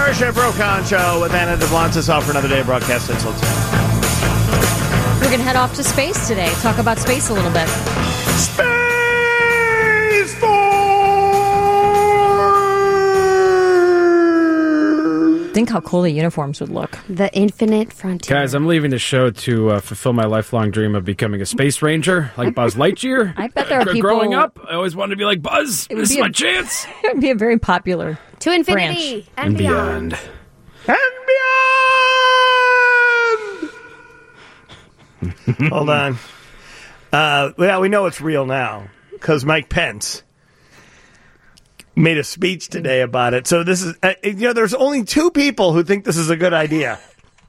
Starship Rokon Show with Anna Devlantis off for another day of broadcast until 10. We're going to head off to space today. Talk about space a little bit. Space Force! Think how cool the uniforms would look. The infinite frontier. Guys, I'm leaving the show to fulfill my lifelong dream of becoming a space ranger, like Buzz Lightyear. I bet there are people... Growing up, I always wanted to be like Buzz. This is my chance. It would be a very popular To infinity branch. and beyond. And beyond! Hold on. Well, we know it's real now because Mike Pence made a speech today about it. So this is, there's only two people who think this is a good idea.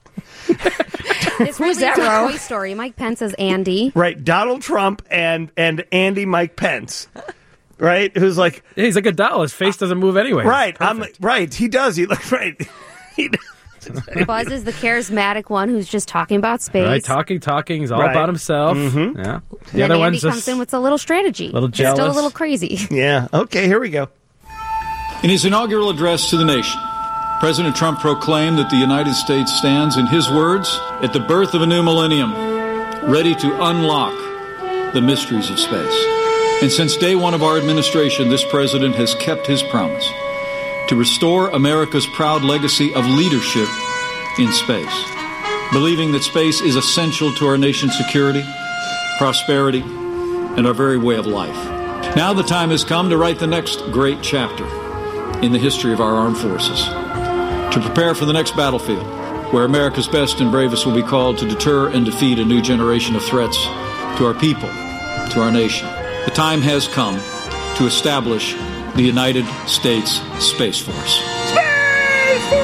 It's really a Toy Story. Mike Pence is Andy. Right. Donald Trump and Andy Mike Pence. Right? Who's like... Yeah, he's like a doll. His face doesn't move anyway. Right. Right. He does. He looks right. He does. Buzz is the charismatic one who's just talking about space. Right, talking. He's all about himself. Mm-hmm. Yeah. The other one's Andy comes in with a little strategy. A little jealous. Still a little crazy. Yeah. Okay, here we go. In his inaugural address to the nation, President Trump proclaimed that the United States stands, in his words, at the birth of a new millennium, ready to unlock the mysteries of space. And since day one of our administration, this president has kept his promise to restore America's proud legacy of leadership in space, believing that space is essential to our nation's security, prosperity, and our very way of life. Now the time has come to write the next great chapter in the history of our armed forces, to prepare for the next battlefield, where America's best and bravest will be called to deter and defeat a new generation of threats to our people, to our nation. The time has come to establish the United States Space Force. Space Force!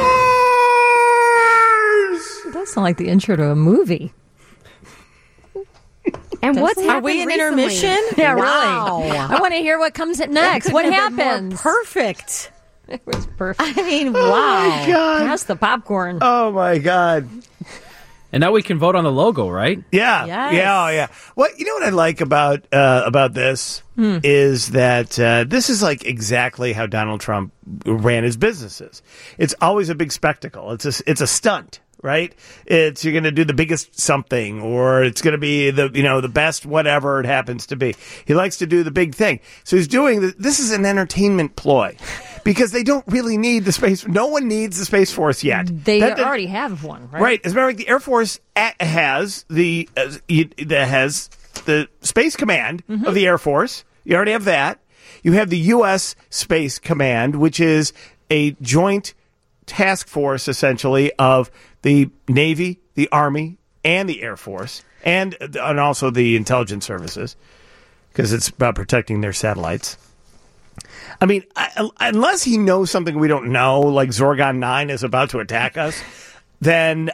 It does sound like the intro to a movie. And what's happened Are we in recently? intermission? Yeah, Wow. really. I want to hear what comes next. What happens? Perfect. It was perfect. I mean, wow. Oh, my God. Pass the popcorn. Oh, my God. And now we can vote on the logo, right? Yeah. Yes. Yeah. Yeah. Well, you know what I like about this is that this is like exactly how Donald Trump ran his businesses. It's always a big spectacle. It's a stunt, right? You're going to do the biggest something, or it's going to be the best whatever it happens to be. He likes to do the big thing. So he's doing this is an entertainment ploy. Because they don't really need the Space... No one needs the Space Force yet. They already have one, right? Right. As a matter of fact, the Air Force has the Space Command of the Air Force. You already have that. You have the U.S. Space Command, which is a joint task force, essentially, of the Navy, the Army, and the Air Force, and also the intelligence services, because it's about protecting their satellites. I mean, unless he knows something we don't know, like Zorgon 9 is about to attack us, then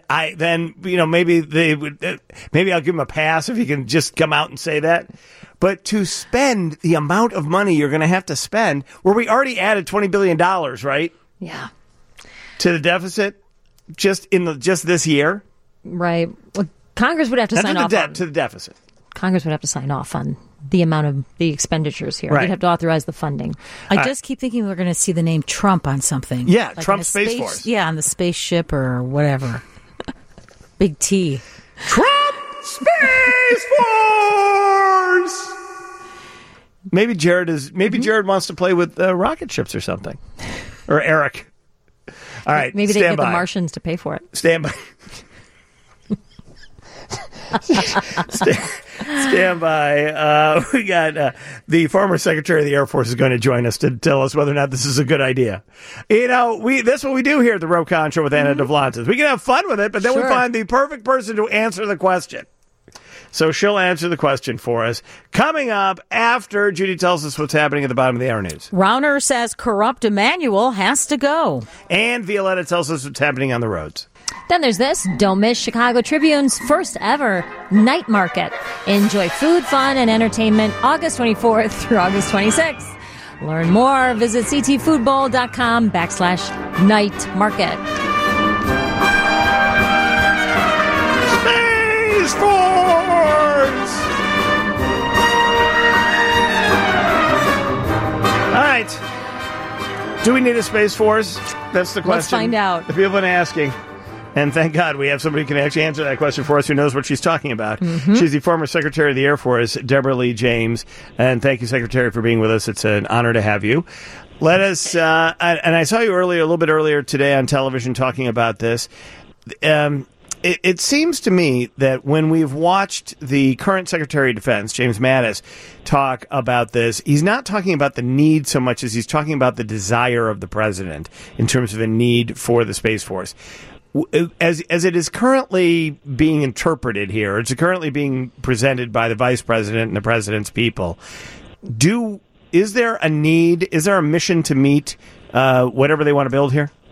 maybe I'll give him a pass if he can just come out and say that. But to spend the amount of money you're going to have to spend, where we already added $20 billion, right? Yeah. To the deficit just this year. Right. Well, Congress would have to sign off to the deficit. Congress would have to sign off on the amount of the expenditures here. Right. They'd have to authorize the funding. I just keep thinking we're going to see the name Trump on something. Yeah, Like Trump in a Space Force. Yeah, on the spaceship or whatever. Big T. Trump Space Force! Maybe Jared wants to play with rocket ships or something. Or Eric. All right, Maybe they stand get by. the Martians to pay for it. Stand by. Stand by. We got the former Secretary of the Air Force is going to join us to tell us whether or not this is a good idea. That's what we do here at the Rokon Show with Anna Devlantis. We can have fun with it, but then we find the perfect person to answer the question. So she'll answer the question for us. Coming up after Judy tells us what's happening at the bottom of the hour news. Rauner says corrupt Emmanuel has to go. And Violetta tells us what's happening on the roads. Then there's this. Don't miss Chicago Tribune's first ever night market. Enjoy food, fun, and entertainment August 24th through August 26th. Learn more. Visit ctfoodball.com/night market. Space Force! All right. Do we need a Space Force? That's the question. Let's find out. The people have been asking. And thank God we have somebody who can actually answer that question for us who knows what she's talking about. Mm-hmm. She's the former Secretary of the Air Force, Deborah Lee James. And thank you, Secretary, for being with us. It's an honor to have you. Let us, and I saw you a little bit earlier today on television talking about this. It seems to me that when we've watched the current Secretary of Defense, James Mattis, talk about this, he's not talking about the need so much as he's talking about the desire of the president in terms of a need for the Space Force. As it is currently being interpreted here, it's currently being presented by the vice president and the president's people. Is there a need? Is there a mission to meet whatever they want to build here?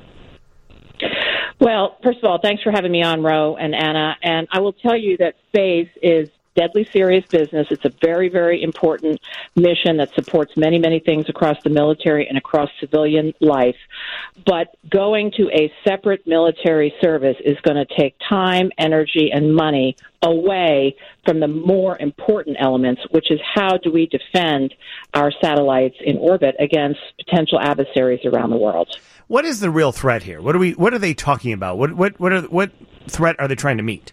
Well, first of all, thanks for having me on, Ro and Anna. And I will tell you that space is deadly serious business. It's a very, very important mission that supports many, many things across the military and across civilian life. But going to a separate military service is going to take time, energy, and money away from the more important elements, which is how do we defend our satellites in orbit against potential adversaries around the world. What is the real threat here? What are they talking about? What threat are they trying to meet?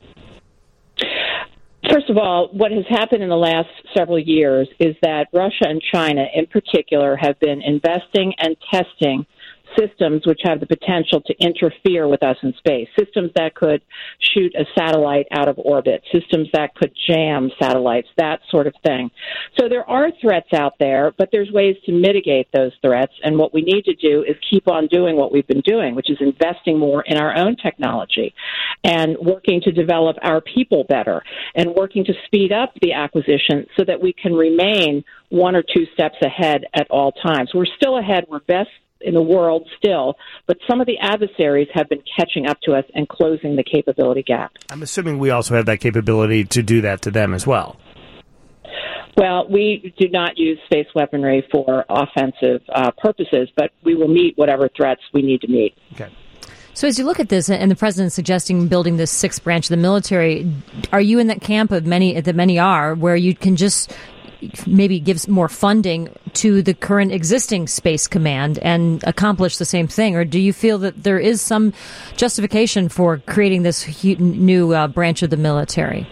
First of all, what has happened in the last several years is that Russia and China in particular have been investing and testing systems which have the potential to interfere with us in space, systems that could shoot a satellite out of orbit, systems that could jam satellites, that sort of thing. So there are threats out there, but there's ways to mitigate those threats, and what we need to do is keep on doing what we've been doing, which is investing more in our own technology and working to develop our people better and working to speed up the acquisition so that we can remain one or two steps ahead at all times. We're still ahead. We're best in the world still, but some of the adversaries have been catching up to us and closing the capability gap. I'm assuming we also have that capability to do that to them as well. Well, we do not use space weaponry for offensive purposes, but we will meet whatever threats we need to meet. Okay. So as you look at this, and the president suggesting building this sixth branch of the military, are you in that camp of many are, where you can just maybe give more funding to the current existing Space Command and accomplish the same thing? Or do you feel that there is some justification for creating this new branch of the military?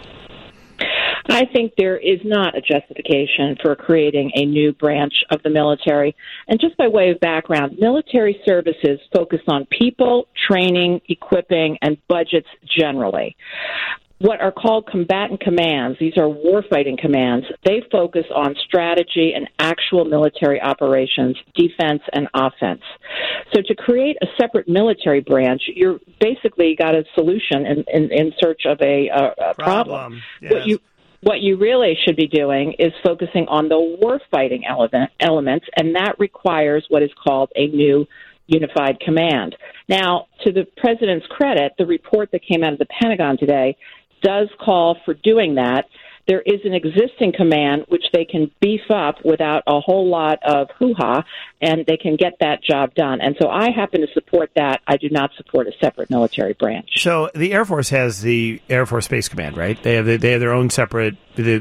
I think there is not a justification for creating a new branch of the military. And just by way of background, military services focus on people, training, equipping, and budgets generally. What are called combatant commands, these are warfighting commands, they focus on strategy and actual military operations, defense and offense. So to create a separate military branch, you're basically got a solution in search of a problem. Yes. What you really should be doing is focusing on the warfighting elements, and that requires what is called a new unified command. Now, to the president's credit, the report that came out of the Pentagon today does call for doing that. There is an existing command which they can beef up without a whole lot of hoo-ha, and they can get that job done. And so I happen to support that. I do not support a separate military branch. So the Air Force has the Air Force Space Command, right? They have their own separate the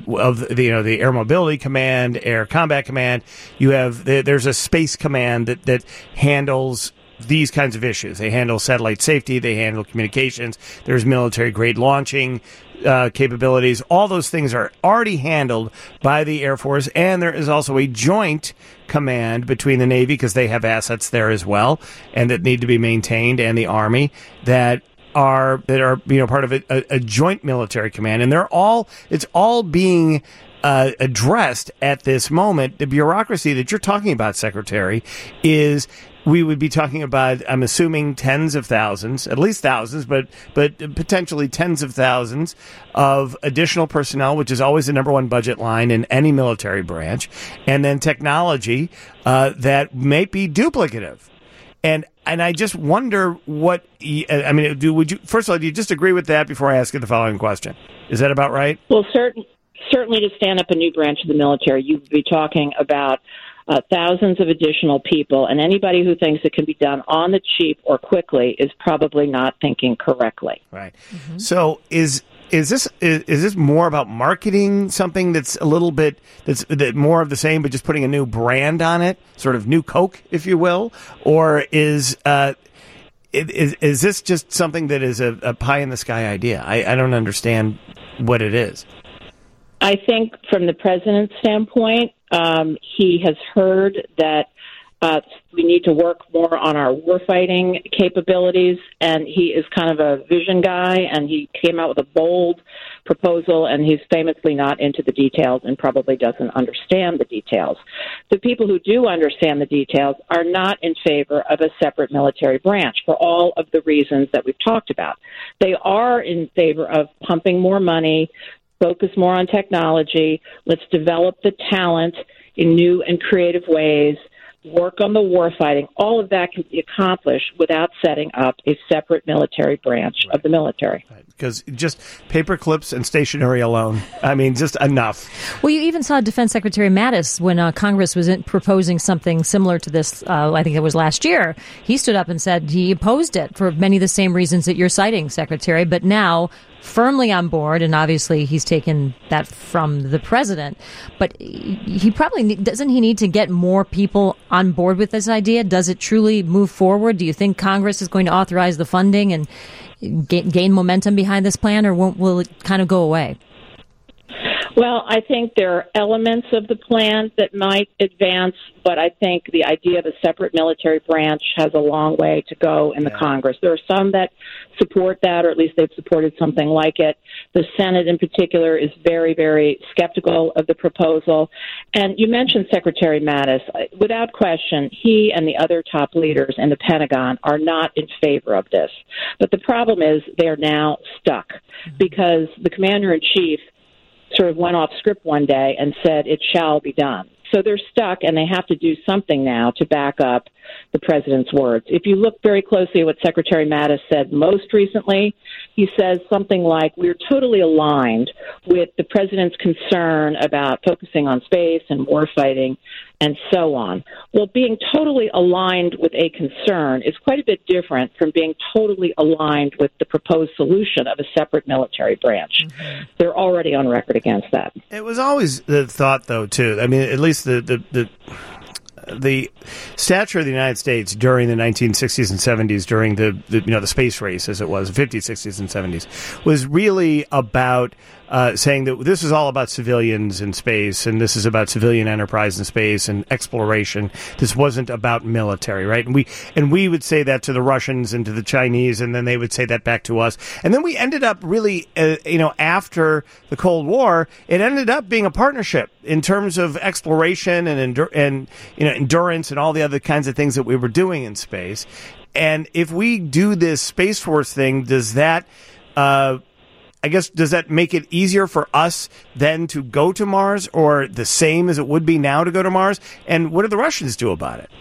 Air Mobility Command, Air Combat Command. You have there's a Space Command that handles these kinds of issues. They handle satellite safety. They handle communications. There's military-grade launching capabilities. All those things are already handled by the Air Force, and there is also a joint command between the Navy, because they have assets there as well, and that need to be maintained, and the Army that are part of a joint military command, and it's all being addressed at this moment. The bureaucracy that you're talking about, Secretary, is. We would be talking about, I'm assuming, tens of thousands, at least thousands, but potentially tens of thousands of additional personnel, which is always the number one budget line in any military branch, and then technology that may be duplicative. And I just wonder would you, first of all, do you just agree with that before I ask you the following question? Is that about right? Well, certainly to stand up a new branch of the military, you would be talking about thousands of additional people, and anybody who thinks it can be done on the cheap or quickly is probably not thinking correctly. Right. Mm-hmm. So is Is this more about marketing something that's a little bit that more of the same, but just putting a new brand on it, sort of new Coke, if you will, or is this just something that is a pie in the sky idea? I don't understand what it is. I think from the president's standpoint, he has heard that we need to work more on our warfighting capabilities, and he is kind of a vision guy, and he came out with a bold proposal, and he's famously not into the details and probably doesn't understand the details. The people who do understand the details are not in favor of a separate military branch for all of the reasons that we've talked about. They are in favor of pumping more money, focus more on technology, let's develop the talent in new and creative ways, work on the warfighting. All of that can be accomplished without setting up a separate military branch of the military. Because just paper clips and stationery alone, I mean, just enough. Well, you even saw Defense Secretary Mattis when Congress was proposing something similar to this, I think it was last year. He stood up and said he opposed it for many of the same reasons that you're citing, Secretary, but now firmly on board, and obviously he's taken that from the president. But he probably doesn't he need to get more people on board with this idea? Does it truly move forward? Do you think Congress is going to authorize the funding and gain momentum behind this plan, or will it kind of go away? Well, I think there are elements of the plan that might advance, but I think the idea of a separate military branch has a long way to go in the Congress. There are some that support that, or at least they've supported something like it. The Senate in particular is very, very skeptical of the proposal. And you mentioned Secretary Mattis. Without question, he and the other top leaders in the Pentagon are not in favor of this. But the problem is they're now stuck because the commander-in-chief sort of went off script one day and said it shall be done. So they're stuck, and they have to do something now to back up the president's words. If you look very closely at what Secretary Mattis said most recently, he says something like, we're totally aligned with the president's concern about focusing on space and warfighting and so on. Well, being totally aligned with a concern is quite a bit different from being totally aligned with the proposed solution of a separate military branch. Mm-hmm. They're already on record against that. It was always the thought, though, too. I mean, at least the stature of the United States during the 1960s and 70s, during the space race, as it was, 50s, 60s, and 70s, was really about saying that this is all about civilians in space, and this is about civilian enterprise in space and exploration. This wasn't about military, right? And we would say that to the Russians and to the Chinese, and then they would say that back to us. And then we ended up really, after the Cold War, it ended up being a partnership in terms of exploration and endurance and all the other kinds of things that we were doing in space. And if we do this Space Force thing, does that does that make it easier for us then to go to Mars, or the same as it would be now to go to Mars? And what do the Russians do about it?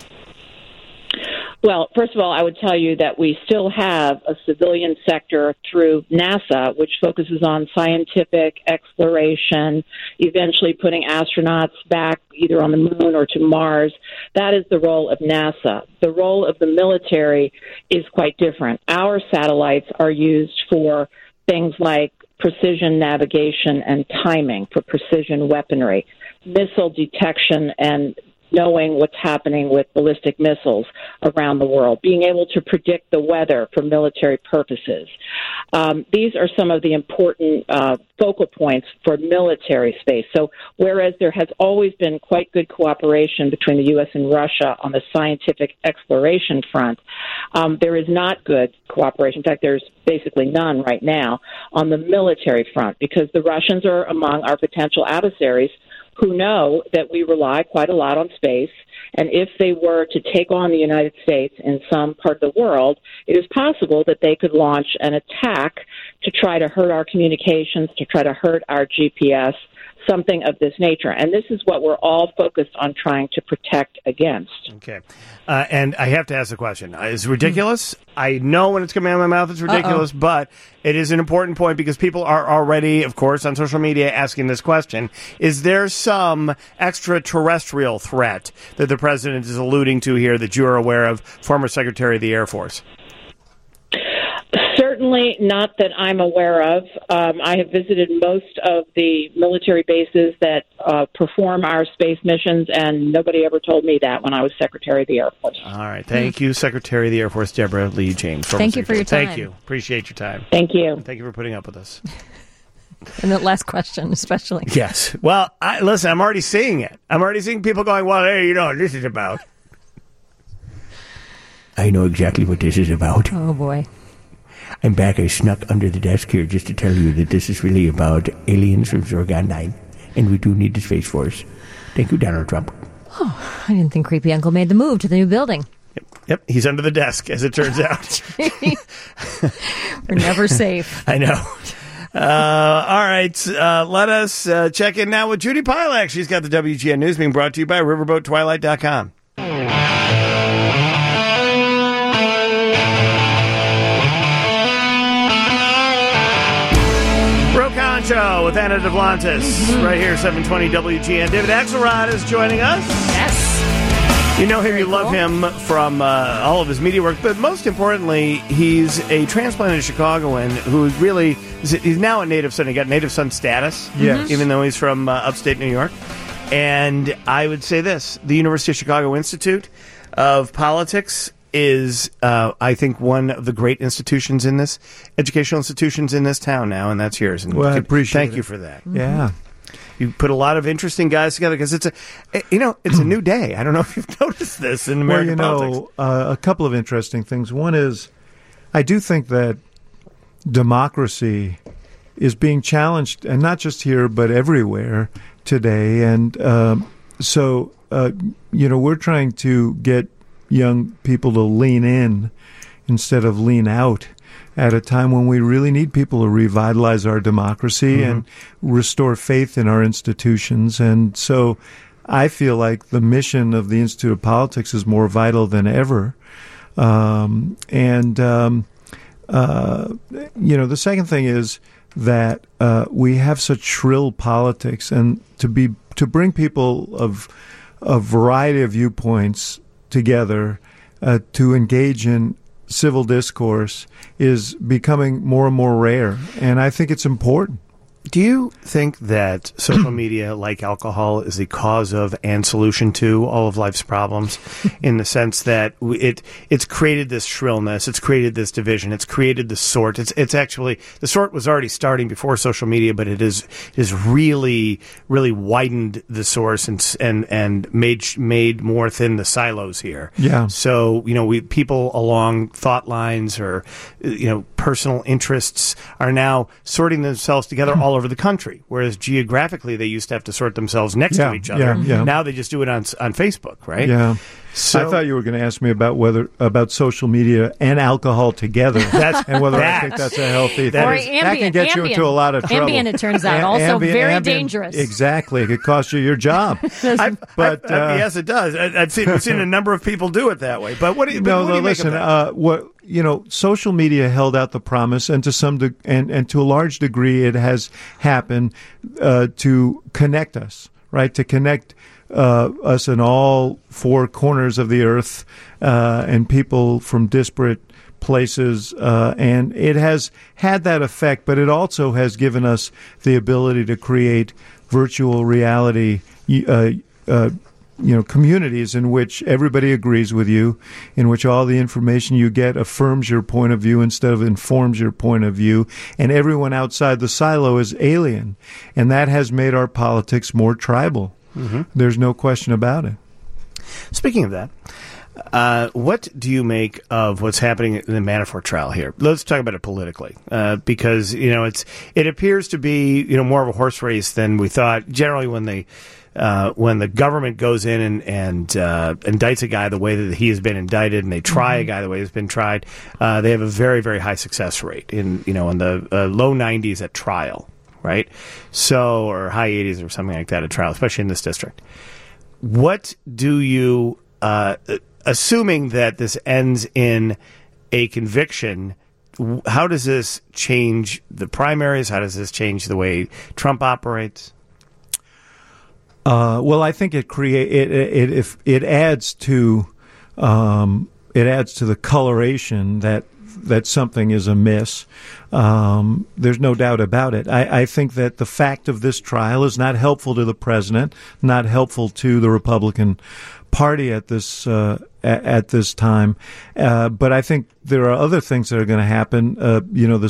Well, first of all, I would tell you that we still have a civilian sector through NASA, which focuses on scientific exploration, eventually putting astronauts back either on the moon or to Mars. That is the role of NASA. The role of the military is quite different. Our satellites are used for things like precision navigation and timing, for precision weaponry, missile detection and knowing what's happening with ballistic missiles around the world, being able to predict the weather for military purposes. These are some of the important focal points for military space. So whereas there has always been quite good cooperation between the U.S. and Russia on the scientific exploration front, there is not good cooperation. In fact, there's basically none right now on the military front, because the Russians are among our potential adversaries who know that we rely quite a lot on space. And if they were to take on the United States in some part of the world, it is possible that they could launch an attack to try to hurt our communications, to try to hurt our GPS, something of this nature. And this is what we're all focused on trying to protect against. Okay. And I have to ask the question. It's ridiculous. I know when it's coming out of my mouth it's ridiculous, but it is an important point because people are already, of course, on social media asking this question. Is there some extraterrestrial threat that the president is alluding to here that you're aware of, former Secretary of the Air Force? Certainly not that I'm aware of. I have visited most of the military bases that perform our space missions, and nobody ever told me that when I was Secretary of the Air Force. All right. Thank you, Secretary of the Air Force Deborah Lee James. Thank you for your time. Thank you. Appreciate your time. Thank you. Thank you for putting up with us. And the last question, especially. Yes. Well, listen, I'm already seeing it. I'm already seeing people going, well, hey, you know what this is about. I know exactly what this is about. Oh, boy. I'm back. I snuck under the desk here just to tell you that this is really about aliens from Zorgon 9, and we do need the Space Force. Thank you, Donald Trump. Oh, I didn't think Creepy Uncle made the move to the new building. Yep. He's under the desk, as it turns out. We're never safe. I know. All right. Let us check in now with Judy Pilak. She's got the WGN News being brought to you by RiverboatTwilight.com. Show with Anna Duplantis right here, 720 WGN. David Axelrod is joining us. Yes. You know him, you love him from all of his media work, but most importantly, he's a transplanted Chicagoan who really, he's now a native son. He got native son status, yes, even though he's from upstate New York. And I would say this, the University of Chicago Institute of Politics is, I think, one of the great institutions in this, educational institutions in this town now, and that's yours. And well, I appreciate thank it. you for that. Yeah. You put a lot of interesting guys together because it's a new day. I don't know if you've noticed this in American politics. A couple of interesting things. One is, I do think that democracy is being challenged, and not just here, but everywhere today. And so we're trying to get young people to lean in instead of lean out at a time when we really need people to revitalize our democracy and restore faith in our institutions. And so I feel like the mission of the Institute of Politics is more vital than ever. The second thing is that we have such shrill politics, and to bring people of a variety of viewpoints together to engage in civil discourse is becoming more and more rare, and I think it's important. Do you think that social media, like alcohol, is the cause of and solution to all of life's problems, in the sense that it's created this shrillness, it's created this division, it's created the sort. It's actually, the sort was already starting before social media, but it is really widened the source and made more thin the silos here. Yeah. So people along thought lines or personal interests are now sorting themselves together all over the country, whereas geographically they used to have to sort themselves next to each other. Yeah. Now they just do it on Facebook, right? Yeah. So, I thought you were going to ask me about social media and alcohol together, and whether I think that's a healthy thing. Or That can get you into a lot of trouble. Ambien, it turns out, also very dangerous. Exactly, it could cost you your job. Yes, it does. I've seen a number of people do it that way. But what do you? Listen. Social media held out the promise, and to a large degree, it has happened to connect us, right? To connect us in all four corners of the earth, and people from disparate places, and it has had that effect, but it also has given us the ability to create virtual reality communities in which everybody agrees with you, in which all the information you get affirms your point of view instead of informs your point of view, and everyone outside the silo is alien. And that has made our politics more tribal. Mm-hmm. There's no question about it. Speaking of that, what do you make of what's happening in the Manafort trial here? Let's talk about it politically, because it appears to be more of a horse race than we thought. Generally, when the government goes in and indicts a guy the way that he has been indicted, and they try a guy the way he's been tried, they have a very, very high success rate in the low 90s at trial, right? So, or high 80s or something like that at trial, especially in this district. What do you, assuming that this ends in a conviction, how does this change the primaries? How does this change the way Trump operates? Well, I think it adds to the coloration that that something is amiss. There's no doubt about it. I think that the fact of this trial is not helpful to the president, not helpful to the Republican Party at this time. But I think there are other things that are going to happen. The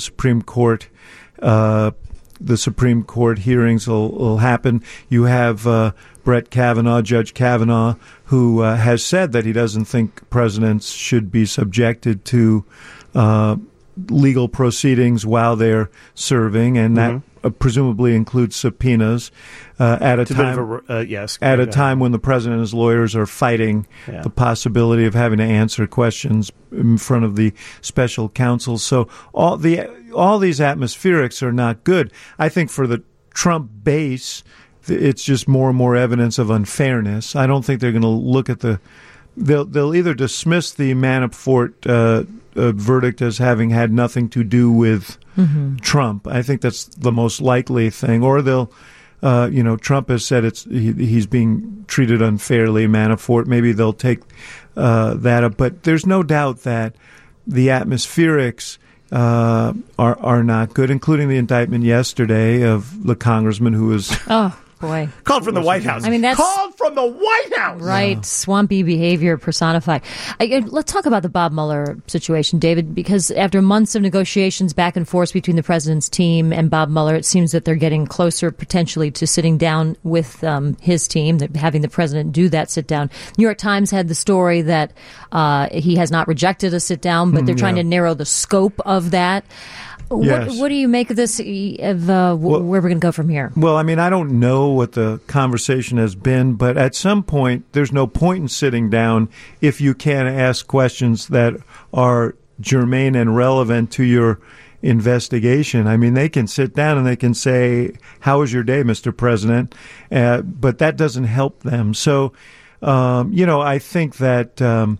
Supreme Court hearings will happen. You have Brett Kavanaugh, Judge Kavanaugh, who has said that he doesn't think presidents should be subjected to legal proceedings while they're serving, and that presumably includes subpoenas at a time when the president and his lawyers are fighting the possibility of having to answer questions in front of the special counsel. So all these atmospherics are not good. I think for the Trump base, it's just more and more evidence of unfairness. I don't think they're going to look at they'll either dismiss the Manafort verdict as having had nothing to do with Trump. I think that's the most likely thing. Or they'll, Trump has said he's being treated unfairly, Manafort. Maybe they'll take that up. But there's no doubt that the atmospherics are not good, including the indictment yesterday of the congressman who was... Oh, boy. Called from the White House. I mean, that's... Called from the White House! Right. Yeah. Swampy behavior personified. Let's talk about the Bob Mueller situation, David, because after months of negotiations back and forth between the president's team and Bob Mueller, it seems that they're getting closer potentially to sitting down with his team, having the president do that sit down. New York Times had the story that he has not rejected a sit down, but they're trying to narrow the scope of that. Yes. What do you make of this, where we're going to go from here? Well, I mean, I don't know what the conversation has been, but at some point, there's no point in sitting down if you can't ask questions that are germane and relevant to your investigation. I mean, they can sit down and they can say, "How was your day, Mr. President?" But that doesn't help them. So, I think that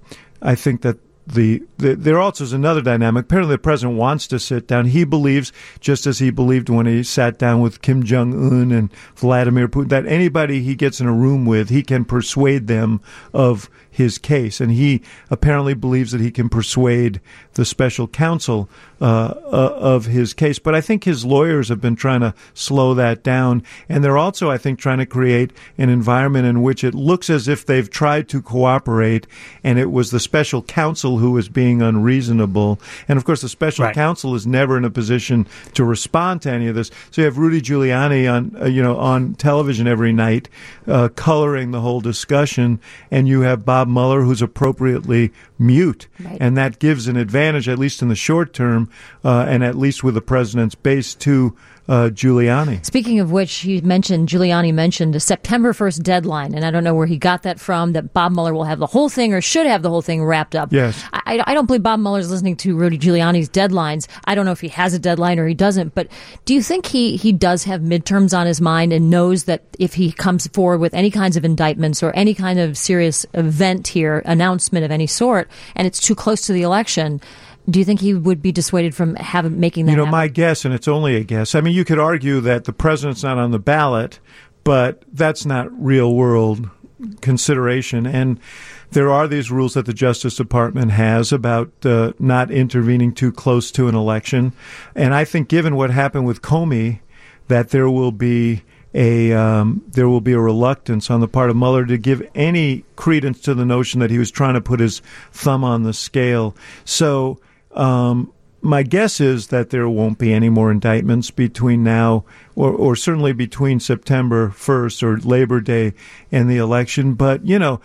there also is another dynamic. Apparently, the president wants to sit down. He believes, just as he believed when he sat down with Kim Jong-un and Vladimir Putin, that anybody he gets in a room with, he can persuade them of his case. And he apparently believes that he can persuade the special counsel of his case. But I think his lawyers have been trying to slow that down. And they're also, I think, trying to create an environment in which it looks as if they've tried to cooperate and it was the special counsel who was being unreasonable. And, of course, the special counsel is never in a position to respond to any of this. So you have Rudy Giuliani on television every night coloring the whole discussion, and you have Bob Mueller, who's appropriately mute. Right. And that gives an advantage, at least in the short term, and at least with the president's base, to Giuliani. Speaking of which, Giuliani mentioned a September 1st deadline, and I don't know where he got that from, that Bob Mueller will have the whole thing or should have the whole thing wrapped up. Yes. I don't believe Bob Mueller's listening to Rudy Giuliani's deadlines. I don't know if he has a deadline or he doesn't, but do you think he does have midterms on his mind and knows that if he comes forward with any kinds of indictments or any kind of serious event here, announcement of any sort, and it's too close to the election, do you think he would be dissuaded from making that happen? My guess, and it's only a guess, I mean, you could argue that the president's not on the ballot, but that's not real-world consideration. And there are these rules that the Justice Department has about not intervening too close to an election. And I think given what happened with Comey, that there will be a reluctance on the part of Mueller to give any credence to the notion that he was trying to put his thumb on the scale. So my guess is that there won't be any more indictments between now or certainly between September 1st or Labor Day and the election. But,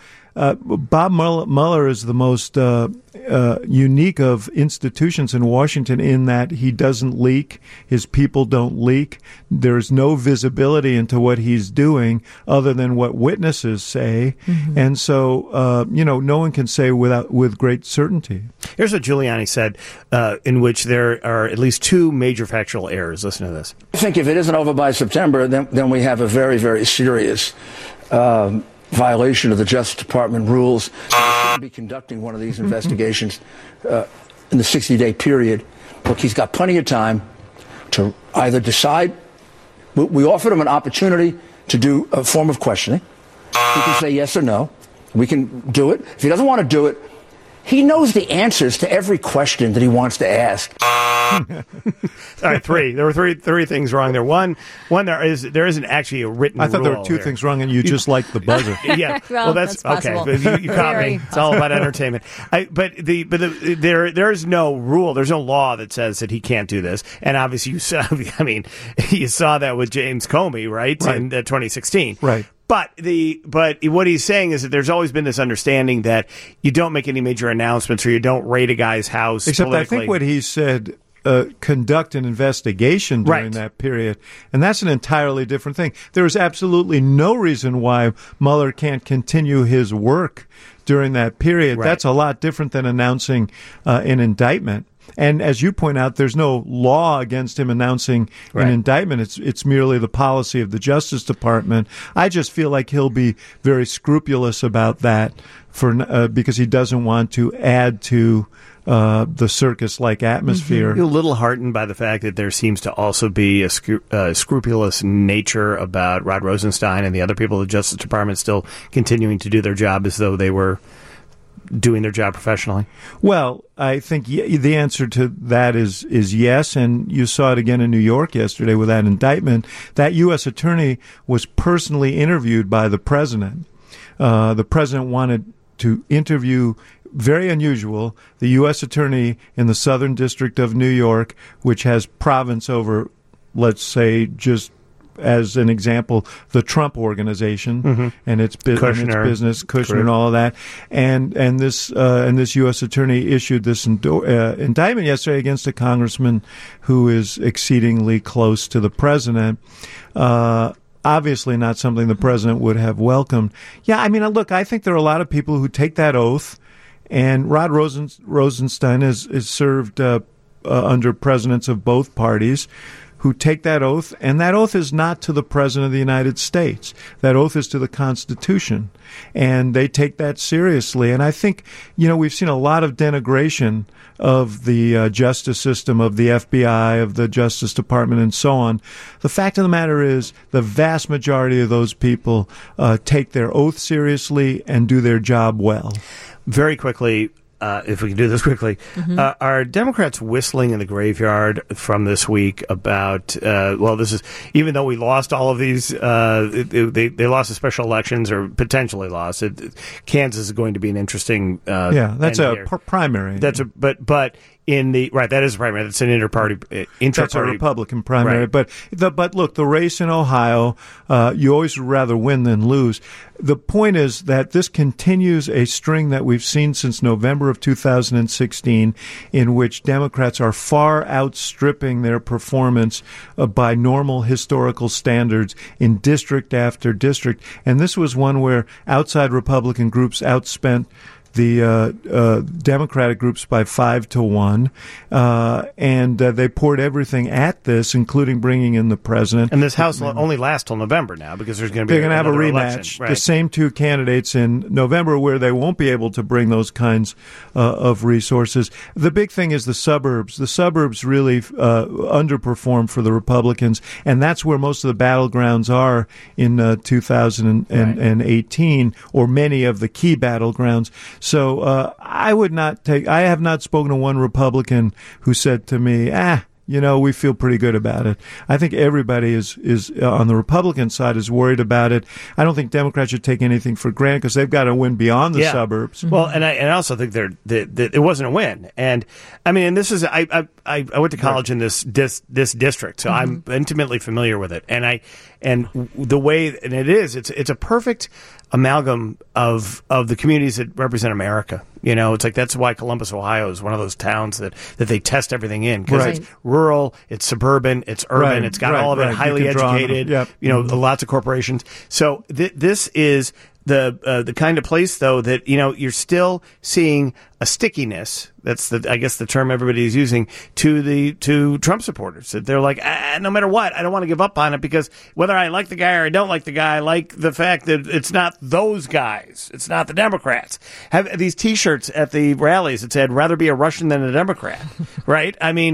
Bob Mueller is the most unique of institutions in Washington in that he doesn't leak. His people don't leak. There's no visibility into what he's doing other than what witnesses say. Mm-hmm. And so, no one can say with great certainty. Here's what Giuliani said, in which there are at least two major factual errors. Listen to this. I think if it isn't over by September, then we have a very, very serious violation of the Justice Department rules. We shouldn't be conducting one of these investigations in the 60-day period. Look, he's got plenty of time to either decide. We offered him an opportunity to do a form of questioning. He can say yes or no. We can do it. If he doesn't want to do it, He knows the answers to every question that he wants to ask. All right, three. There were three things wrong there. One, there isn't actually a written. I thought there were rule two here. things wrong, and you just liked the buzzer. Yeah, Well, that's possible. okay. You caught me. It's all about entertainment. There is no rule. There's no law that says that he can't do this. And obviously, you saw. I mean, you saw that with James Comey, right? In 2016, Right. But what he's saying is that there's always been this understanding that you don't make any major announcements or you don't raid a guy's house. Except politically. I think what he said, conduct an investigation during that period. And that's an entirely different thing. There is absolutely no reason why Mueller can't continue his work during that period. Right. That's a lot different than announcing an indictment. And as you point out, there's no law against him announcing an indictment. It's merely the policy of the Justice Department. I just feel like he'll be very scrupulous about that because he doesn't want to add to the circus-like atmosphere. You're a little heartened by the fact that there seems to also be a scrupulous nature about Rod Rosenstein and the other people of the Justice Department still continuing to do their job as though they were doing their job professionally? Well, I think the answer to that is yes, and you saw it again in New York yesterday with that indictment. That U.S. attorney was personally interviewed by the president. The president wanted to interview, very unusual, the U.S. attorney in the Southern District of New York, which has province over, let's say, just as an example, the Trump Organization and its business, Kushner, and all of that, and this U.S. attorney issued this indictment yesterday against a congressman who is exceedingly close to the president. Obviously, not something the president would have welcomed. Yeah, I mean, look, I think there are a lot of people who take that oath, and Rod Rosenstein is served under presidents of both parties, who take that oath, and that oath is not to the President of the United States. That oath is to the Constitution, and they take that seriously. And I think, we've seen a lot of denigration of the justice system, of the FBI, of the Justice Department, and so on. The fact of the matter is the vast majority of those people take their oath seriously and do their job well. Very quickly, if we can do this quickly, are Democrats whistling in the graveyard from this week about, this is, even though we lost all of these, they lost the special elections or potentially lost it. Kansas is going to be an interesting, that's a primary. But in the that is a primary. That's an inter-party. That's a Republican primary. Right. But look, the race in Ohio, you always rather win than lose. The point is that this continues a string that we've seen since November of 2016, in which Democrats are far outstripping their performance by normal historical standards in district after district. And this was one where outside Republican groups outspent the Democratic groups by 5-1, and they poured everything at this, including bringing in the president. And this House will only last till November now because there's going to be they're going to have a rematch. Right. The same two candidates in November, where they won't be able to bring those kinds of resources. The big thing is the suburbs. The suburbs really underperform for the Republicans, and that's where most of the battlegrounds are in 2018, or many of the key battlegrounds. So I have not spoken to one Republican who said to me, we feel pretty good about it. I think everybody is on the Republican side is worried about it. I don't think Democrats should take anything for granted because they've got to win beyond the suburbs. Well, and I also think it wasn't a win. And I mean, and this is I went to college in this district, so I'm intimately familiar with it. And the way it's a perfect amalgam of the communities that represent America. It's like that's why Columbus, Ohio is one of those towns that they test everything in, because it's rural, it's suburban, it's urban, it's got all of it, highly educated, lots of corporations. So this is the kind of place, though, that you're still seeing a stickiness. That's the term everybody is using to Trump supporters. That they're like, no matter what, I don't want to give up on it, because whether I like the guy or I don't like the guy, I like the fact that it's not those guys. It's not the Democrats. Have these T-shirts at the rallies that said, "Rather be a Russian than a Democrat," right? I mean,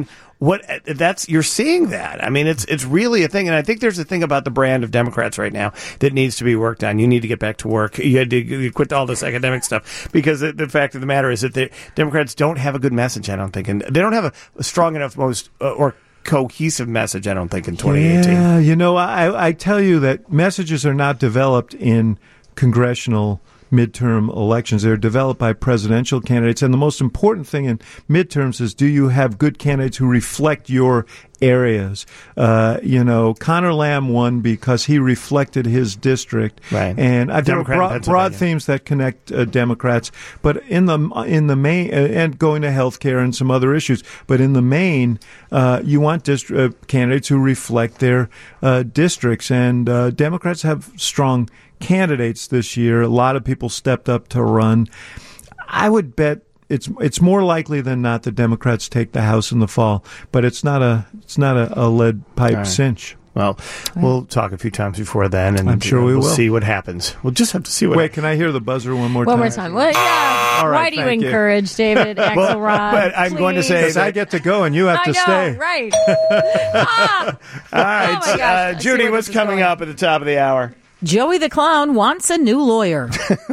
you're seeing that. I mean, it's really a thing, and I think there's a thing about the brand of Democrats right now that needs to be worked on. You need to get back to work. You had to quit all this academic stuff, because the fact of the matter is that the Democrats don't have a good message, I don't think, and they don't have a strong enough or cohesive message, I don't think, in 2018. Yeah, I tell you that messages are not developed in congressional midterm elections. They're developed by presidential candidates. And the most important thing in midterms is, do you have good candidates who reflect your areas? Connor Lamb won because he reflected his district. Right. And there are broad themes that connect Democrats, but in the main, and going to healthcare and some other issues, but in the main, you want candidates who reflect their districts. And Democrats have strong candidates this year. A lot of people stepped up to run. I would bet it's more likely than not that Democrats take the House in the fall, but it's not a lead pipe cinch. Well, we'll talk a few times before then, and I'm sure we'll see what happens. We'll just have to see what. Wait, can I hear the buzzer one more time? One more time. Well, yeah. All right, why do you thank encourage David Axelrod? But I'm going to say because I get to go and you have to stay. Right. All right, my gosh. Judy, what's coming up at the top of the hour? Joey the Clown wants a new lawyer.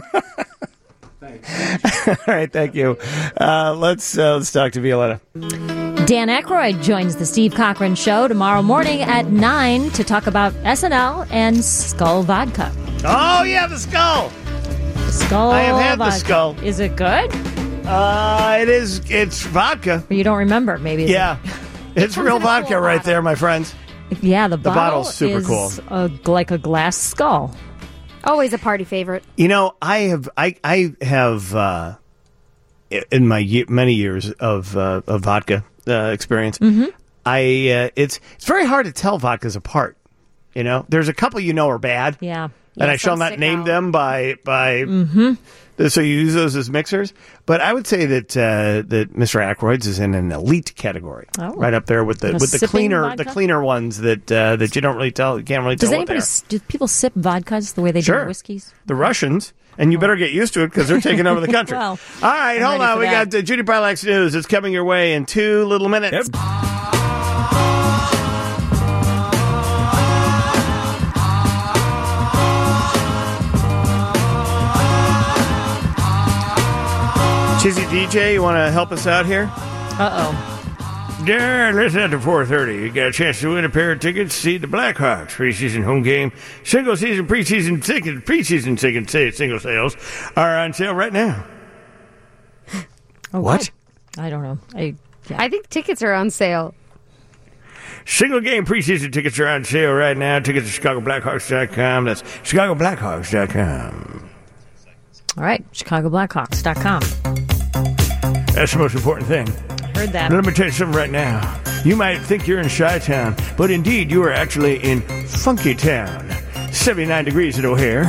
All right, thank you. Let's talk to Violetta. Dan Aykroyd joins the Steve Cochran Show tomorrow morning at 9 to talk about SNL and Skull Vodka. Oh, yeah, the Skull. Skull I have had vodka. the Skull. Is it good? It is. It's vodka. But you don't remember, maybe. Yeah. It's real vodka right there, my friends. Yeah, the bottle's super is cool. Like a glass skull. Always a party favorite. I have in my many years of vodka experience, it's very hard to tell vodkas apart. There's a couple are bad. Yeah. And I shall not name them by so you use those as mixers. But I would say that Mr. Aykroyd's is in an elite category, right up there with the cleaner ones that you don't really tell. You can't really tell. Do people sip vodkas the way they do whiskeys? The Russians, and you better get used to it because they're taking over the country. Well, all right, hold on. We got Judy Parlak's news. It's coming your way in 2 little minutes. Yep. Chizzy DJ, you want to help us out here? Yeah, listen after 4:30. You got a chance to win a pair of tickets to see the Blackhawks preseason home game. Single preseason tickets, single sales are on sale right now. What? I don't know. I think tickets are on sale. Single game preseason tickets are on sale right now. Tickets at ChicagoBlackhawks.com. That's ChicagoBlackhawks.com. All right, ChicagoBlackhawks.com. That's the most important thing. Heard that. Let me tell you something right now. You might think you're in Chi-Town, but indeed you are actually in Funky Town. 79 degrees at O'Hare.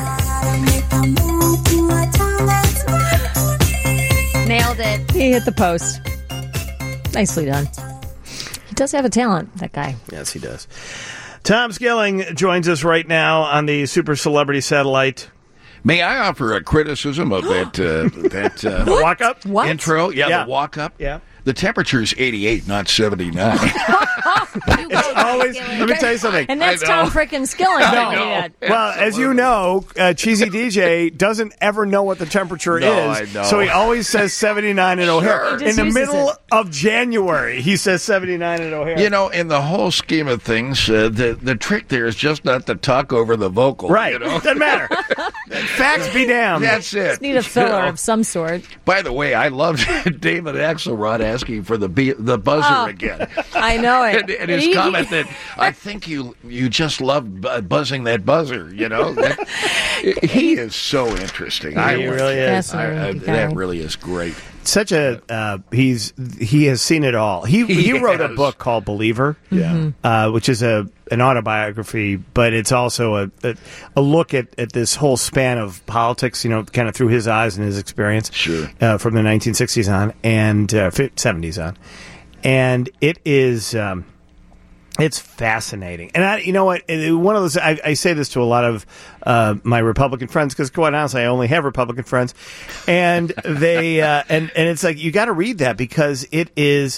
Nailed it. He hit the post. Nicely done. He does have a talent, that guy. Yes, he does. Tom Skilling joins us right now on the Super Celebrity Satellite. May I offer a criticism of that walk-up intro? Yeah, the walk-up. Yeah. The temperature is 88, not 79. It's always. Let me tell you something. And that's Tom frickin' Skilling. Well, as you know, Cheesy DJ doesn't ever know what the temperature is. I know. So he always says 79 in O'Hare. Sure. In the middle of January, he says 79 in O'Hare. In the whole scheme of things, the trick there is just not to talk over the vocal. Right. Doesn't matter. Facts be damned. That's it. Just need a filler of some sort. By the way, I loved David Axelrod asking for the buzzer again. I know it. And his comment that I think you just love buzzing that buzzer. He is so interesting. He really is. That really is great. Such a he has seen it all. He wrote a book called Believer, which is an autobiography, but it's also a look at this whole span of politics, kind of through his eyes and his experience, from the 1960s on and 70s on, and it is. It's fascinating. And you know what? One of those, I say this to a lot of my Republican friends because, quite honestly, I only have Republican friends. And they, and it's like, you got to read that because it is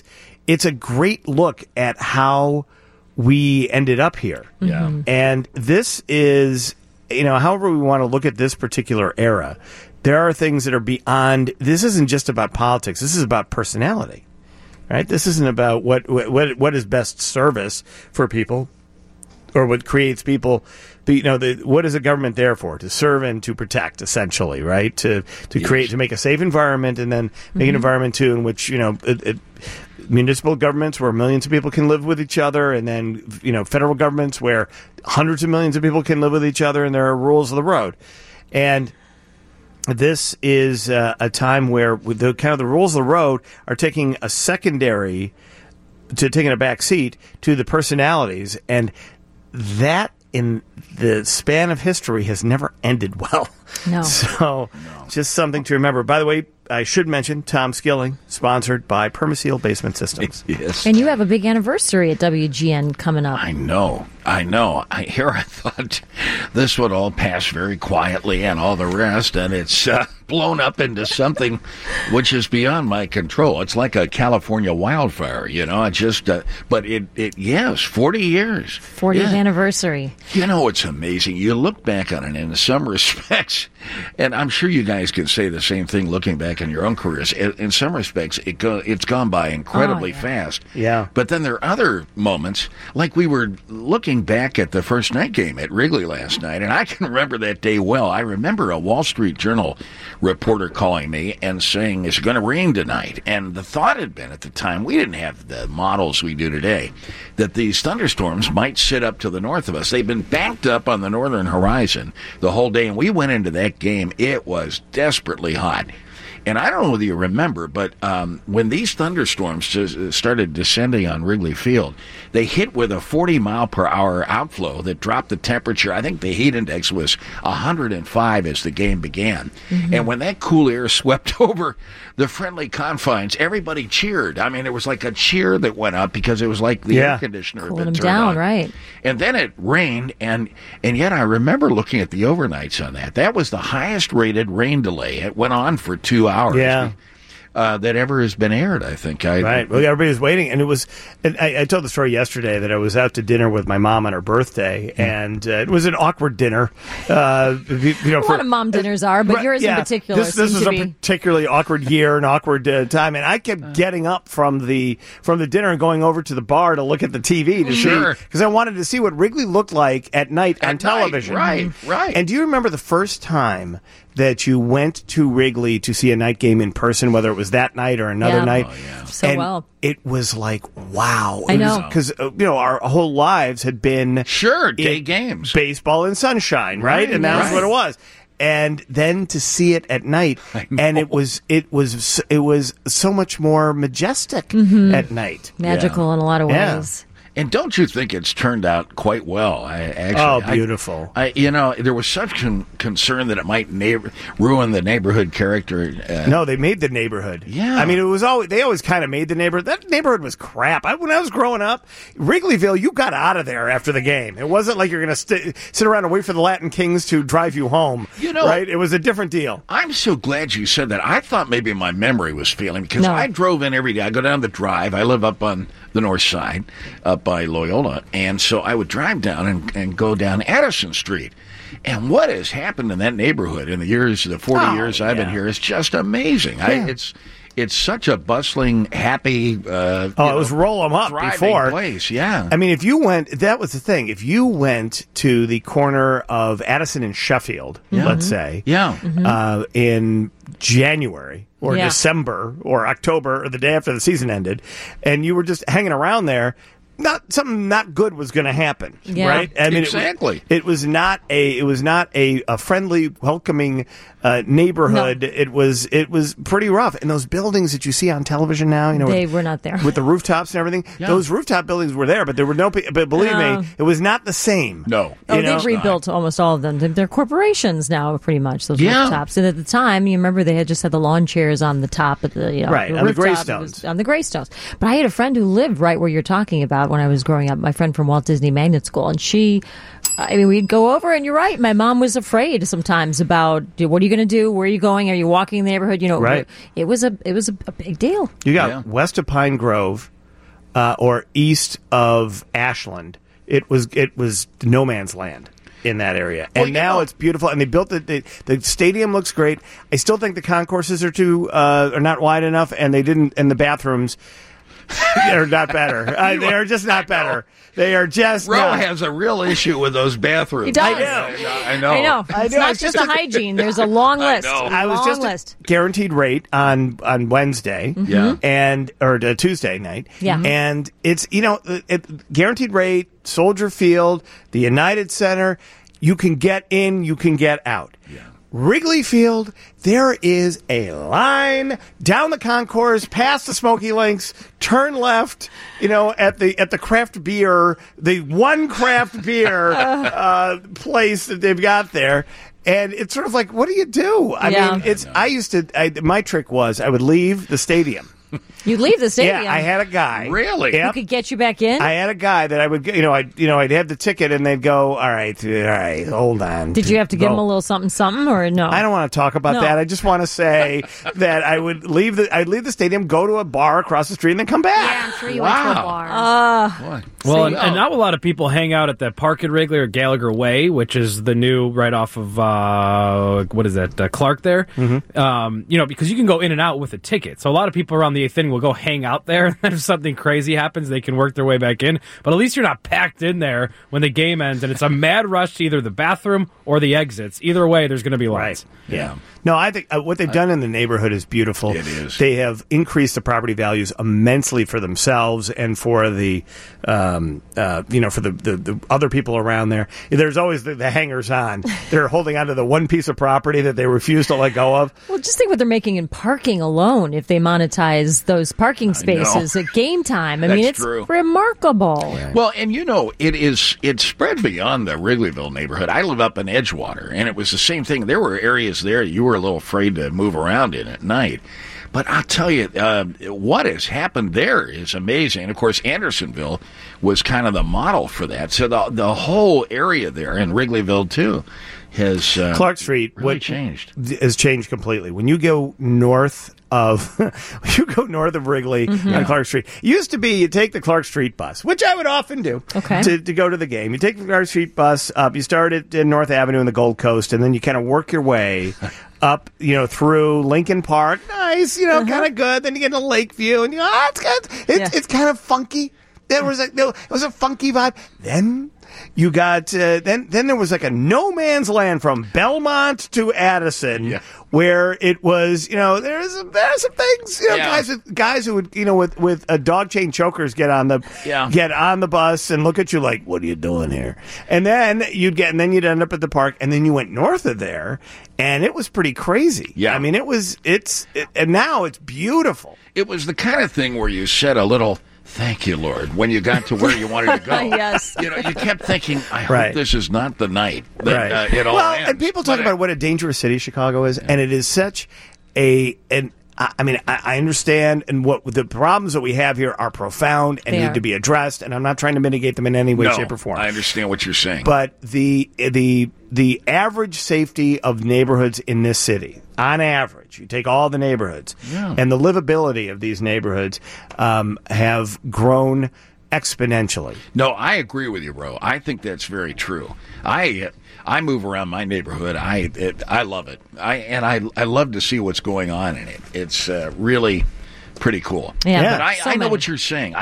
it's a great look at how we ended up here. Yeah. And this is, however we want to look at this particular era, there are things that are beyond. This isn't just about politics. This is about personality, right? This isn't about what is best service for people or what creates people. What is a government there for? To serve and to protect, essentially, right? To create, to make a safe environment, and then make an environment too in which municipal governments where millions of people can live with each other, and then federal governments where hundreds of millions of people can live with each other, and there are rules of the road. And this is a time where the rules of the road are taking a back seat to the personalities, and that in the span of history has never ended well. No. So just something to remember. By the way, I should mention Tom Skilling, sponsored by Permaseal Basement Systems. Yes. And you have a big anniversary at WGN coming up. I know. I thought this would all pass very quietly and all the rest, and it's blown up into something which is beyond my control. It's like a California wildfire, It just, but yes, 40 years. 40th anniversary. It's amazing. You look back on it in some respects, and I'm sure you guys can say the same thing looking back in your own careers. In some respects, it's gone by incredibly fast. Yeah. But then there are other moments, like we were looking back at the first night game at Wrigley last night, and I can remember that day well. I remember a Wall Street Journal reporter calling me and saying, it's going to rain tonight. And the thought had been at the time, we didn't have the models we do today, that these thunderstorms might sit up to the north of us. They've been banked up on the northern horizon the whole day, and we went into that game. It was desperately hot. And I don't know whether you remember, but when these thunderstorms started descending on Wrigley Field, they hit with a 40-mile-per-hour outflow that dropped the temperature. I think the heat index was 105 as the game began. Mm-hmm. And when that cool air swept over the friendly confines, everybody cheered. I mean, it was like a cheer that went up because it was like the air conditioner had been turned on. Right. And then it rained, and yet I remember looking at the overnights on that. That was the highest-rated rain delay. It went on for 2 hours. Yeah. That ever has been aired, I think. Right. Well, everybody was waiting, and it was. And I told the story yesterday that I was out to dinner with my mom on her birthday, and it was an awkward dinner. A lot of mom dinners are, but yours in particular. This was a particularly awkward year, an awkward time, and I kept getting up from the dinner and going over to the bar to look at the TV to see, because I wanted to see what Wrigley looked like at night on television. Right. And do you remember the first time that you went to Wrigley to see a night game in person, whether it was that night or another night? Oh, yeah. Well. It was like, wow. I know. Because, our whole lives had been... day games. Baseball and sunshine, right? And that was what it was. And then to see it at night, and it was so much more majestic at night. Magical in a lot of ways. And don't you think it's turned out quite well? Beautiful. There was such concern that it might ruin the neighborhood character. No, they made the neighborhood. Yeah. I mean, they always kind of made the neighborhood. That neighborhood was crap. When I was growing up, Wrigleyville, you got out of there after the game. It wasn't like you're going to sit around and wait for the Latin Kings to drive you home. Right? It was a different deal. I'm so glad you said that. I thought maybe my memory was failing because I drove in every day. I go down the drive. I live up on the north side, up by Loyola, and so I would drive down and go down Addison Street. And what has happened in that neighborhood in the 40 years I've been here is just amazing. Yeah. It's such a bustling, happy, it was roll 'em up before place. Yeah. I mean, if you went, that was the thing. If you went to the corner of Addison and Sheffield, let's say, in January or December or October or the day after the season ended, and you were just hanging around there, something not good was going to happen, right? I mean, exactly. It was not a friendly, welcoming neighborhood. No. It was pretty rough. And those buildings that you see on television now, they were not there with the rooftops and everything. Yeah. Those rooftop buildings were there, but there were no. But believe me, it was not the same. No, they've rebuilt almost all of them. They're corporations now, pretty much. Those rooftops. And at the time, you remember they had just had the lawn chairs on the top of the on the Greystones. On the Greystones. But I had a friend who lived right where you're talking about when I was growing up. My friend from Walt Disney Magnet School, and we'd go over, and you're right. My mom was afraid sometimes about what are you going to do? Where are you going? Are you walking in the neighborhood? Right. It was a big deal. You got west of Pine Grove, or east of Ashland, it was no man's land in that area. And now it's beautiful. And they built the stadium looks great. I still think the concourses are not wide enough, and the bathrooms are not better. They are just not better. They are just. Roe has a real issue with those bathrooms. He does. I know. I know. It's not just the hygiene. There's a long list. I was just list. Guaranteed rate on Wednesday, or Tuesday night, and it's guaranteed rate. Soldier Field, the United Center, you can get in, you can get out. Yeah. Wrigley Field, there is a line down the concourse, past the Smoky Links, turn left, at the craft beer, the one craft beer place that they've got there. And it's sort of like, what do you do? My trick was I would leave the stadium. You'd leave the stadium. Yeah, I had a guy. Really? Who could get you back in? I had a guy that I would, I'd have the ticket, and they'd go, all right, hold on. Did you have to give him a little something, or no? I don't want to talk about that. I just want to say that I'd leave the stadium, go to a bar across the street, and then come back. Yeah, I'm sure you went to a bar. Well, and now a lot of people hang out at that park at Wrigley or Gallagher Way, which is the new right off of Clark there. Mm-hmm. Because you can go in and out with a ticket. So a lot of people around the 8th inning will go hang out there. And if something crazy happens, they can work their way back in. But at least you're not packed in there when the game ends, and it's a mad rush to either the bathroom or the exits. Either way, there's going to be lines. Right. Yeah. No, I think what they've done in the neighborhood is beautiful. It is. They have increased the property values immensely for themselves and for the, for the other people around there. There's always the hangers-on. They're holding on to the one piece of property that they refuse to let go of. Well, just think what they're making in parking alone if they monetize those parking spaces at game time. I mean, it's true. Remarkable. Right. Well, and it's spread beyond the Wrigleyville neighborhood. I live up in Edgewater, and it was the same thing. There were areas there you were a little afraid to move around in at night. But I'll tell you, what has happened there is amazing. And, of course, Andersonville was kind of the model for that. So the whole area there, and Wrigleyville, too, has Clark Street really changed. Has changed completely. When you go north of Wrigley on Clark Street, it used to be you take the Clark Street bus, which I would often do to go to the game. You take the Clark Street bus up, you start at North Avenue in the Gold Coast, and then you kind of work your way up, through Lincoln Park. Nice, kind of good. Then you get to Lakeview, and it's good. It's kind of funky. It was a funky vibe. Then you got then there was like a no man's land from Belmont to Addison, where it was there's some things guys who would with a dog chain chokers get on the bus and look at you like, what are you doing here? And then you'd end up at the park, and then you went north of there, and it was pretty crazy. Yeah, I mean and now it's beautiful. It was the kind of thing where you said a little, thank you, Lord, when you got to where you wanted to go. Yes. You kept thinking, I hope this is not the night that it all ends. And people talk about what a dangerous city Chicago is, and it is such I understand, and what the problems that we have here are profound and need to be addressed, and I'm not trying to mitigate them in any way, shape, or form. I understand what you're saying. But the average safety of neighborhoods in this city, on average, you take all the neighborhoods, and the livability of these neighborhoods have grown exponentially. No, I agree with you, bro. I think that's very true. I move around my neighborhood. I love it. I love to see what's going on in it. It's really pretty cool. Yeah, but I know what you're saying.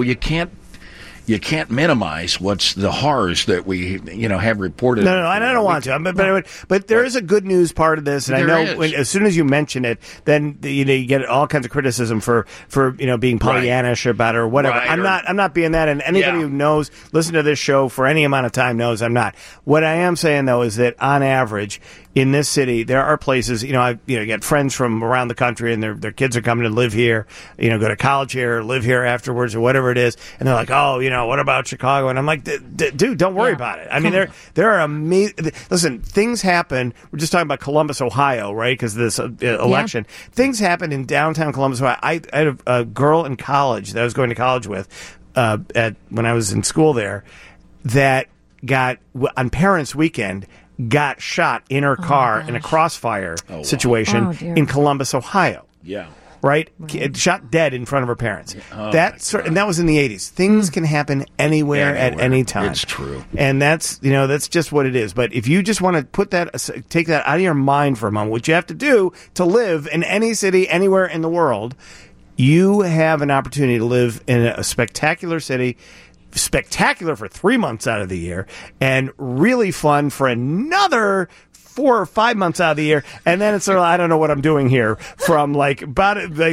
You can't minimize what's the horrors that we have reported. No, and I don't want to. But there is a good news part of this, and I know as soon as you mention it, then you get all kinds of criticism for being Pollyannish about it or whatever. Right, I'm not being that, and anybody who knows, listen to this show for any amount of time knows I'm not. What I am saying though is that on average, in this city, there are places, I get friends from around the country, and their kids are coming to live here, go to college here, live here afterwards, or whatever it is, and they're like, oh, what about Chicago? And I'm like, dude, don't worry about it. I mean, there are amazing. Listen, things happen. We're just talking about Columbus, Ohio, right? Because of this election, things happen in downtown Columbus, Ohio. I had a girl in college that I was going to college with when I was in school there that got on Parents' Weekend. Got shot in her car in a crossfire situation in Columbus, Ohio. Yeah. right? Shot dead in front of her parents. Oh, And that was in the 80s. Things can happen anywhere at any time. It's true. And that's just what it is. But if you just want to take that out of your mind for a moment, what you have to do to live in any city, anywhere in the world, you have an opportunity to live in a spectacular city, spectacular for 3 months out of the year, and really fun for another 4 or 5 months out of the year, and then it's sort of, I don't know what I'm doing here, from like about the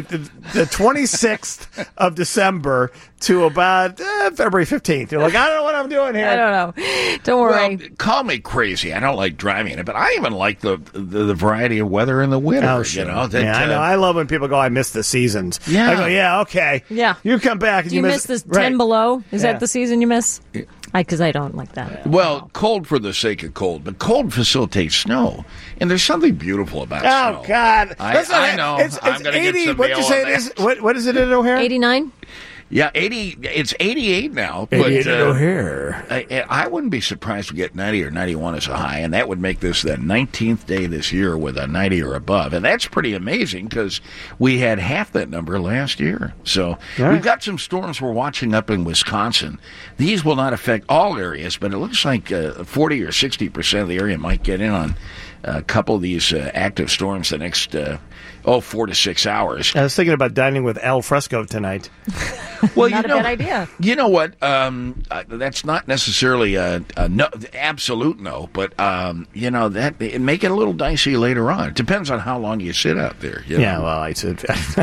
26th of December to about February 15th. You're like, I don't know what I'm doing here. I don't know. Don't worry. Well, call me crazy. I don't like driving it, but I even like the variety of weather in the winter. Oh, sure. You know, I know. I love when people go, I miss the seasons. Yeah. I go, yeah, okay. Yeah. You come back and Do you miss this 10 below? Is that the season you miss? Because I don't like that. Well, cold for the sake of cold, but cold facilitates snow, and there's something beautiful about snow. Oh, God. I know. It's I'm going to 80. get some What'd you mail say on it is? that. What is it at O'Hare? 89? Yeah, 80. It's 88 now. 88 but, at O'Hare. I wouldn't be surprised to get 90 or 91 as a high, and that would make this the 19th day this year with a 90 or above. And that's pretty amazing because we had half that number last year. So we've got some storms we're watching up in Wisconsin. These will not affect all areas, but it looks like 40 or 60% of the area might get in on a couple of these active storms the next 4 to 6 hours. I was thinking about dining with Al Fresco tonight. Well, Not a bad idea. You know what? That's not necessarily a no, absolute no, but that it make it a little dicey later on. It depends on how long you sit out there. You know? Yeah, well, I said,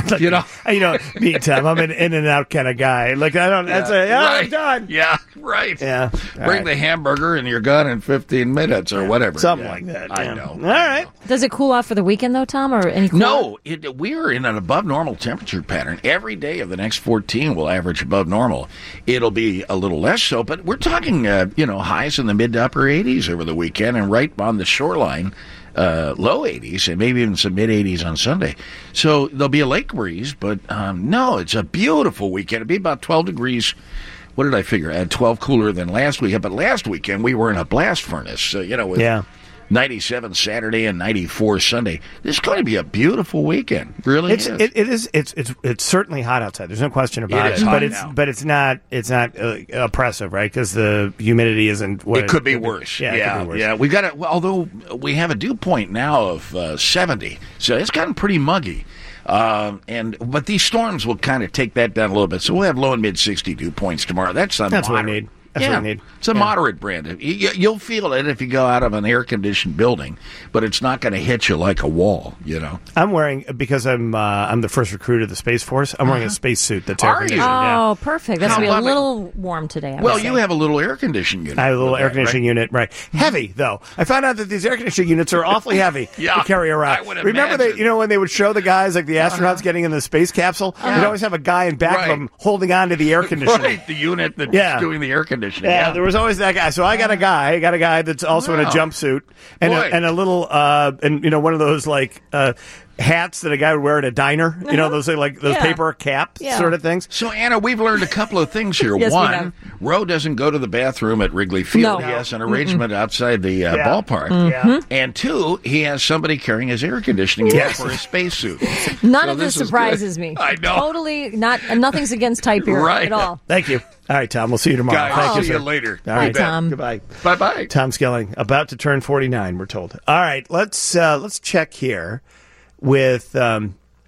me, Tom, I'm an in and out kind of guy. Like I don't. That's I'm done. Yeah, right. Yeah, bring the hamburger and you're gone in 15 minutes or whatever. Something like that. I know. All right. Does it cool off for the weekend though, Tom, or any? No, we're in an above normal temperature pattern. Every day of the next 14 will average above normal. It'll be a little less so, but we're talking, highs in the mid to upper 80s over the weekend, and right on the shoreline, low 80s, and maybe even some mid 80s on Sunday. So there'll be a lake breeze, but no, it's a beautiful weekend. It'll be about 12 degrees. What did I figure? 12 cooler than last weekend, but last weekend we were in a blast furnace. With 97 Saturday and 94 Sunday. This is going to be a beautiful weekend. Really, it's certainly hot outside. There's no question about it. But it's not oppressive, right? Because the humidity isn't. It could be worse. Yeah, it could be worse. Yeah. We got it. Although we have a dew point now of 70, so it's gotten pretty muggy. But these storms will kind of take that down a little bit. So we'll have low and mid 60 dew points tomorrow. That's what we need. That's what we need. It's a moderate brand. You'll feel it if you go out of an air-conditioned building, but it's not going to hit you like a wall, I'm wearing, because I'm the first recruit of the Space Force, I'm wearing a space suit that's air-conditioned. Oh, perfect. That's going to be a little warm today. Well, you have a little air-conditioning unit. I have a little air-conditioning unit, right. Heavy, though. I found out that these air-conditioning units are awfully heavy to carry around. Remember, when they would show the guys, like the astronauts getting in the space capsule, they'd always have a guy in back of them holding on to the air conditioning. Right, the unit that's doing the air conditioning. Yeah, there was always that guy. So I got a guy that's also in a jumpsuit and a little one of those hats that a guy would wear at a diner. Those paper cap sort of things. So Anna, we've learned a couple of things here. Yes, one, Roe doesn't go to the bathroom at Wrigley Field. No. He has an arrangement outside the ballpark. Mm-hmm. And two, he has somebody carrying his air conditioning for his spacesuit. None of this surprises me. I know. Totally not. Nothing's against type here at all. Thank you. All right, Tom. We'll see you tomorrow. Guys, Thank you, see sir. you later. All right, Tom. Goodbye. Bye-bye. Tom Skilling, about to turn 49, we're told. All right, let's check here with what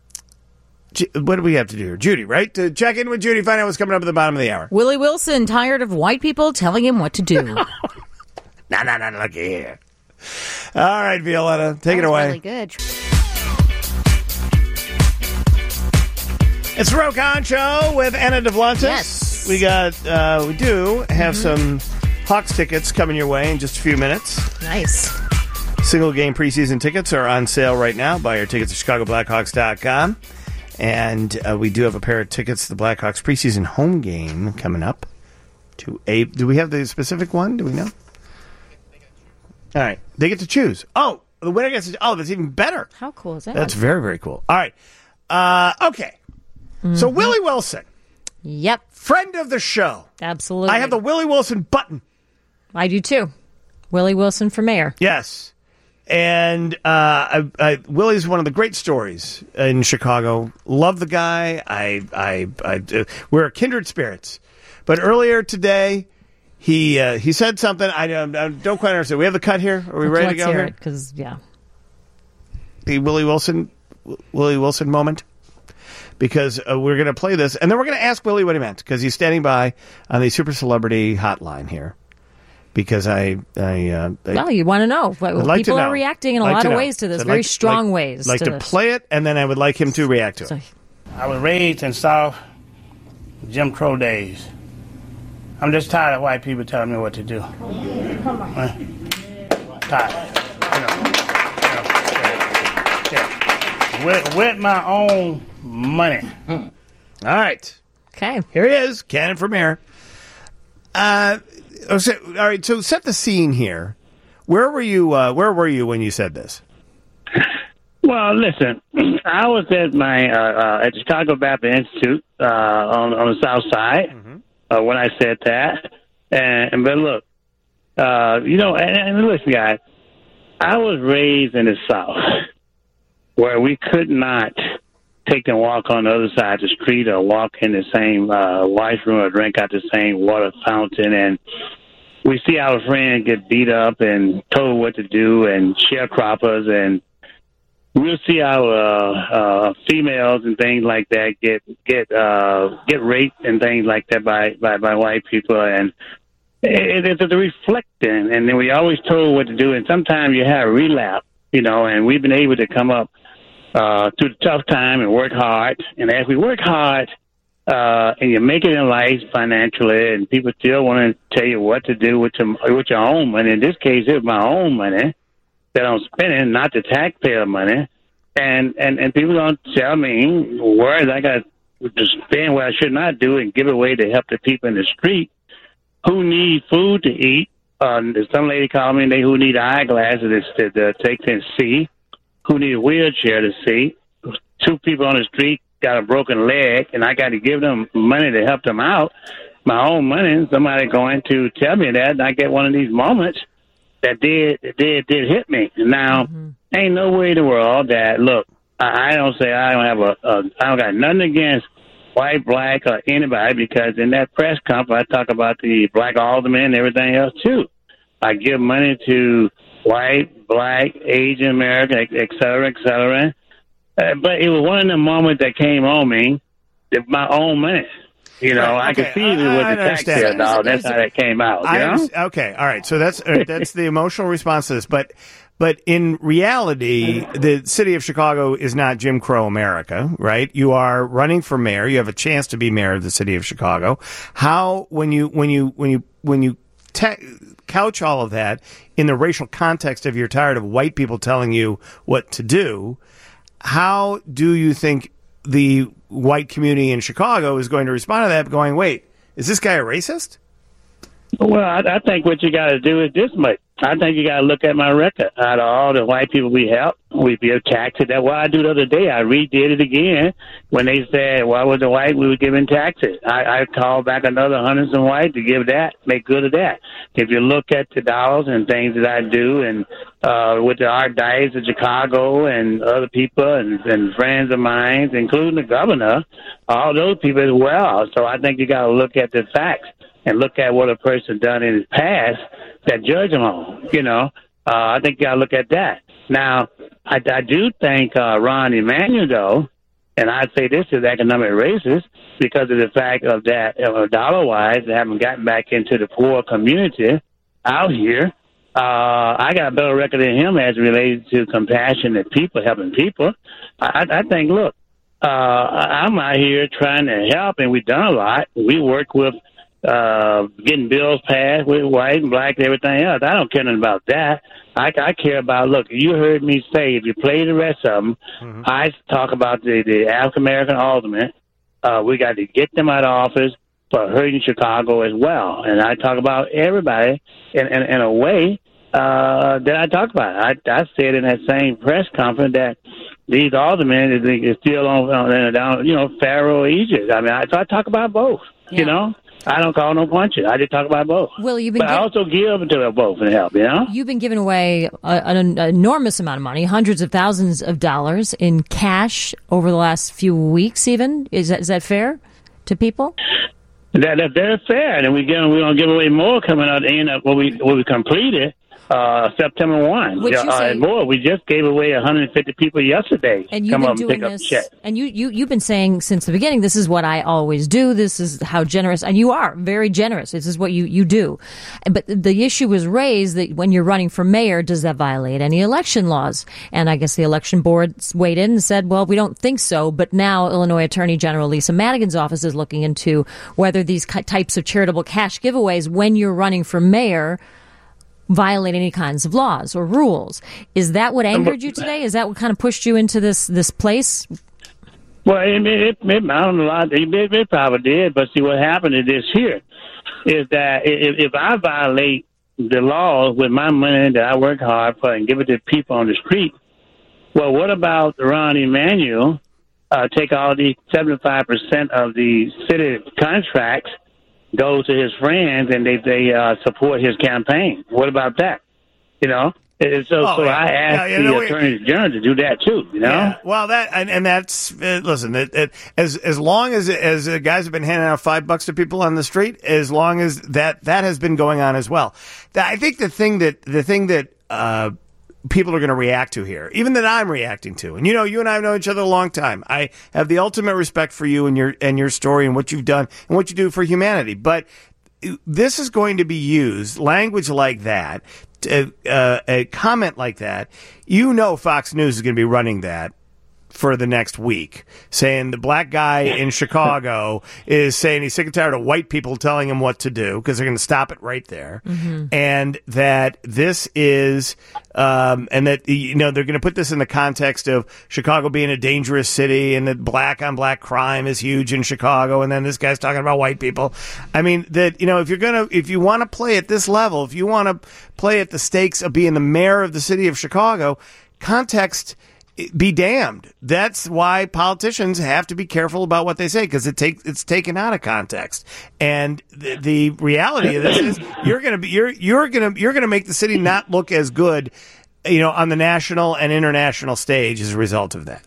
do we have to do here? Judy, right? To check in with Judy, find out what's coming up at the bottom of the hour. Willie Wilson, tired of white people telling him what to do. No, look here. All right, Violetta, take it away. Really good. It's the Roe Conn Show with Anna DeVlantis. Yes. We do have some Hawks tickets coming your way in just a few minutes. Nice. Single game preseason tickets are on sale right now. Buy your tickets at ChicagoBlackhawks.com. And we do have a pair of tickets to the Blackhawks preseason home game coming up. Do we have the specific one? Do we know? All right. They get to choose. Oh, the winner gets to... Oh, that's even better. How cool is that? That's very, very cool. All right. Okay. So Willie Wilson. Yep. Friend of the show. Absolutely. I have the Willie Wilson button. I do too. Willie Wilson for mayor. Yes. And Willie's one of the great stories in Chicago. Love the guy. We're kindred spirits. But earlier today, he said something. I don't quite understand. We have the cut here. Are we ready to go here? Because the Willie Wilson moment. Because we're going to play this, and then we're going to ask Willie what he meant, because he's standing by on the super celebrity hotline here. Because well, you want to know. People are reacting in a lot of ways to this, very strong ways. Like to play it, and then I would like him to react to it. I was raised in South Jim Crow days. I'm just tired of white people telling me what to do. Tired. With my own money. All right. Okay. Here he is, Cannon for mayor. All right, so set the scene here. Where were you when you said this? Well, listen, I was at at the Chicago Baptist Institute on the South Side when I said that. But look, and listen, guys, I was raised in the South where we could not take and walk on the other side of the street or walk in the same washroom or drink out the same water fountain. And we see our friends get beat up and told what to do, and sharecroppers, and we'll see our females and things like that get raped and things like that by white people. And it's a reflecting, and then we always told what to do. And sometimes you have a relapse, and we've been able to come up through the tough time and work hard. And as we work hard, and you make it in life financially, and people still want to tell you what to do with your own money. In this case, it was my own money that I'm spending, not the taxpayer money. And people don't tell me where I got to spend what I should not do and give away to help the people in the street who need food to eat. Some lady called me who need eyeglasses to take and see, who need a wheelchair to see. 2 people on the street got a broken leg, and I got to give them money to help them out. My own money. Somebody going to tell me that, and I get one of these moments that did hit me. Now, ain't no way in the world that, look, I don't say I don't got nothing against white, black, or anybody, because in that press conference, I talk about the black aldermen and everything else, too. I give money to white, black, Asian American, et cetera, et cetera. But it was one of the moments that came on me, my own money. I could see it with the taxpayer dollar. That's how that came out. Okay, all right. So that's the emotional response to this. But in reality, the city of Chicago is not Jim Crow America, right? You are running for mayor. You have a chance to be mayor of the city of Chicago. How when you couch all of that in the racial context of you're tired of white people telling you what to do, how do you think the white community in Chicago is going to respond to that, going, wait, is this guy a racist? Well, I think what you got to do is this much. I think you got to look at my record. Out of all the white people we help, we give taxes. That's what I do the other day. I redid it again when they said, why was the white we were giving taxes? I called back another 100 some white to give that, make good of that. If you look at the dollars and things that I do, and with the Archdiocese of Chicago and other people and friends of mine, including the governor, all those people as well. So I think you got to look at the facts and look at what a person done in his past that judge him on. I think you got to look at that. Now, I do think Ron Emanuel, though, and I'd say this is economic racist because of the fact of that, dollar-wise, they haven't gotten back into the poor community out here. I got a better record than him as related to compassionate people, helping people. I think, look, I'm out here trying to help, and we've done a lot. We work with getting bills passed with white and black and everything else. I don't care nothing about that. I care about, look, you heard me say, if you play the rest of them, I talk about the African-American aldermen. We got to get them out of office for hurting Chicago as well. And I talk about everybody in a way that I talk about. I said in that same press conference that these aldermen is still on Pharaoh Egypt. I mean, so I talk about both, I don't call no punches. I just talk about both. Will, but I also give to them both and help, you know? You've been giving away an enormous amount of money, hundreds of thousands of dollars in cash over the last few weeks even. Is that fair to people? That's very fair. And we're going to give away more coming out at the end of what we completed. September 1. And more. We just gave away 150 people yesterday. And you've been doing this. And you've been saying since the beginning, this is what I always do. This is how generous, and you are very generous. This is what you do. But the issue was raised that when you're running for mayor, does that violate any election laws? And I guess the election board weighed in and said, well, we don't think so. But now Illinois Attorney General Lisa Madigan's office is looking into whether these types of charitable cash giveaways, when you're running for mayor, violate any kinds of laws or rules. Is that what angered you today? Is that what kind of pushed you into this place? Well, I don't know. It probably did. But see, what happened is this here is that if I violate the law with my money that I work hard for and give it to people on the street, well, what about Ron Emanuel take all the 75% of the city contracts, go to his friends, and they support his campaign? What about that? You know? So I asked the Attorney General to do that too. You know? Yeah. Well, that and that's listen. As long as guys have been handing out $5 to people on the street, as long as that has been going on as well. I think the thing that people are going to react to here, even that I'm reacting to, and you and I have known each other a long time. I have the ultimate respect for you and your story and what you've done and what you do for humanity. But this is going to be used, language like that, a comment like that. Fox News is going to be running that for the next week, saying the black guy in Chicago is saying he's sick and tired of white people telling him what to do, because they're going to stop it right there. Mm-hmm. And that this is, and that, they're going to put this in the context of Chicago being a dangerous city and that black on black crime is huge in Chicago. And then this guy's talking about white people. I mean, that, if you want to play at this level, if you want to play at the stakes of being the mayor of the city of Chicago, context be damned. That's why politicians have to be careful about what they say, because it's taken out of context. And the reality of this is you're going to make the city not look as good, on the national and international stage as a result of that.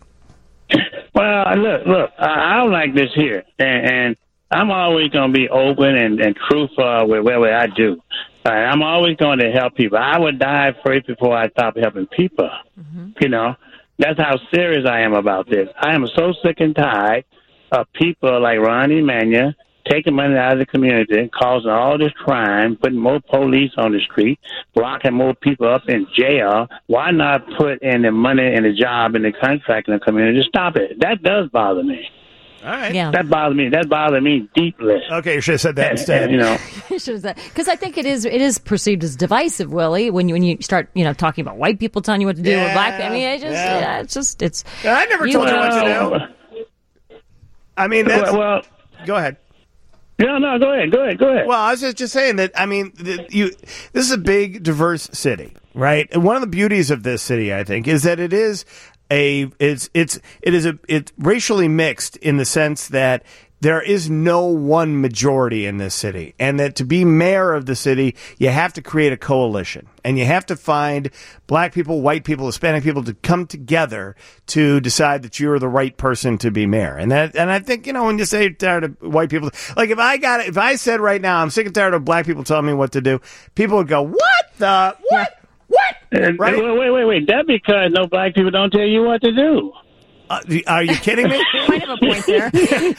Well, look, I don't like this here, and I'm always going to be open and truthful with what I do. I'm always going to help people. I would die first before I stop helping people. Mm-hmm. That's how serious I am about this. I am so sick and tired of people like Ron Emanuel taking money out of the community, causing all this crime, putting more police on the street, locking more people up in jail. Why not put in the money and the job and the contract in the community? Stop it. That does bother me. All right. Yeah. That bothered me deeply. Okay, you should have said that instead. Because I think it is perceived as divisive, Willie, when you start talking about white people telling you what to do with black people. I mean, it's. I never told you what to do. I mean, well, go ahead. No, go ahead. Well, I was just saying that. I mean, this is a big, diverse city, right? And one of the beauties of this city, I think, is that it is it's racially mixed in the sense that there is no one majority in this city, and that to be mayor of the city, you have to create a coalition, and you have to find black people, white people, Hispanic people to come together to decide that you're the right person to be mayor. And I think, when you say tired of white people, like if I said right now, I'm sick and tired of black people telling me what to do, people would go, what? What? Right? Wait. That's because no black people don't tell you what to do. Are you kidding me? You might have a point there.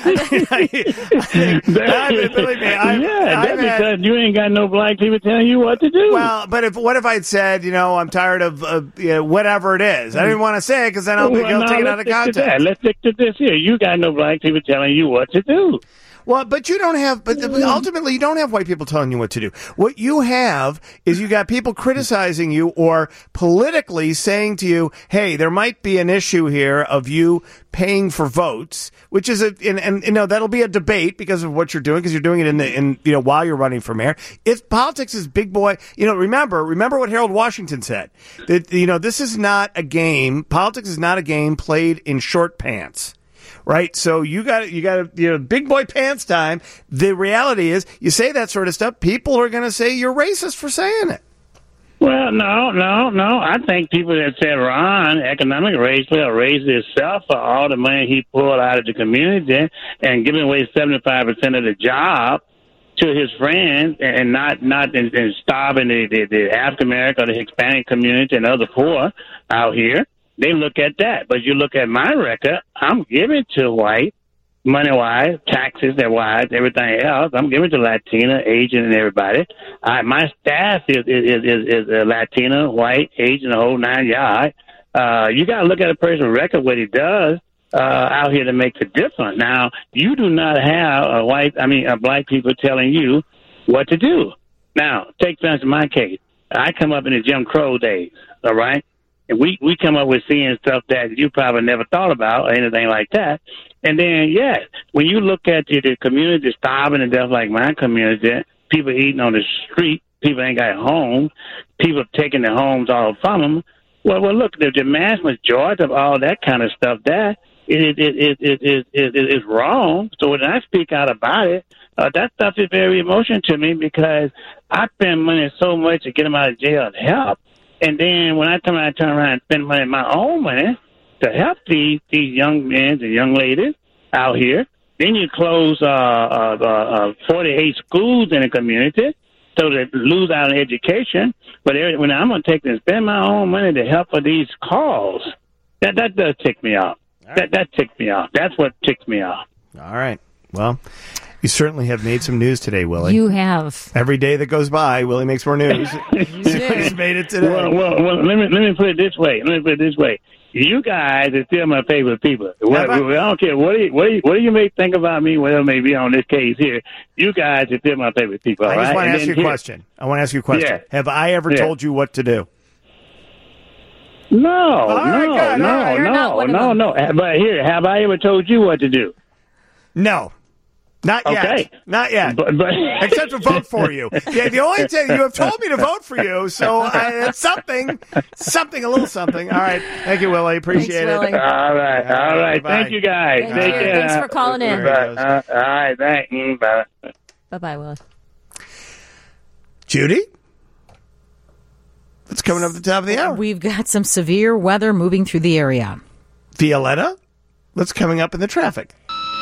Because you ain't got no black people telling you what to do. Well, but what if I'd said, I'm tired of whatever it is? I didn't want to say it because then I'll take it out of context. Let's stick to this here. You got no black people telling you what to do. Well, but you don't have, but ultimately you don't have white people telling you what to do. What you have is you got people criticizing you or politically saying to you, hey, there might be an issue here of you paying for votes, which is that'll be a debate because of what you're doing, because you're doing it while you're running for mayor. If politics is big boy, remember what Harold Washington said, that, this is not a game. Politics is not a game played in short pants. right? So you got big boy pants time. The reality is, you say that sort of stuff, people are going to say you're racist for saying it. Well, no. I think people that said Ron, economic race, will raise himself for all the money he pulled out of the community and giving away 75% of the job to his friends and not starving the African American or the Hispanic community and other poor out here. They look at that. But you look at my record, I'm giving to white, money-wise, taxes-wise, everything else. I'm giving to Latina, Asian, and everybody. My staff is Latina, white, Asian, the whole 9 yards. You got to look at a person's record, what he does out here to make a difference. Now, you do not have black people telling you what to do. Now, take for instance my case. I come up in the Jim Crow days, all right? And we come up with seeing stuff that you probably never thought about or anything like that. And then, yes, when you look at the community starving to death like my community, people eating on the street, people ain't got homes, people taking their homes all from them. Well, look, the mass majority of all that kind of stuff, that is wrong. So when I speak out about it, that stuff is very emotional to me because I spend money so much to get them out of jail and help. And then when I turn around and spend money, my own money, to help these young men and young ladies out here, then you close 48 schools in the community, so they lose out on education. But when I'm going to take and spend my own money to help for these cause, that does tick me off. Right. That ticks me off. That's what ticks me off. All right. Well, you certainly have made some news today, Willie. You have. Every day that goes by, Willie makes more news. He's made it today. Well, let me put it this way. You guys are still my favorite people. I don't care what do you may think about me, whatever may be on this case here. You guys are still my favorite people. I just want to ask you a question. Yeah. Have I ever told you what to do? No. No. But here, have I ever told you what to do? No. Not yet. Okay. Not yet. But except to vote for you. Yeah, the only thing you have told me to vote for you, so it's something, a little something. All right. Thank you, Willie. Appreciate it. Willie. All right. Bye. Thank you, guys. Thank you. Thanks for calling in. All right. Thank you. Bye. Bye-bye, Willie. Judy? What's coming up at the top of the hour? We've got some severe weather moving through the area. Violetta? What's coming up in the traffic?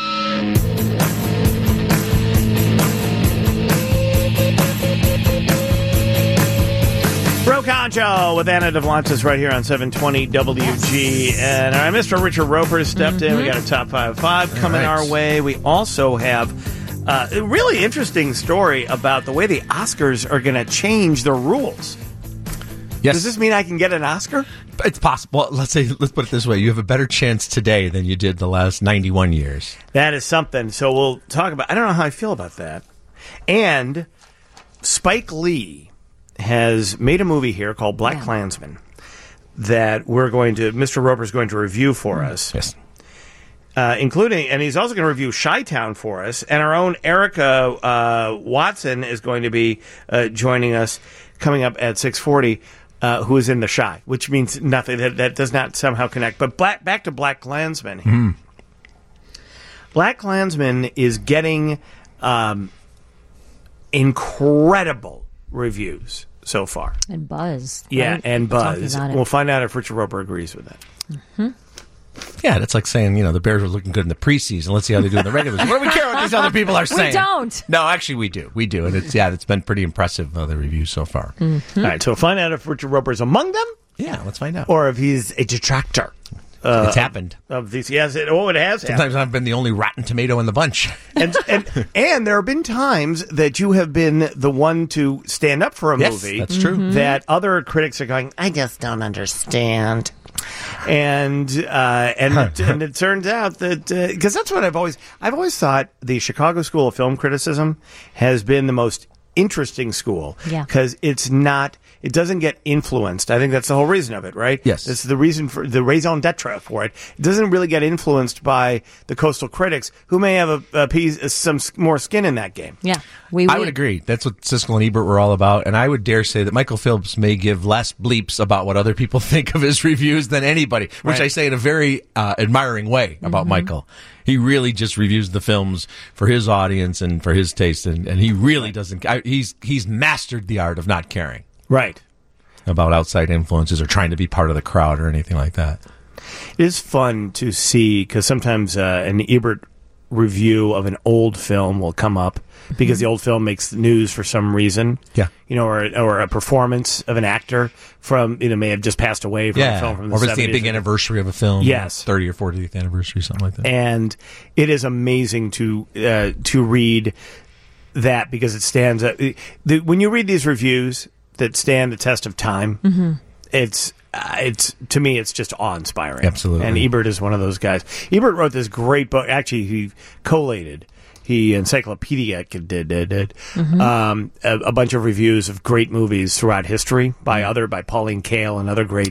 Bro Concho with Anna Devlantis right here on 720 WG. And our Mr. Richard Roper stepped in. We got a top 5 coming our way. We also have a really interesting story about the way the Oscars are going to change their rules. Yes. Does this mean I can get an Oscar? It's possible. Let's put it this way. You have a better chance today than you did the last 91 years. That is something. So we'll talk about, I don't know how I feel about that. And Spike Lee has made a movie here called Black Klansman that Mr. Roper's going to review for us. Yes. Including, and he's also going to review Chi-Town for us. And our own Erica Watson is going to be joining us coming up at 6:40. Who is in the Chi, which means nothing. That does not somehow connect. But back to Black Klansman here. Mm. Black Klansman is getting incredible reviews so far. And buzz. Yeah, right? and buzz. We'll find out if Richard Roper agrees with that. Mm-hmm. Yeah, that's like saying, the Bears were looking good in the preseason. Let's see how they do in the regular season. What do we care what these other people are saying? We don't. No, actually, we do. We do. And it's been pretty impressive, the reviews so far. Mm-hmm. All right, so we'll find out if Richard Roper is among them. Yeah, let's find out. Or if he's a detractor. It's happened. Of these, yes, it has Sometimes happened. I've been the only rotten tomato in the bunch. And there have been times that you have been the one to stand up for a movie. That's true. Mm-hmm. That other critics are going, I just don't understand. And it turns out that because that's what I've always thought the Chicago School of Film Criticism has been the most interesting school because it's not it doesn't get influenced. I think that's the whole reason of it, right? Yes. It's the reason for the raison d'etre for it. It doesn't really get influenced by the coastal critics who may have some more skin in that game. Yeah. I would agree. That's what Siskel and Ebert were all about. And I would dare say that Michael Phillips may give less bleeps about what other people think of his reviews than anybody, which Right. I say in a very admiring way about Michael. He really just reviews the films for his audience and for his taste. And he really doesn't. He's mastered the art of not caring. Right. About outside influences or trying to be part of the crowd or anything like that. It is fun to see because sometimes an Ebert review of an old film will come up because the old film makes the news for some reason. Yeah. Or a performance of an actor from, may have just passed away from a film from the 70s. Or it's the big anniversary of a film. Yes. 30th or 40th anniversary, something like that. And it is amazing to read that because it stands up. When you read these reviews that stand the test of time, it's to me, it's just awe-inspiring. Absolutely. And Ebert is one of those guys. Ebert wrote this great book. Actually, he collated. He Encyclopedia did a bunch of reviews of great movies throughout history by Pauline Kael and other great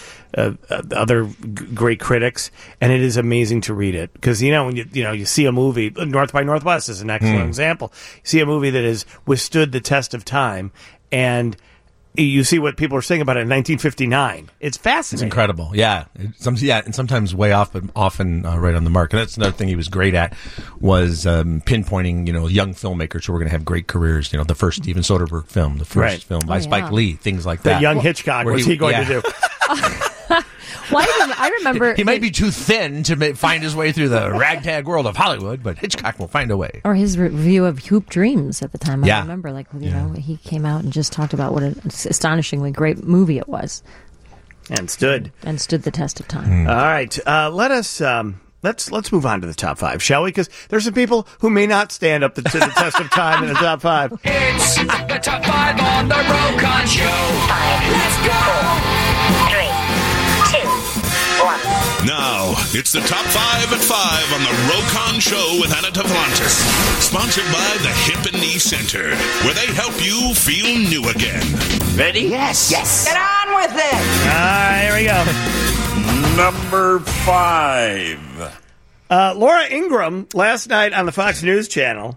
great critics, and it is amazing to read it because when you see a movie. North by Northwest is an excellent example. You see a movie that has withstood the test of time, and you see what people are saying about it in 1959. It's fascinating. It's incredible. Yeah. And sometimes way off, but often right on the mark. And that's another thing he was great at was pinpointing, young filmmakers who were going to have great careers. The first Steven Soderbergh film, the first film by Spike Lee, things like that. The young Hitchcock, what's he going to do? Well, I remember he might be too thin to find his way through the ragtag world of Hollywood, but Hitchcock will find a way. Or his review of Hoop Dreams at the time. I remember, he came out and just talked about what an astonishingly great movie it was, and stood the test of time. All right, let's move on to the top 5, shall we? Because there's some people who may not stand up to the test of time in the top 5. It's the top 5 on the Rokon Show. 5. Let's go. 3, 2, 1. Now, it's the top 5 at 5 on the Rokon Show with Anna Tavlantis. Sponsored by the Hip and Knee Center, where they help you feel new again. Ready? Yes. Get on with it. All right, here we go. Number 5. Laura Ingraham, last night on the Fox News Channel,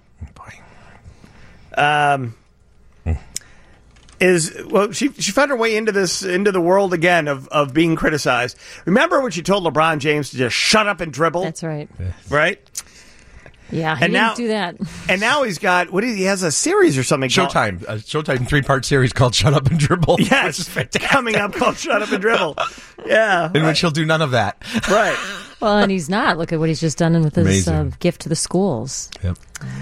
she found her way into the world again of being criticized. Remember when she told LeBron James to just shut up and dribble? That's right. Right? Yeah, he didn't do that. And now he's got, he has a series or something. Showtime 3-part series called Shut Up and Dribble. Yes, coming up called Shut Up and Dribble. Yeah. In which he'll do none of that. Right. Well, and he's not. Look at what he's just done with his gift to the schools. Yep.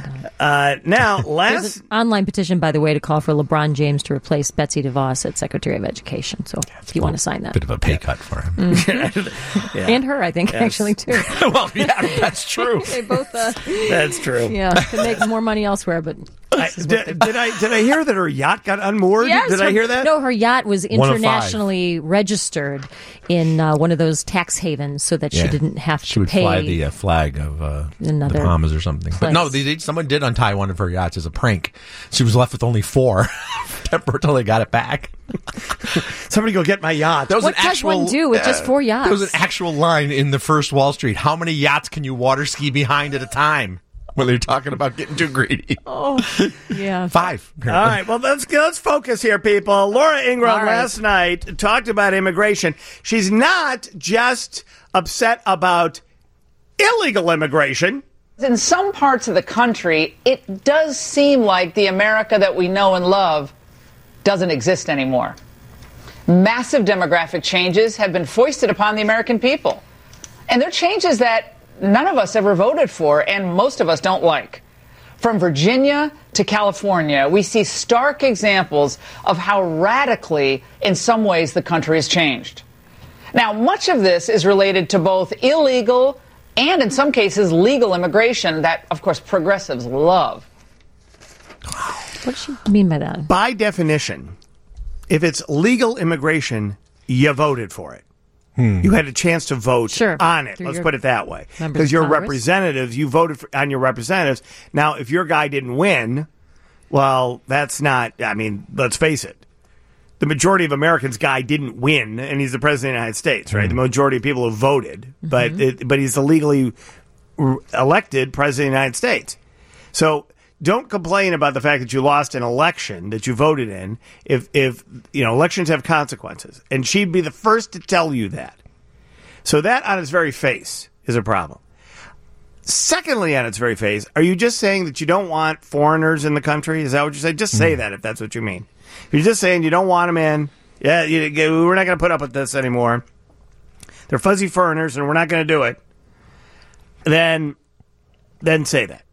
Now, there's an online petition, by the way, to call for LeBron James to replace Betsy DeVos as Secretary of Education. So if you want to sign that. Bit of a pay cut for him. Yeah. And her, I think, actually, too. Well, yeah, that's true. They both... that's true. Yeah, can make more money elsewhere, but... Did I hear that her yacht got unmoored? Yes, did I hear that? No, her yacht was internationally registered in one of those tax havens so that she didn't have to pay. She would fly the flag of the Bahamas or something. Place. But no, someone did untie one of her yachts as a prank. She was left with only 4 until they got it back. Somebody go get my yacht. What does one do with just 4 yachts? There was an actual line in the first Wall Street. How many yachts can you water ski behind at a time? When they're talking about getting too greedy. Oh, yeah. 5. Apparently. All right, well, let's focus here, people. Laura Ingraham last night talked about immigration. She's not just upset about illegal immigration. In some parts of the country, it does seem like the America that we know and love doesn't exist anymore. Massive demographic changes have been foisted upon the American people. And they're changes that none of us ever voted for, and most of us don't like. From Virginia to California, we see stark examples of how radically, in some ways, the country has changed. Now, much of this is related to both illegal and, in some cases, legal immigration that, of course, progressives love. What does she mean by that? By definition, if it's legal immigration, you voted for it. You had a chance to vote on it. Let's put it that way. Because your representatives, you voted on your representatives. Now, if your guy didn't win, well, that's not, let's face it. the majority of Americans guy didn't win, and he's the president of the United States, right? The majority of people have voted, but he's the legally elected president of the United States. So don't complain about the fact that you lost an election that you voted in if elections have consequences. And she'd be the first to tell you that. So that on its very face is a problem. Secondly, on its very face, are you just saying that you don't want foreigners in the country? Is that what you're saying? Just say that if that's what you mean. If you're just saying you don't want them in, we're not going to put up with this anymore. They're fuzzy foreigners and we're not going to do it. Then say that.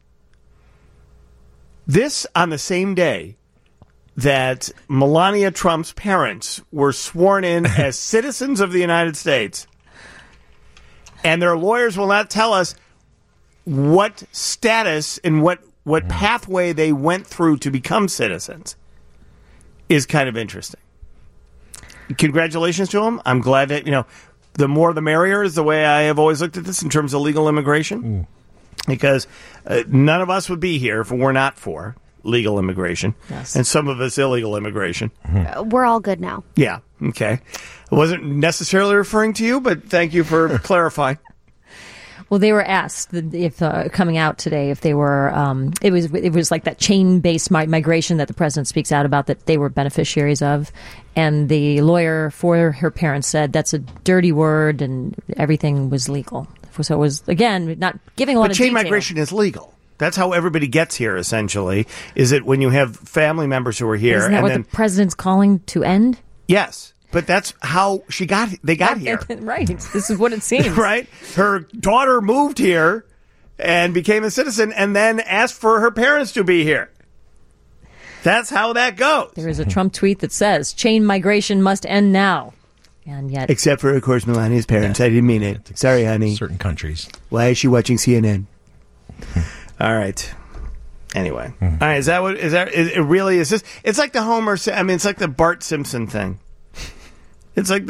This on the same day that Melania Trump's parents were sworn in as citizens of the United States, and their lawyers will not tell us what status and what pathway they went through to become citizens, is kind of interesting. Congratulations to them. I'm glad that, the more the merrier is the way I have always looked at this in terms of legal immigration. Because none of us would be here if we're not for legal immigration. Yes. And some of us illegal immigration. We're all good now. Yeah, okay. I wasn't necessarily referring to you, but thank you for clarifying. Well, they were asked if coming out today if they were it was like that chain-based migration that the president speaks out about that they were beneficiaries of, and the lawyer for her parents said that's a dirty word and everything was legal. So it was, again, not giving a lot of detail. But chain migration is legal. That's how everybody gets here, essentially, is it when you have family members who are here. Isn't that what the president's calling to end? Yes. But that's how they got here. Right. This is what it seems. Right? Her daughter moved here and became a citizen and then asked for her parents to be here. That's how that goes. There is a Trump tweet that says, chain migration must end now. And yet... Except for, of course, Melania's parents. Yeah. I didn't mean it. Sorry, honey. Certain countries. Why is she watching CNN? All right. Anyway. All right. Is it really, is this, it's like the Homer, it's like the Bart Simpson thing. It's like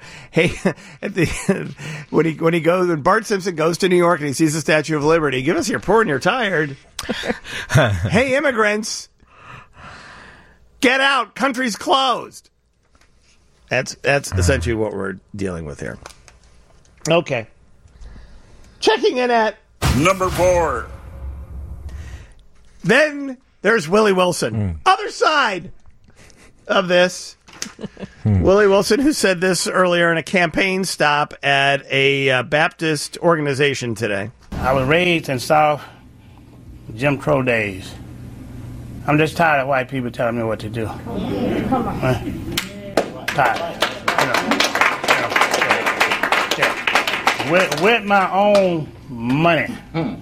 when Bart Simpson goes to New York and he sees the Statue of Liberty, give us your poor and you're tired. Hey, immigrants, get out. Country's closed. That's essentially what we're dealing with here. Okay. Checking in at number 4. Then there's Willie Wilson. Other side of this. Willie Wilson, who said this earlier in a campaign stop at a Baptist organization today. I was raised in South Jim Crow days. I'm just tired of white people telling me what to do. Tired. With my own money.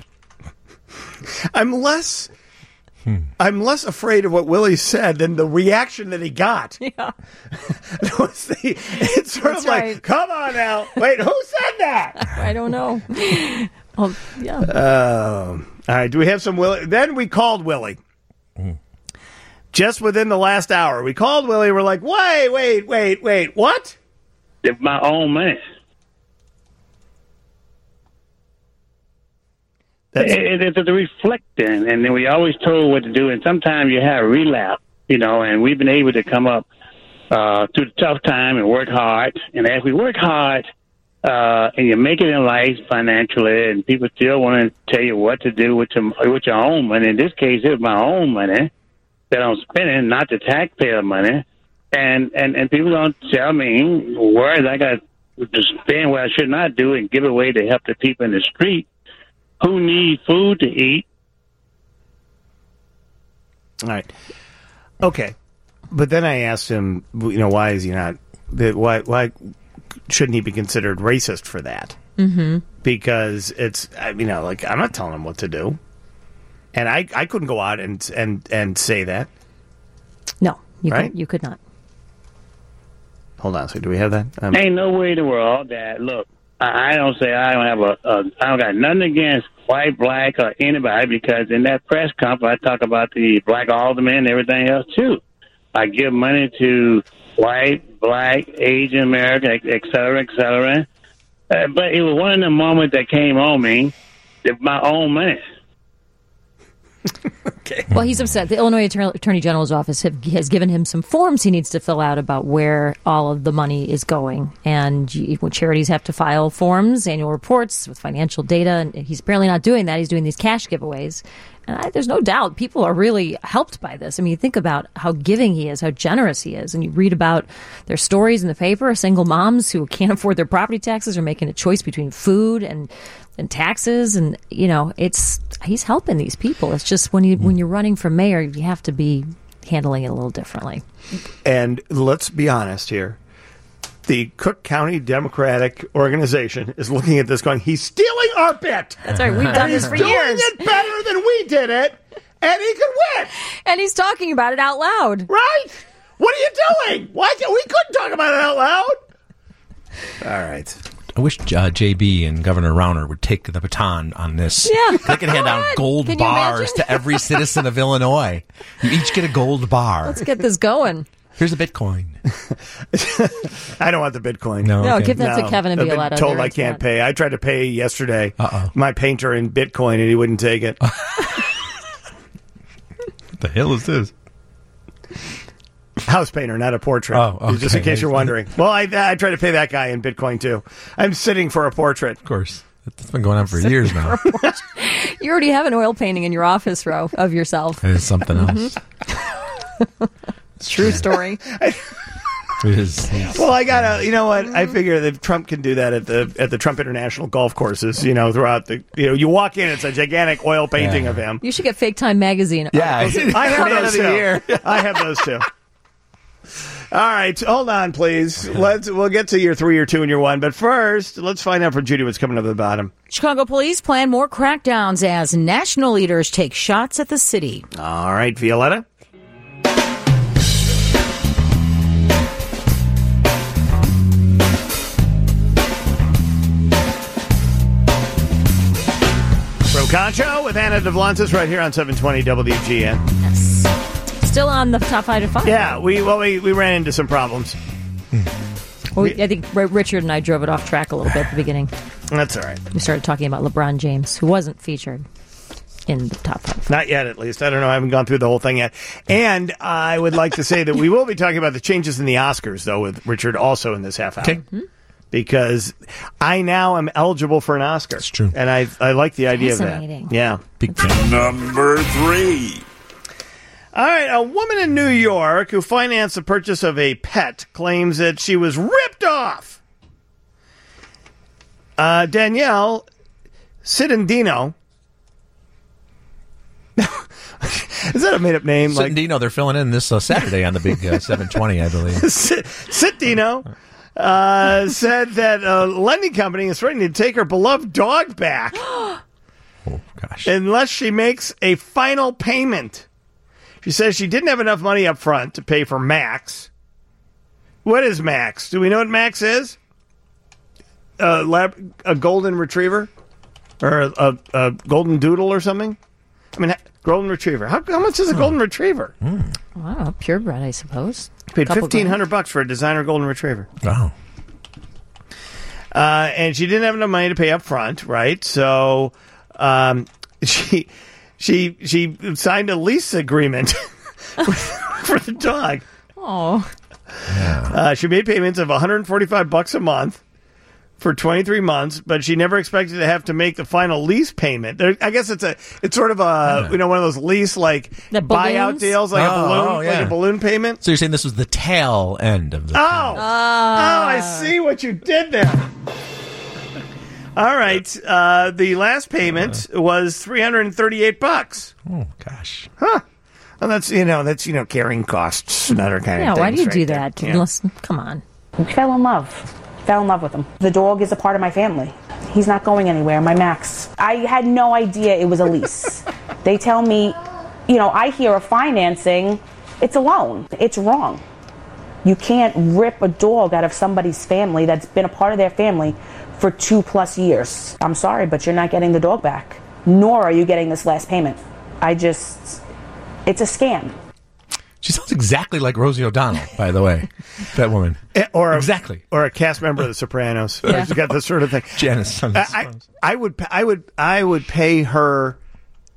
I'm less afraid of what Willie said than the reaction that he got. Yeah. It's sort of like, right. Come on now. Wait, who said that? I don't know. Yeah. All right, do we have some Willie? Then we called Willie. Just within the last hour. We called Willie. We're like, wait, what? It's my own money. It's a reflecting, and then we always told what to do, and sometimes you have a relapse, and we've been able to come up through the tough time and work hard. And as we work hard and you make it in life financially, and people still want to tell you what to do with your own money. In this case, it's my own money that I'm spending, not the taxpayer money. And people don't tell me where I got to spend what I should not do and give away to help the people in the street who need food to eat. All right. Okay. But then I asked him, why is he not, why shouldn't he be considered racist for that? Mm-hmm. Because it's, I'm not telling him what to do. And I couldn't go out and say that. No, right? You could not. Hold on. So do we have that? Ain't no way in the world that, look, I don't say I don't got nothing against white, black, or anybody, because in that press conference I talk about the black aldermen and everything else too. I give money to white, black, Asian American, et cetera, et cetera. But it was one of the moments that came on me, my own money. Okay. Well, he's upset. The Illinois Attorney General's office has given him some forms he needs to fill out about where all of the money is going. And when charities have to file forms, annual reports with financial data, and he's apparently not doing that. He's doing these cash giveaways. And there's no doubt people are really helped by this. I mean, you think about how giving he is, how generous he is, and you read about their stories in the paper, single moms who can't afford their property taxes are making a choice between food and taxes, and he's helping these people. It's just when you're running for mayor, you have to be handling it a little differently. And let's be honest here. The Cook County Democratic Organization is looking at this going, he's stealing our bit. That's right. We've done this for years. He's doing it better than we did it, and he could win. And he's talking about it out loud. Right? What are you doing? We couldn't talk about it out loud. All right. I wish JB and Governor Rauner would take the baton on this. Yeah. They could hand out gold bars to every citizen of Illinois. You each get a gold bar. Let's get this going. Here's a Bitcoin. I don't want the Bitcoin. No, give that to Kevin and I've Violetta. been told I can't pay. I tried to pay yesterday my painter in Bitcoin, and he wouldn't take it. What the hell is this? House painter, not a portrait. Oh, okay. Just in case you're wondering. Well, I tried to pay that guy in Bitcoin, too. I'm sitting for a portrait. Of course. That's been going on for years now. You already have an oil painting in your office row of yourself. It is something else. True story. It is. Well, I gotta. You know what? I figure that Trump can do that at the Trump International golf courses. Throughout the. You walk in, it's a gigantic oil painting of him. You should get Fake Time magazine. Yeah, I have those too. I have those too. All right, hold on, please. We'll get to your 3, your 2, and your 1. But first, let's find out from Judy what's coming up at the bottom. Chicago police plan more crackdowns as national leaders take shots at the city. All right, Violetta. Concho with Anna Devlantis right here on 720 WGN. Yes. Still on the top 5 to 5. Yeah, we ran into some problems. Well, I think Richard and I drove it off track a little bit at the beginning. That's all right. We started talking about LeBron James, who wasn't featured in the top 5. Not yet, at least. I don't know. I haven't gone through the whole thing yet. And I would like to say that we will be talking about the changes in the Oscars, though, with Richard also in this half hour. Okay. Mm-hmm. Because I now am eligible for an Oscar. That's true. And I like the idea of that. Yeah. Big Number 3. All right. A woman in New York who financed the purchase of a pet claims that she was ripped off. Danielle Citandino. Is that a made-up name? Citandino, they're filling in this Saturday on the big 720, I believe. Citandino. Said that a lending company is threatening to take her beloved dog back. Oh, gosh. Unless she makes a final payment. She says she didn't have enough money up front to pay for Max. What is Max? Do we know what Max is? A golden retriever? Or a golden doodle or something? I mean, golden retriever. How much is a golden retriever? Wow, purebred, I suppose. Paid $1,500 for a designer golden retriever. Wow. And she didn't have enough money to pay up front, right? So she signed a lease agreement for the dog. Oh. Yeah. She made payments of $145 a month for 23 months, but she never expected to have to make the final lease payment. I guess it's sort of a one of those lease buyout deals, like a balloon payment. So you're saying this was the tail end of the I see what you did there. All right, the last payment was $338. Oh gosh. Huh. Well, that's carrying costs, another kind of thing. Yeah, why do you do that? Yeah. Come on. We fell in love with him. The dog is a part of my family. He's not going anywhere, my Max. I had no idea it was a lease. They tell me, I hear of financing, it's a loan. It's wrong. You can't rip a dog out of somebody's family that's been a part of their family for 2+ years. I'm sorry, but you're not getting the dog back. Nor are you getting this last payment. It's a scam. She sounds exactly like Rosie O'Donnell, by the way. That woman. Exactly. Or a cast member of The Sopranos. Yeah. She's got this sort of thing. Janice. I would pay her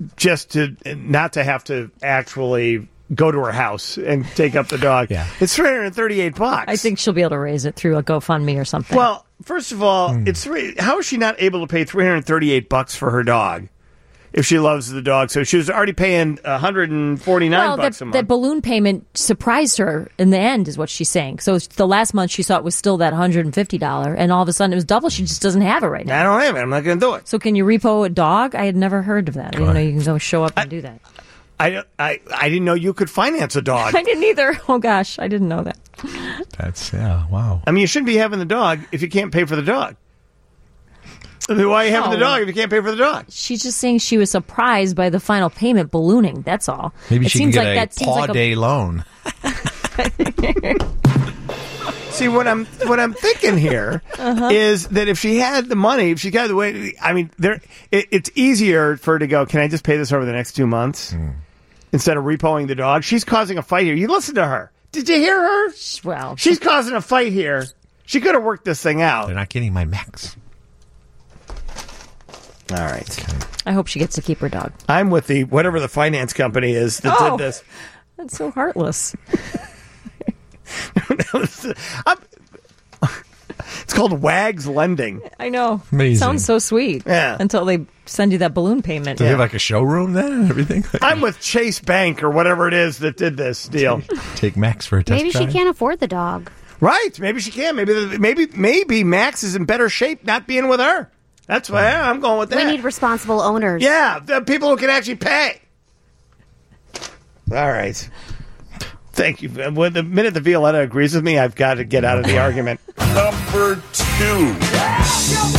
just to not to have to actually go to her house and take up the dog. Yeah. It's $338. I think she'll be able to raise it through a GoFundMe or something. Well, first of all, how is she not able to pay $338 for her dog if she loves the dog? So she was already paying $149 a month. That balloon payment surprised her in the end, is what she's saying. So the last month she thought it was still that $150, and all of a sudden it was double. She just doesn't have it right now. I don't have it. I'm not going to do it. So can you repo a dog? I had never heard of that. I didn't know you can go show up and do that. I didn't know you could finance a dog. I didn't either. Oh gosh, I didn't know that. Wow. I mean, you shouldn't be having the dog if you can't pay for the dog. I mean, why are you having the dog if you can't pay for the dog? She's just saying she was surprised by the final payment ballooning. That's all. Maybe it she seems can like get that a seems like day loan. See, what I'm thinking here is that if she had the money, if she got the way, I mean, it's easier for her to go, can I just pay this over the next 2 months instead of repoing the dog? She's causing a fight here. You listen to her. Did you hear her? Well, she's causing a fight here. She could have worked this thing out. They're not getting my max. All right. I hope she gets to keep her dog. I'm with whatever the finance company is that did this. That's so heartless. It's called Wags Lending. I know. Amazing. Sounds so sweet. Yeah. Until they send you that balloon payment. Do they have like a showroom then and everything? I'm with Chase Bank or whatever it is that did this deal. Take Max for a test Maybe she drive? can't afford the dog. Right. Maybe she can. Maybe Max is in better shape not being with her. That's why I'm going with that. We need responsible owners. Yeah, the people who can actually pay. All right. Thank you. When the minute the Violetta agrees with me, I've got to get out of the argument. Number 2.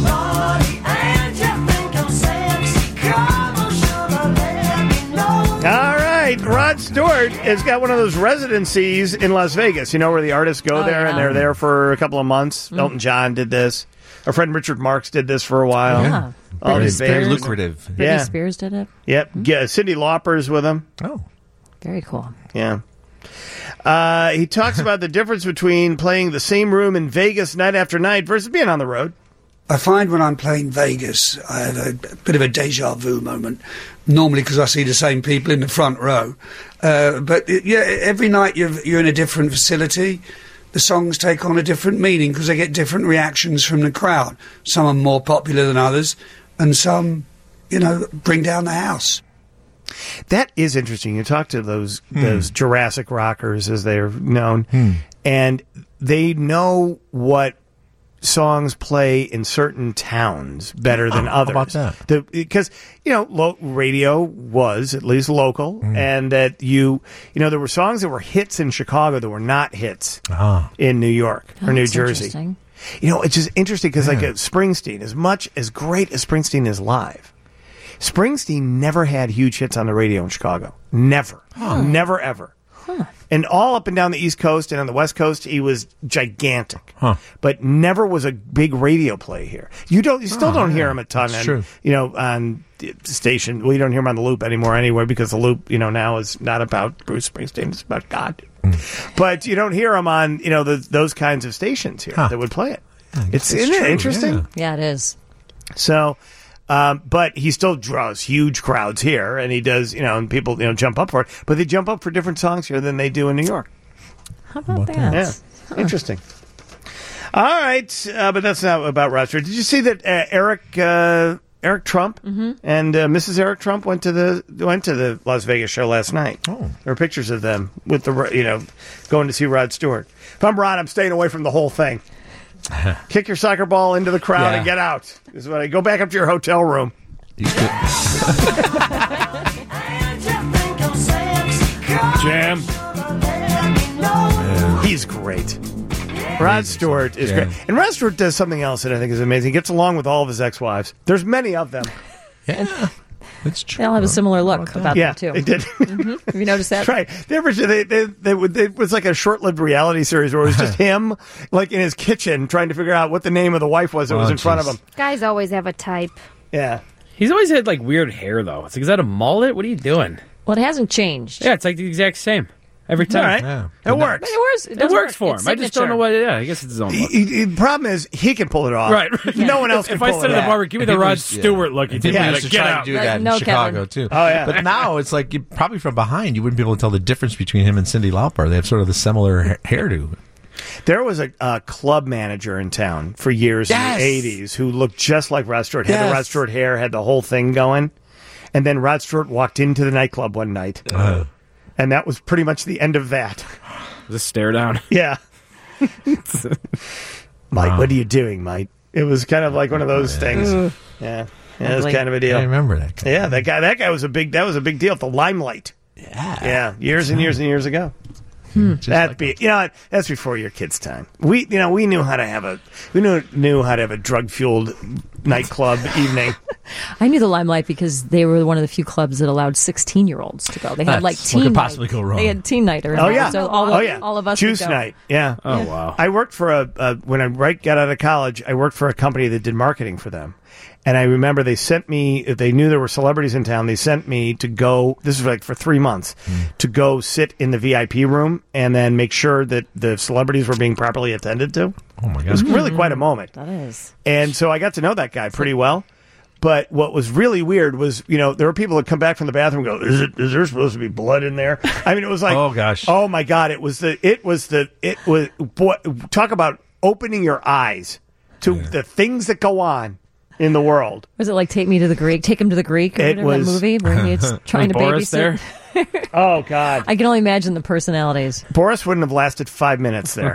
All right, Rod Stewart has got one of those residencies in Las Vegas. You know where the artists go there and they're there for a couple of months. Elton John did this. Our friend Richard Marx did this for a while. Yeah. All Britney these Spears. bands. Very lucrative. Britney Spears did it. Yep. Yeah, Cyndi Lauper's with him. Oh. Very cool. Yeah. He talks about the difference between playing the same room in Vegas night after night versus being on the road. I find when I'm playing Vegas, I have a bit of a deja vu moment. Normally because I see the same people in the front row. But every night you're in a different facility. The songs take on a different meaning because they get different reactions from the crowd. Some are more popular than others, and some, bring down the house. That is interesting. You talk to those Jurassic rockers, as they're known, and they know what songs play in certain towns better than others. How about that? Because, radio was at least local, and that there were songs that were hits in Chicago that were not hits in New York or New Jersey. It's just interesting because like Springsteen, as much as great as Springsteen is live, Springsteen never had huge hits on the radio in Chicago. Never. Never, ever. And all up and down the East Coast and on the West Coast, he was gigantic. But never was a big radio play here. You still don't hear him a ton. That's true. On the station. Well, you don't hear him on the Loop anymore anyway because the Loop, now is not about Bruce Springsteen. It's about God. But you don't hear him on, those kinds of stations here that would play it. Isn't it interesting? Yeah, it is. So... but he still draws huge crowds here, and he does, and people, jump up for it. But they jump up for different songs here than they do in New York. How about that? Yeah, interesting. All right, but that's not about Rod Stewart. Did you see that Eric Trump and Mrs. Eric Trump went to the Las Vegas show last night? Oh, there are pictures of them with going to see Rod Stewart. If I'm Rod, I'm staying away from the whole thing. Kick your soccer ball into the crowd and get out. Is what I go back up to your hotel room. Jam. He's great. Rod Stewart is great. And Rod Stewart does something else that I think is amazing. He gets along with all of his ex-wives. There's many of them. Yeah. That's true. They all have a similar look about them, too. They did. Have you noticed that? That's right. It was like a short-lived reality series where it was just him, like in his kitchen, trying to figure out what the name of the wife was that was in front of him. Guys always have a type. Yeah. He's always had, weird hair, though. It's like, is that a mullet? What are you doing? Well, it hasn't changed. Yeah, it's like the exact same. every time. All right. Yeah. It works. It works for him. I just don't know what. Yeah, I guess it's his own look. The problem is he can pull it off. Right. No one else can If pull I it sit at the off. bar, give me the Rod Stewart look. People used to Get try out. to do that in no, Chicago Kevin. too. Oh, yeah. But now it's like you, probably from behind you wouldn't be able to tell the difference between him and Cyndi Lauper. They have sort of the similar hairdo. There was a club manager in town for years Yes. in the 80s who looked just like Rod Stewart. Had the Yes. Rod Stewart hair, had the whole thing going. And then Rod Stewart walked into the nightclub one night. And that was pretty much the end of that. Just stare down. Yeah. Mike, what are you doing, Mike? It was kind of like one of those things. Yeah. Yeah, it was kind of a deal. I remember that. Yeah, that guy was a big deal at the Limelight. Yeah, years and years and years ago. That's before your kids' time. We knew how to have a drug fueled nightclub evening. I knew the Limelight because they were one of the few clubs that allowed 16-year-olds to go. They had That's teen what could night. possibly go wrong. They had teen night. Oh yeah, So all of us Juice would go. night. Yeah. Oh wow. I worked for when I got out of college. I worked for a company that did marketing for them. And I remember they sent me, if they knew there were celebrities in town, they sent me to go, this was like for 3 months, to go sit in the VIP room and then make sure that the celebrities were being properly attended to. Oh, my God. It was really quite a moment. That is. And so I got to know that guy pretty well. But what was really weird was, there were people that come back from the bathroom and go, is there supposed to be blood in there? I mean, it was like, oh, gosh. Oh, my God. Talk about opening your eyes to the things that go on in the world. Was it like Take Me to the Greek? Take Him to the Greek? Or whatever that movie where he's trying to Boris babysit. there? Oh, God. I can only imagine the personalities. Boris wouldn't have lasted 5 minutes there.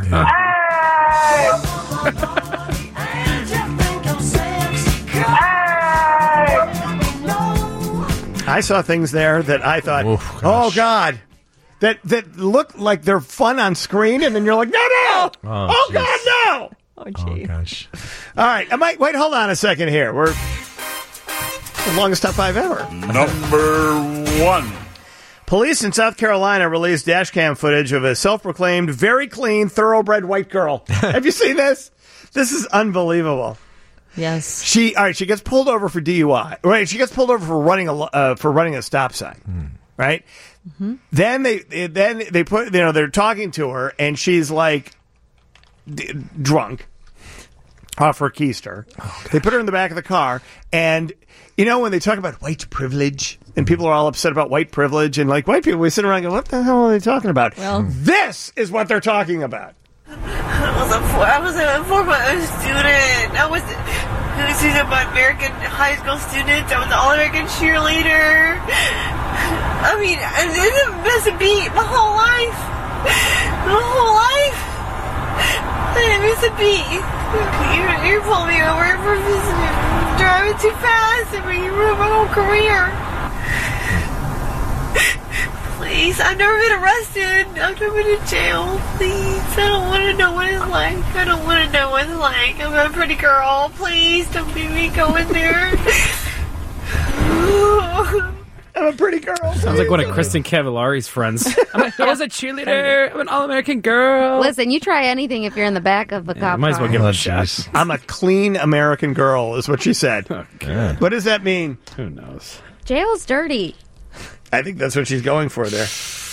I saw things there that I thought, oh, God, that look like they're fun on screen, and then you're like, no! Oh, God, no! Oh, gee. Oh, gosh. All right, wait, hold on a second here. We're the longest top 5 ever. Number 1. Police in South Carolina released dash cam footage of a self-proclaimed, very clean, thoroughbred white girl. Have you seen this? This is unbelievable. Yes. She gets pulled over for DUI. Right, she gets pulled over for running a stop sign. Right. Mm-hmm. Then they put they're talking to her and she's like drunk off her keister. They put her in the back of the car and when they talk about white privilege and people are all upset about white privilege and like white people, we sit around and go, what the hell are they talking about? Well, this is what they're talking about. I was a former student. I was an American high school student. I was an all-American cheerleader. I mean, it's a mess of beat my whole life. I miss a beat. You pulled me over for driving too fast and you ruined my whole career. Please, I've never been arrested. I've never been in jail. Please, I don't want to know what it's like. I don't want to know what it's like. I'm a pretty girl. Please, don't make me go in there. I'm a pretty girl. Sounds like one of Kristen Cavallari's friends. I was a cheerleader. I'm an all-American girl. Listen, you try anything if you're in the back of the cop might as well car. give it a shot. I'm a clean American girl, is what she said. Okay. What does that mean? Who knows? Jail's dirty. I think that's what she's going for there.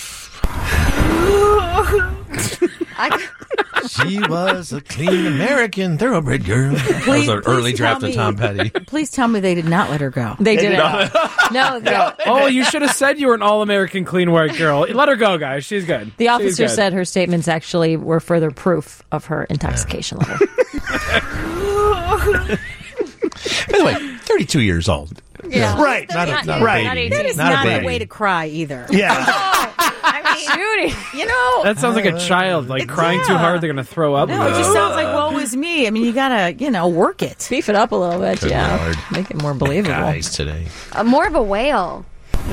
She was a clean American thoroughbred girl. That was an early draft of Tom Petty. Please tell me they did not let her go. They didn't. No. Oh, you should have said you were an all-American clean white girl. Let her go, guys. She's good. The officer She's good. said her statements actually were further proof of her intoxication level. By the way, 32 years old. Yeah. Right. Not a right. baby. That is Not not a a baby. way to cry either. Yeah. Judy, That sounds like a child, crying too hard, they're going to throw up. No, it just sounds like woe is me. I mean, you gotta, work it. Beef it up a little bit, Good yeah. Lord. Make it more believable. Guys today. More of a whale.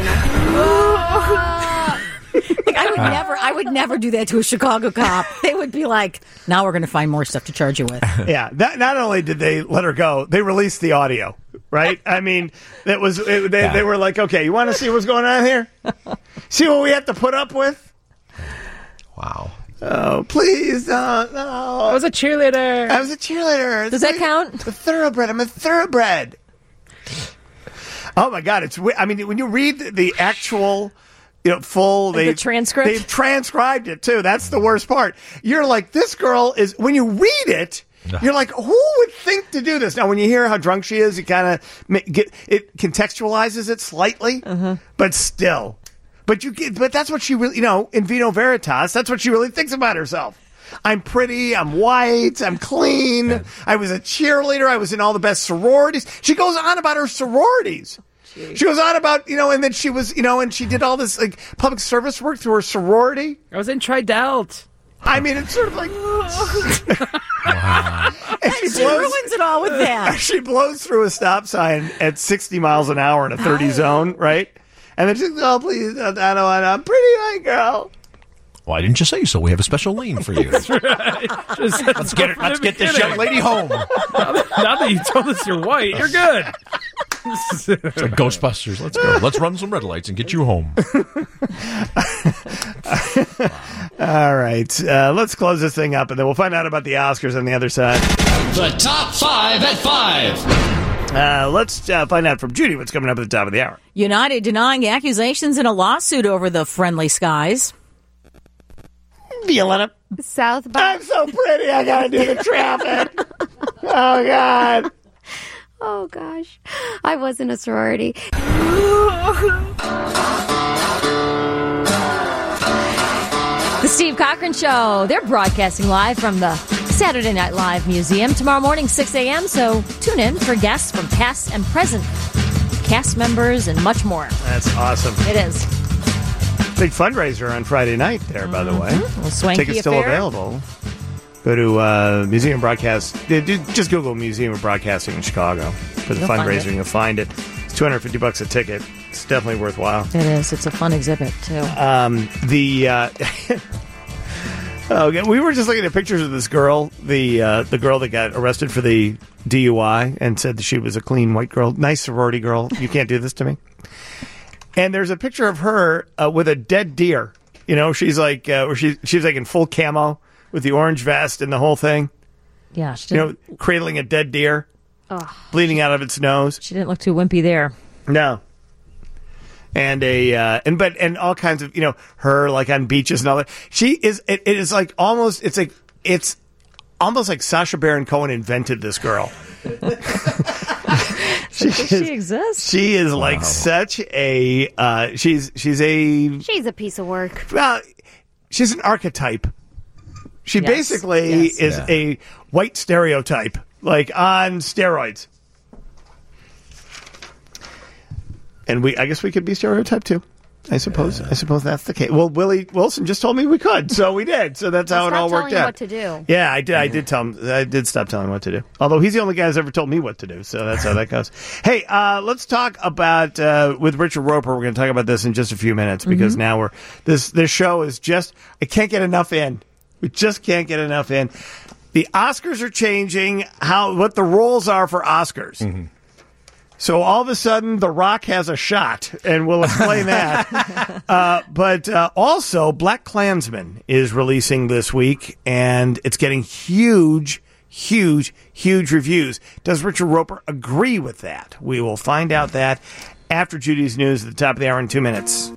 I would never do that to a Chicago cop. They would be like, now we're going to find more stuff to charge you with. Yeah. Not only did they let her go, they released the audio. Right? I mean, they were like, okay, you want to see what's going on here? See what we have to put up with? Wow. Oh, please, no. I was a cheerleader. Does that count? A thoroughbred. I'm a thoroughbred. Oh, my God. When you read the actual full. Like the transcript? They've transcribed it, too. That's the worst part. You're like, this girl is, when you read it, you're like, who would think to do this? Now, when you hear how drunk she is, you kind of it contextualizes it slightly, but still. But that's what she really, in Vino Veritas, that's what she really thinks about herself. I'm pretty, I'm white, I'm clean, I was a cheerleader, I was in all the best sororities. She goes on about her sororities. Jeez. She goes on about, and then she was, and she did all this like public service work through her sorority. I was in Tri-Delt. I mean, it's sort of like... Wow. And she ruins it all with that. She blows through a stop sign at 60 miles an hour in a 30 zone, right? And then she's oh, please, I don't want a pretty white girl. Why didn't you say so? We have a special lane for you. That's right. Let's get this young lady home. Now that you told us you're white, you're good. It's like Ghostbusters. Let's go. Let's run some red lights and get you home. All right. Let's close this thing up, and then we'll find out about the Oscars on the other side. The Top 5 at 5. Let's find out from Judy what's coming up at the top of the hour. United denying accusations in a lawsuit over the Friendly Skies. Feeling it. South by. I'm so pretty, I gotta do the traffic. Oh, God. Oh, gosh. I was in a sorority. The Steve Cochran Show. They're broadcasting live from the Saturday Night Live Museum tomorrow morning, 6 a.m. So tune in for guests from past and present cast members and much more. That's awesome. It is. Big fundraiser on Friday night there, by the way. Swanky Tickets still affair. available. Go to Museum of Broadcast. Just Google Museum of Broadcasting in Chicago for the You'll find fundraiser. it. You'll find it. It's $250 a ticket. It's definitely worthwhile. It is. It's a fun exhibit, too. We were just looking at pictures of this girl, the girl that got arrested for the DUI and said that she was a clean white girl, nice sorority girl. You can't do this to me. And there's a picture of her with a dead deer. She's like she's like in full camo with the orange vest and the whole thing. Yeah. Cradling a dead deer, bleeding out of its nose. She didn't look too wimpy there. No. And and all kinds of her like on beaches and all that. She is it is like almost it's almost like Sacha Baron Cohen invented this girl. She exists. She is like such a she's a piece of work. Well, she's an archetype. She basically is a white stereotype, like on steroids. And I guess we could be stereotyped too. I suppose that's the case. Well, Willie Wilson just told me we could, so we did. So that's how it all worked out. What to do? Yeah, I did. I did tell him. I did stop telling him what to do. Although he's the only guy who's ever told me what to do. So that's how that goes. Hey, let's talk about with Richard Roper. We're going to talk about this in just a few minutes because now this show is just I can't get enough in. We just can't get enough in. The Oscars are changing what the roles are for Oscars. Mm-hmm. So all of a sudden, The Rock has a shot, and we'll explain that. But also, Black Klansman is releasing this week, and it's getting huge reviews. Does Richard Roper agree with that? We will find out that after Judy's News at the top of the hour in 2 minutes.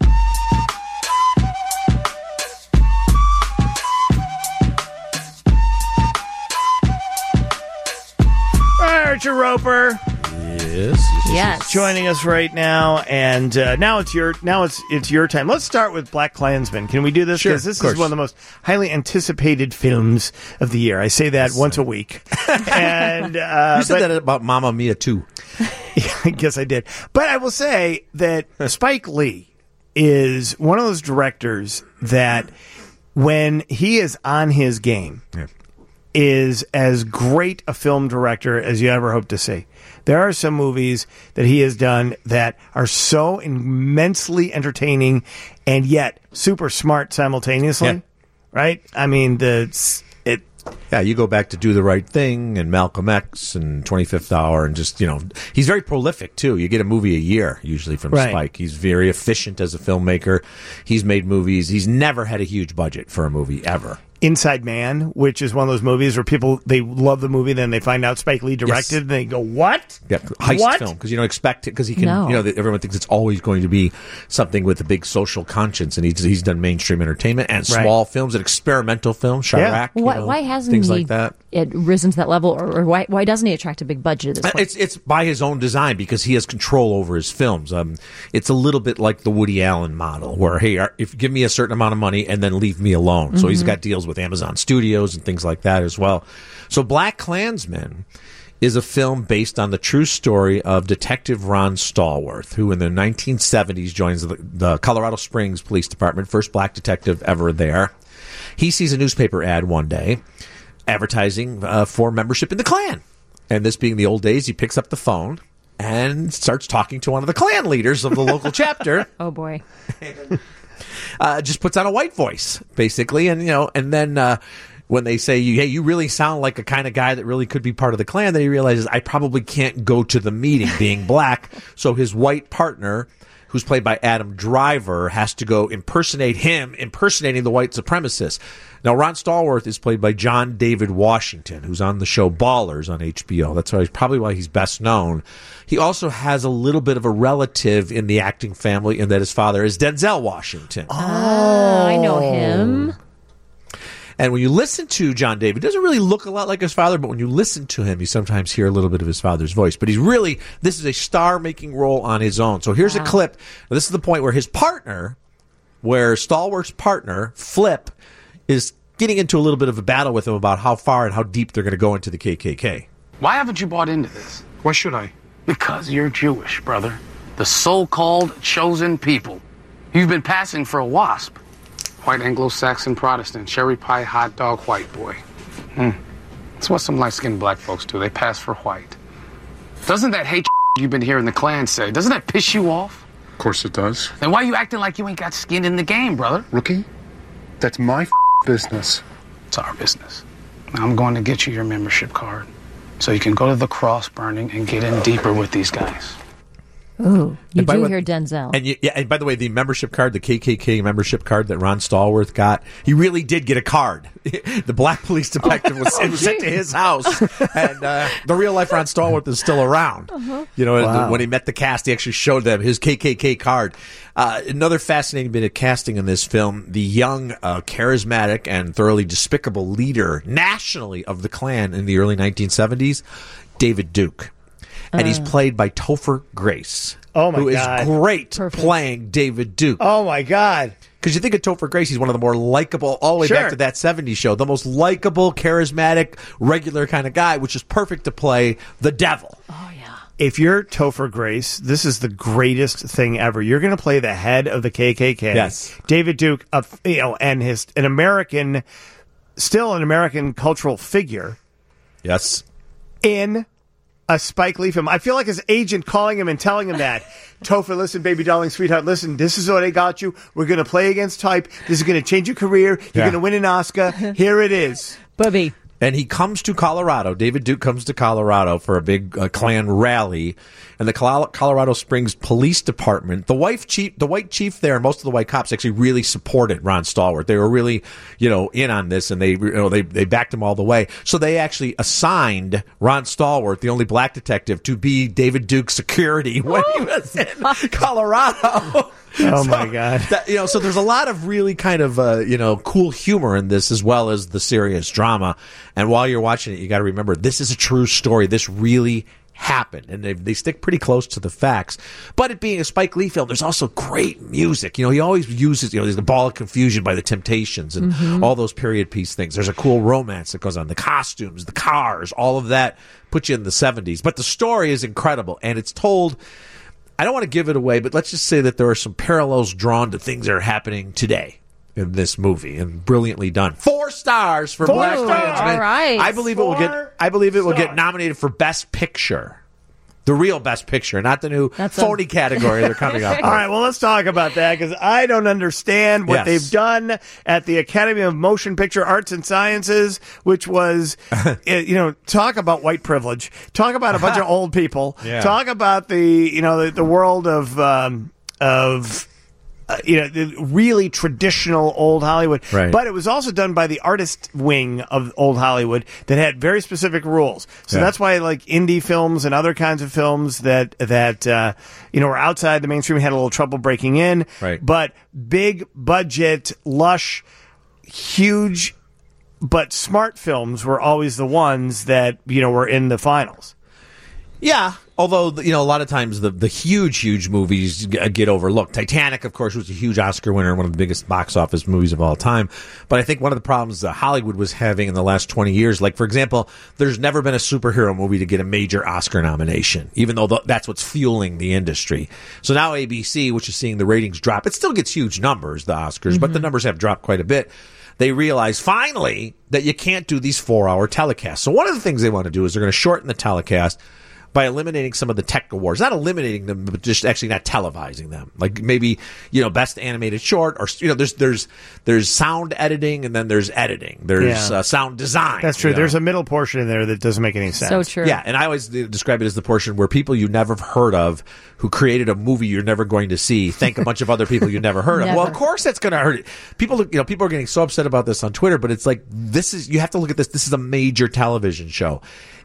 Richard Roper. Yes. Joining us right now, and now it's your time. Let's start with Black Klansman. Can we do this? Because this is one of the most highly anticipated films of the year. I say that once a week. And you said that about Mamma Mia too. Yeah, I guess I did. But I will say that Spike Lee is one of those directors that when he is on his game is as great a film director as you ever hope to see. There are some movies that he has done that are so immensely entertaining and yet super smart simultaneously, right? I mean, you go back to Do the Right Thing and Malcolm X and 25th Hour and just, he's very prolific too. You get a movie a year usually from Spike. He's very efficient as a filmmaker. He's made movies. He's never had a huge budget for a movie ever. Inside Man, which is one of those movies where people, they love the movie, then they find out Spike Lee directed, and they go, what? Yeah, heist film, because you don't expect it, because he can, everyone thinks it's always going to be something with a big social conscience, and he's done mainstream entertainment and small films and experimental films, Chirac, why hasn't things he like that. Risen to that level, or why doesn't he attract a big budget at this point? It's by his own design, because he has control over his films. It's a little bit like the Woody Allen model, where, hey, if give me a certain amount of money and then leave me alone. So he's got deals with Amazon Studios and things like that as well. So Black Klansman is a film based on the true story of Detective Ron Stallworth, who in the 1970s joins the Colorado Springs Police Department, first black detective ever there. He sees a newspaper ad one day advertising for membership in the Klan. And this being the old days, he picks up the phone and starts talking to one of the Klan leaders of the local chapter. Oh, boy. Just puts on a white voice, basically. And, and then when they say, hey, you really sound like a kind of guy that really could be part of the Klan, then he realizes, I probably can't go to the meeting being black. So his white partner, who's played by Adam Driver, has to go impersonate him, impersonating the white supremacist. Now, Ron Stallworth is played by John David Washington, who's on the show Ballers on HBO. That's probably why he's best known. He also has a little bit of a relative in the acting family in that his father is Denzel Washington. Oh, I know him. And when you listen to John David, he doesn't really look a lot like his father, but when you listen to him, you sometimes hear a little bit of his father's voice. But this is a star-making role on his own. So here's a clip. This is the point where Stallworth's partner, Flip, is getting into a little bit of a battle with him about how far and how deep they're going to go into the KKK. Why haven't you bought into this? Why should I? Because you're Jewish, brother. The so-called chosen people. You've been passing for a WASP. White Anglo-Saxon Protestant, cherry pie, hot dog, white boy. That's what some light-skinned black folks do. They pass for white. Doesn't that hate you've been hearing the Klan say, doesn't that piss you off? Of course it does. Then why are you acting like you ain't got skin in the game, brother? Rookie, that's my business. It's our business. Now I'm going to get you your membership card so you can go to the cross burning and get in deeper with these guys. Ooh, you do hear Denzel. And by the way, the membership card, the KKK membership card that Ron Stallworth got, he really did get a card. The black police detective was sent to his house, and the real life Ron Stallworth is still around. When he met the cast, he actually showed them his KKK card. Another fascinating bit of casting in this film, the young, charismatic, and thoroughly despicable leader nationally of the Klan in the early 1970s, David Duke. And he's played by Topher Grace. Oh, my God. Who is great playing David Duke. Oh, my God. Because you think of Topher Grace, he's one of the more likable, all the way back to that 70s show, the most likable, charismatic, regular kind of guy, which is perfect to play the devil. Oh, yeah. If you're Topher Grace, this is the greatest thing ever. You're going to play the head of the KKK. Yes. David Duke, and still an American cultural figure. Yes. In a Spike Lee film. I feel like his agent calling him and telling him that, Topher, listen, baby, darling, sweetheart, listen, this is what I got you. We're going to play against type. This is going to change your career. You're going to win an Oscar. Here it is. Bubby. And he comes to Colorado. David Duke comes to Colorado for a big Klan rally. And the Colorado Springs Police Department, the white chief there, and most of the white cops actually really supported Ron Stallworth. They were really, in on this, and they backed him all the way. So they actually assigned Ron Stallworth, the only black detective, to be David Duke's security when he was in Colorado. Oh, my God. So there's a lot of really kind of, cool humor in this, as well as the serious drama. And while you're watching it, you got to remember, this is a true story. This really happened. And they stick pretty close to the facts. But it being a Spike Lee film, there's also great music. He always uses, there's the Ball of Confusion by the Temptations and all those period piece things. There's a cool romance that goes on. The costumes, the cars, all of that puts you in the 70s. But the story is incredible. And it's told... I don't want to give it away, but let's just say that there are some parallels drawn to things that are happening today in this movie, and brilliantly done. 4 stars for Black Klansman. All right. I believe it will get nominated for Best Picture. The real Best Picture, not the new phony category they're coming up with. All right, well, let's talk about that, because I don't understand what they've done at the Academy of Motion Picture Arts and Sciences, which was, talk about white privilege. Talk about a bunch of old people. Yeah. Talk about the world of the really traditional old Hollywood. Right. But it was also done by the artist wing of old Hollywood that had very specific rules. So that's why like indie films and other kinds of films that were outside the mainstream had a little trouble breaking in. Right. But big budget, lush, huge, but smart films were always the ones that were in the finals. Yeah, although a lot of times the huge movies get overlooked. Titanic, of course, was a huge Oscar winner, one of the biggest box office movies of all time. But I think one of the problems that Hollywood was having in the last 20 years, like for example, there's never been a superhero movie to get a major Oscar nomination, even though that's what's fueling the industry. So now ABC, which is seeing the ratings drop, it still gets huge numbers, the Oscars, but the numbers have dropped quite a bit. They realize finally that you can't do these 4-hour telecasts. So one of the things they want to do is they're going to shorten the telecast by eliminating some of the tech awards. Not eliminating them, but just actually not televising them. Like maybe, best animated short, or, there's sound editing and then there's editing. There's sound design. That's true. There's a middle portion in there that doesn't make any sense. So true. Yeah, and I always describe it as the portion where people you never heard of who created a movie you're never going to see thank a bunch of other people you never heard of. Well, of course that's going to hurt it. People are getting so upset about this on Twitter, but it's like, you have to look at this. This is a major television show.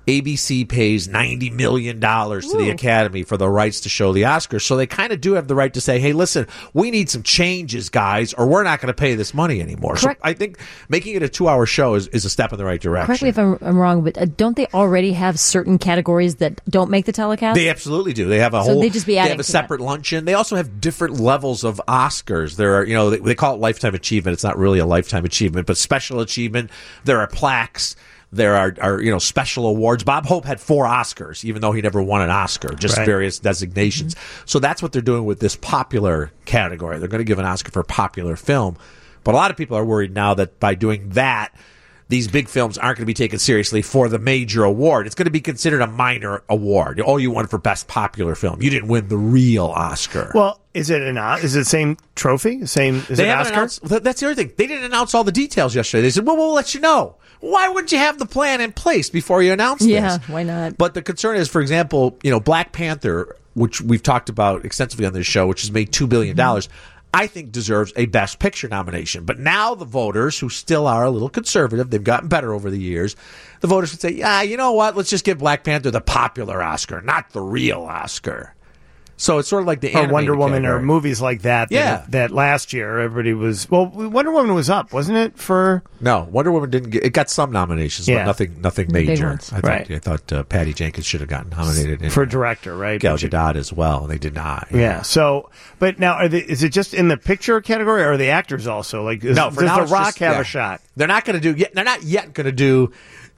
ABC pays $90 million to the Academy for the rights to show the Oscars. So they kind of do have the right to say, hey, listen, we need some changes, guys, or we're not going to pay this money anymore. Correct. So I think making it a 2-hour show is a step in the right direction. Correct me if I'm wrong, but don't they already have certain categories that don't make the telecast? They absolutely do. They have a they just be they adding have a to separate luncheon. They also have different levels of Oscars. There are, they call it lifetime achievement. It's not really a lifetime achievement, but special achievement. There are plaques. There are special awards. Bob Hope had 4 Oscars, even though he never won an Oscar, just various designations. So that's what they're doing with this popular category. They're going to give an Oscar for popular film. But a lot of people are worried now that by doing that, these big films aren't going to be taken seriously for the major award. It's going to be considered a minor award. Oh, you won for best popular film. You didn't win the real Oscar. Well, is it the same trophy? Is it Oscar? That's the other thing. They didn't announce all the details yesterday. They said, well, we'll let you know. Why wouldn't you have the plan in place before you announce this? Yeah, why not? But the concern is, for example, Black Panther, which we've talked about extensively on this show, which has made $2 billion, I think deserves a Best Picture nomination. But now the voters, who still are a little conservative, they've gotten better over the years, the voters would say, yeah, you know what? Let's just give Black Panther the popular Oscar, not the real Oscar. So it's sort of like the or Wonder Woman category. or movies like that. That last year everybody was. Well, Wonder Woman was up, wasn't it? No, Wonder Woman didn't get. It got some nominations, but nothing major. I thought Patty Jenkins should have gotten nominated for director, right? Gal Gadot as well, and they did not. Yeah. So, but now is it just in the picture category, or are the actors also does The Rock have a shot? They're not going to do. They're not yet going to do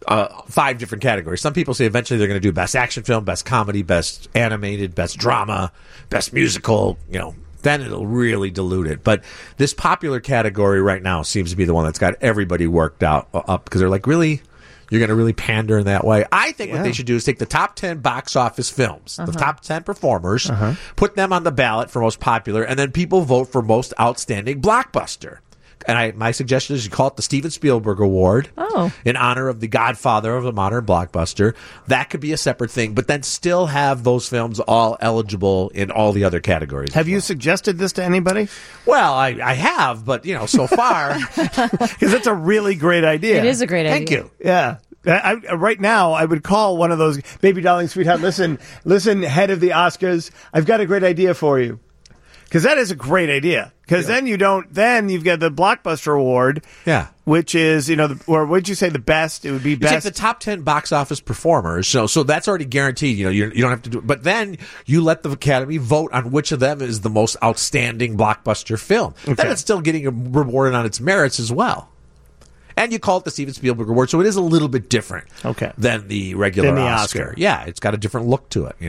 5 different categories. Some people say eventually they're going to do best action film, best comedy, best animated, best drama, best musical, then it'll really dilute it. But this popular category right now seems to be the one that's got everybody worked up because they're like, really? You're going to really pander in that way? I think what they should do is take the top 10 box office films, the top 10 performers, put them on the ballot for most popular, and then people vote for most outstanding blockbuster. And my suggestion is you call it the Steven Spielberg Award in honor of the godfather of the modern blockbuster. That could be a separate thing, but then still have those films all eligible in all the other categories. Have you suggested this to anybody? Well, I have, but, so far. Because it's a really great idea. It is a great idea. Thank you. Yeah. Right now, I would call one of those, baby, darling, sweetheart, listen, head of the Oscars, I've got a great idea for you. Because that is a great idea. Because then you've got the Blockbuster Award. Yeah. Which is, or would you say the best? It would be best. You take the top 10 box office performers. So that's already guaranteed. You don't have to do it. But then you let the Academy vote on which of them is the most outstanding blockbuster film. Okay. Then it's still getting rewarded on its merits as well. And you call it the Steven Spielberg Award. So it is a little bit different than the regular Oscar. Yeah. It's got a different look to it,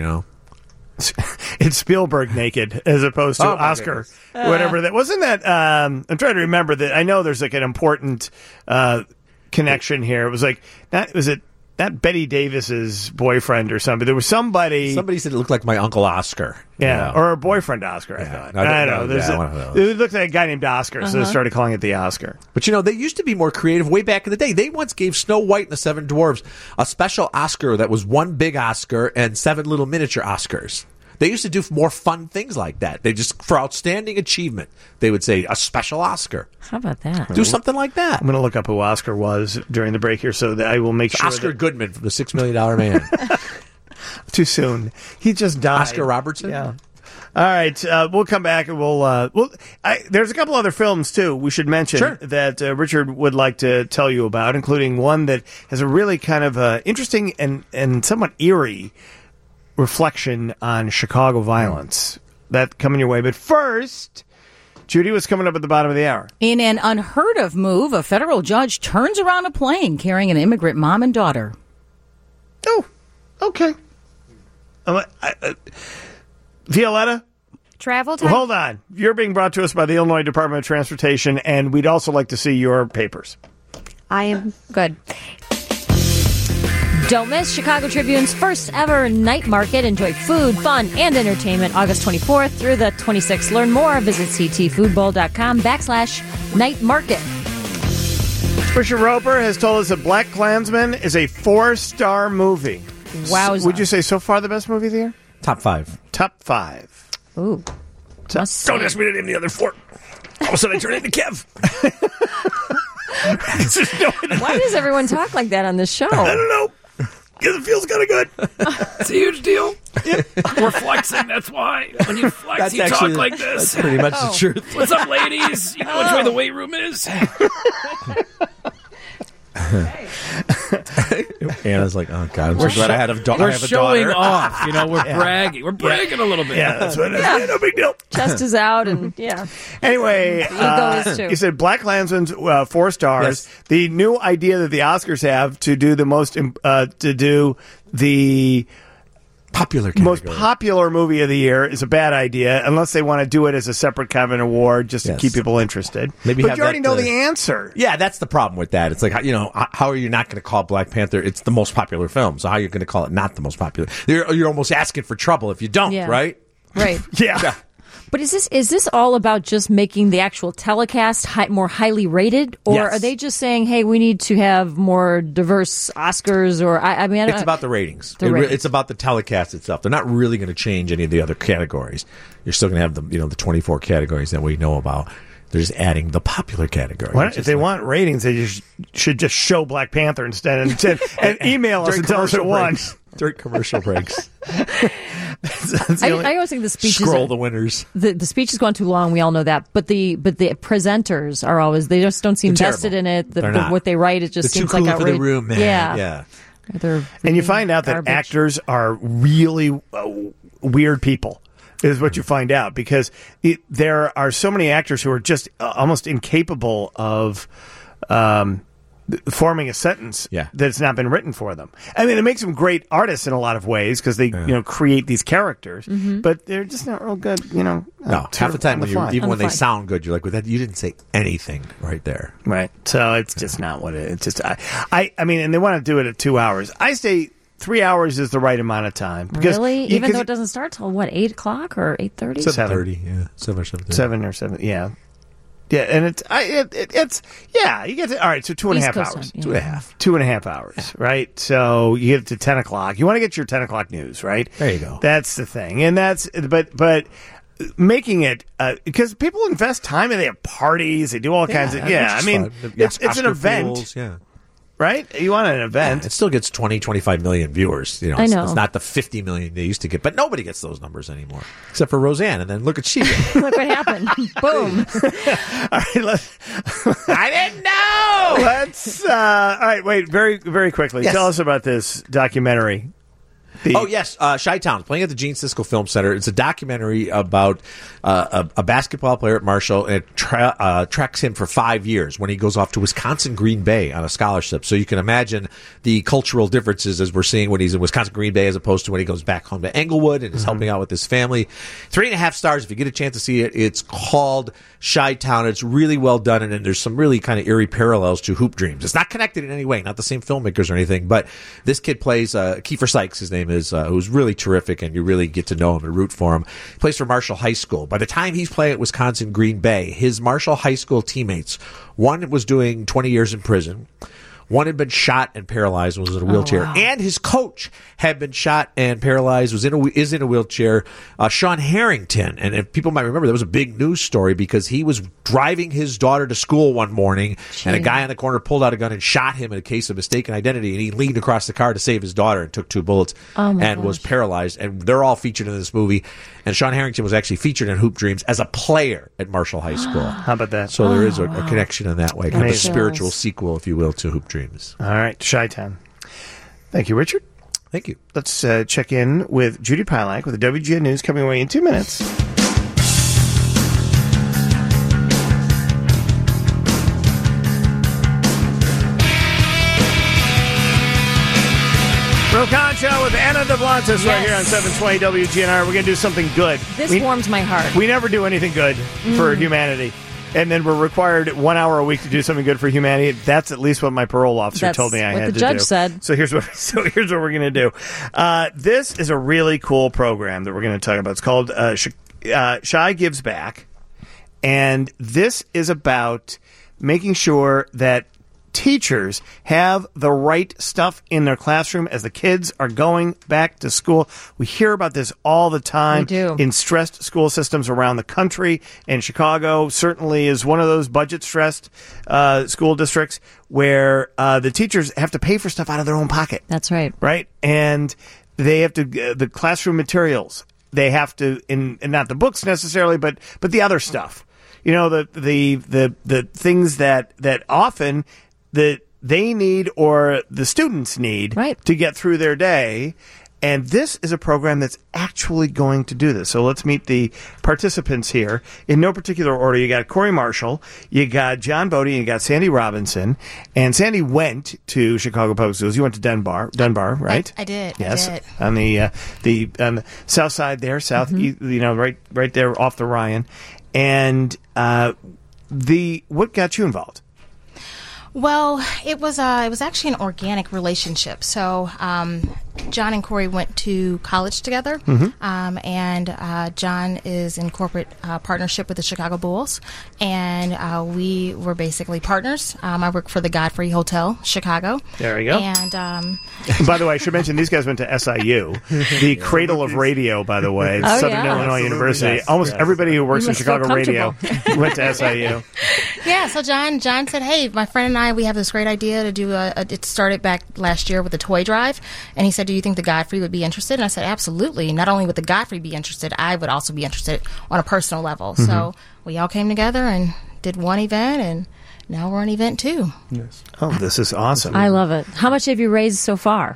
It's Spielberg naked as opposed to Oscar, whatever that wasn't. That I'm trying to remember that. I know there's like an important connection here. It was like not Betty Davis's boyfriend or something. There was somebody said it looked like my Uncle Oscar. Yeah, or her boyfriend Oscar. I thought. I don't know. It looked like a guy named Oscar, so they started calling it the Oscar. But they used to be more creative way back in the day. They once gave Snow White and the Seven Dwarfs a special Oscar that was one big Oscar and 7 little miniature Oscars. They used to do more fun things like that. They just, for outstanding achievement, they would say a special Oscar. How about that? Do something like that. I'm going to look up who Oscar was during the break here so that I will make sure. Oscar Goodman from the $6 Million Man. Too soon. He just died. Oscar Robertson? Yeah. All right, we'll come back and there's a couple other films too we should mention that Richard would like to tell you about, including one that has a really kind of interesting and somewhat eerie reflection on Chicago violence. That coming your way, but first, Judy, what's coming up at the bottom of the hour? In an unheard of move, a federal judge turns around a plane carrying an immigrant mom and daughter. Oh, okay. Violetta? Travel time? Hold on. You're being brought to us by the Illinois Department of Transportation, and we'd also like to see your papers. I am good. Don't miss Chicago Tribune's first ever night market. Enjoy food, fun, and entertainment August 24th through the 26th. Learn more. Visit ctfoodbowl.com/night market. Richard Roper has told us that BlacKkKlansman is a 4-star movie. Wowza. Would you say so far the best movie of the year? Top 5. Top 5. Ooh. Don't ask me to name the other 4. All of a sudden I turn into Kev. Why does everyone talk like that on this show? I don't know. Because it feels kind of good. It's a huge deal. We're flexing, that's why. When you flex, That's you actually- talk like this. that's pretty much the truth. What's up, ladies? You know which way the weight room is? Anna's like, oh, God, I'm We're so glad I had a daughter. We're showing off. You know, we're bragging. We're bragging a little bit. Yeah, that's what it is. Yeah, no big deal. Chest is out, and yeah. Anyway, The ego is too. you said BlacKkKlansman's 4 stars. Yes. The new idea that the Oscars have to do the most most popular movie of the year is a bad idea, unless they want to do it as a separate kind of an award just to Yes. keep people interested. Maybe but have you already that, know the answer. Yeah, that's the problem with that. It's like, how are you not going to call Black Panther? It's the most popular film. So how are you going to call it not the most popular? You're almost asking for trouble if you don't, Yeah. right? Right. Yeah. But is this all about just making the actual telecast more highly rated, or Yes. are they just saying, "Hey, we need to have more diverse Oscars"? Or I mean, I don't, It's about the ratings. The ratings. It's about the telecast itself. They're not really going to change any of the other categories. You're still going to have the 24 categories that we know about. They're just adding the popular category. Why don't- if they want ratings, they should just show Black Panther instead and email us During and tell us it commercial won. breaks. During commercial breaks. I always think the speeches Scroll the winners. The speech has gone too long. We all know that, but the presenters are always they just don't seem They're vested terrible. in it. They're not. What they write, it just They're seems too cool like for the outrageous. room, man. Yeah. They're And you find out that garbage. actors are really weird people, is what you find out, because there are so many actors who are just almost incapable of forming a sentence that's not been written for them. I mean, it makes them great artists in a lot of ways because they create these characters, but they're just not real good. No, half the time even when they sound good, you're like, "Well, that you didn't say anything right there." Right. So it's just not what it's just. I mean, and they want to do it at 2 hours. I say 3 hours is the right amount of time. Because Really, even though it doesn't start till what 8:00 or 8:30? 7:30, yeah, 7 or 7:30. 7 or 7, yeah. Yeah, and it's you get to, all right, so 2.5 East Coast hours. time, yeah. 2.5 hours, right? So you get to 10 o'clock. You want to get your 10 o'clock news, right? There you go. That's the thing. And but making it, because people invest time and they have parties, they do all kinds of, which I is mean, fun. it's an Oscar event. pools, yeah. Right? You want an event. It still gets 20, 25 million viewers. I know. It's not the 50 million they used to get, but nobody gets those numbers anymore, except for Roseanne. And then look at she. Look what happened. Boom. All right, I didn't know. Let's, all right, wait, very, very quickly. Yes. Tell us about this documentary. Oh, yes. Chi-Town, playing at the Gene Siskel Film Center. It's a documentary about a basketball player at Marshall, and it tracks him for 5 years when he goes off to Wisconsin Green Bay on a scholarship. So you can imagine the cultural differences as we're seeing when he's in Wisconsin Green Bay as opposed to when he goes back home to Englewood and is helping out with his family. 3.5 stars if you get a chance to see it. It's called Chi-Town. It's really well done, and there's some really kind of eerie parallels to Hoop Dreams. It's not connected in any way, not the same filmmakers or anything, but this kid plays Kiefer Sykes, his name is, who's really terrific, and you really get to know him and root for him. He plays for Marshall High School. By the time he's playing at Wisconsin Green Bay, his Marshall High School teammates, one was doing 20 years in prison, One had been shot and paralyzed, was in a wheelchair, and his coach had been shot and paralyzed, is in a wheelchair. Sean Harrington, and people might remember that was a big news story because he was driving his daughter to school one morning, and a guy on the corner pulled out a gun and shot him in a case of mistaken identity, and he leaned across the car to save his daughter and took 2 bullets and was paralyzed. And they're all featured in this movie. And Sean Harrington was actually featured in Hoop Dreams as a player at Marshall High School. How about that? So there is a connection in that way, kind of a spiritual sequel, if you will, to Hoop Dreams. All right, Chi-Town. Thank you, Richard. Thank you. Let's check in with Judy Pilak with the WGN News coming away in 2 minutes. Rokan Show with Anna DeBlantis right here on 720 WGNR. We're going to do something good. This warms my heart. We never do anything good for humanity. And then we're required 1 hour a week to do something good for humanity. That's at least what my parole officer told me I had to do. That's what the judge said. So here's what we're going to do. This is a really cool program that we're going to talk about. It's called Shy Gives Back. And this is about making sure that teachers have the right stuff in their classroom as the kids are going back to school. We hear about this all the time in stressed school systems around the country, and Chicago certainly is one of those budget-stressed school districts where the teachers have to pay for stuff out of their own pocket. That's right. Right? And they have to, the classroom materials, they have to, and not the books necessarily, but the other stuff. You know, the things that often that they need or the students need to get through their day. And this is a program that's actually going to do this. So let's meet the participants here. In no particular order, you got Corey Marshall, you got John Bodie, and you got Sandy Robinson. And Sandy went to Chicago Public Schools. You went to Dunbar, right? I did. Yes, I did. on the south side there, southeast, right there off the Ryan. And what got you involved? Well, it was actually an organic relationship. So John and Corey went to college together, and John is in corporate partnership with the Chicago Bulls, and we were basically partners. I work for the Godfrey Hotel, Chicago. There we go. And by the way, I should mention these guys went to SIU, the cradle of radio, by the way, Southern Illinois University. Yes, Almost everybody who works in Chicago radio went to SIU. Yeah, so John said, hey, my friend and I, we have this great idea to do it started back last year with a toy drive. And he said, do you think the Godfrey would be interested? And I said, absolutely. Not only would the Godfrey be interested, I would also be interested on a personal level. So we all came together and did one event, and now we're on event 2. Yes. Oh, this is awesome. I love it. How much have you raised so far?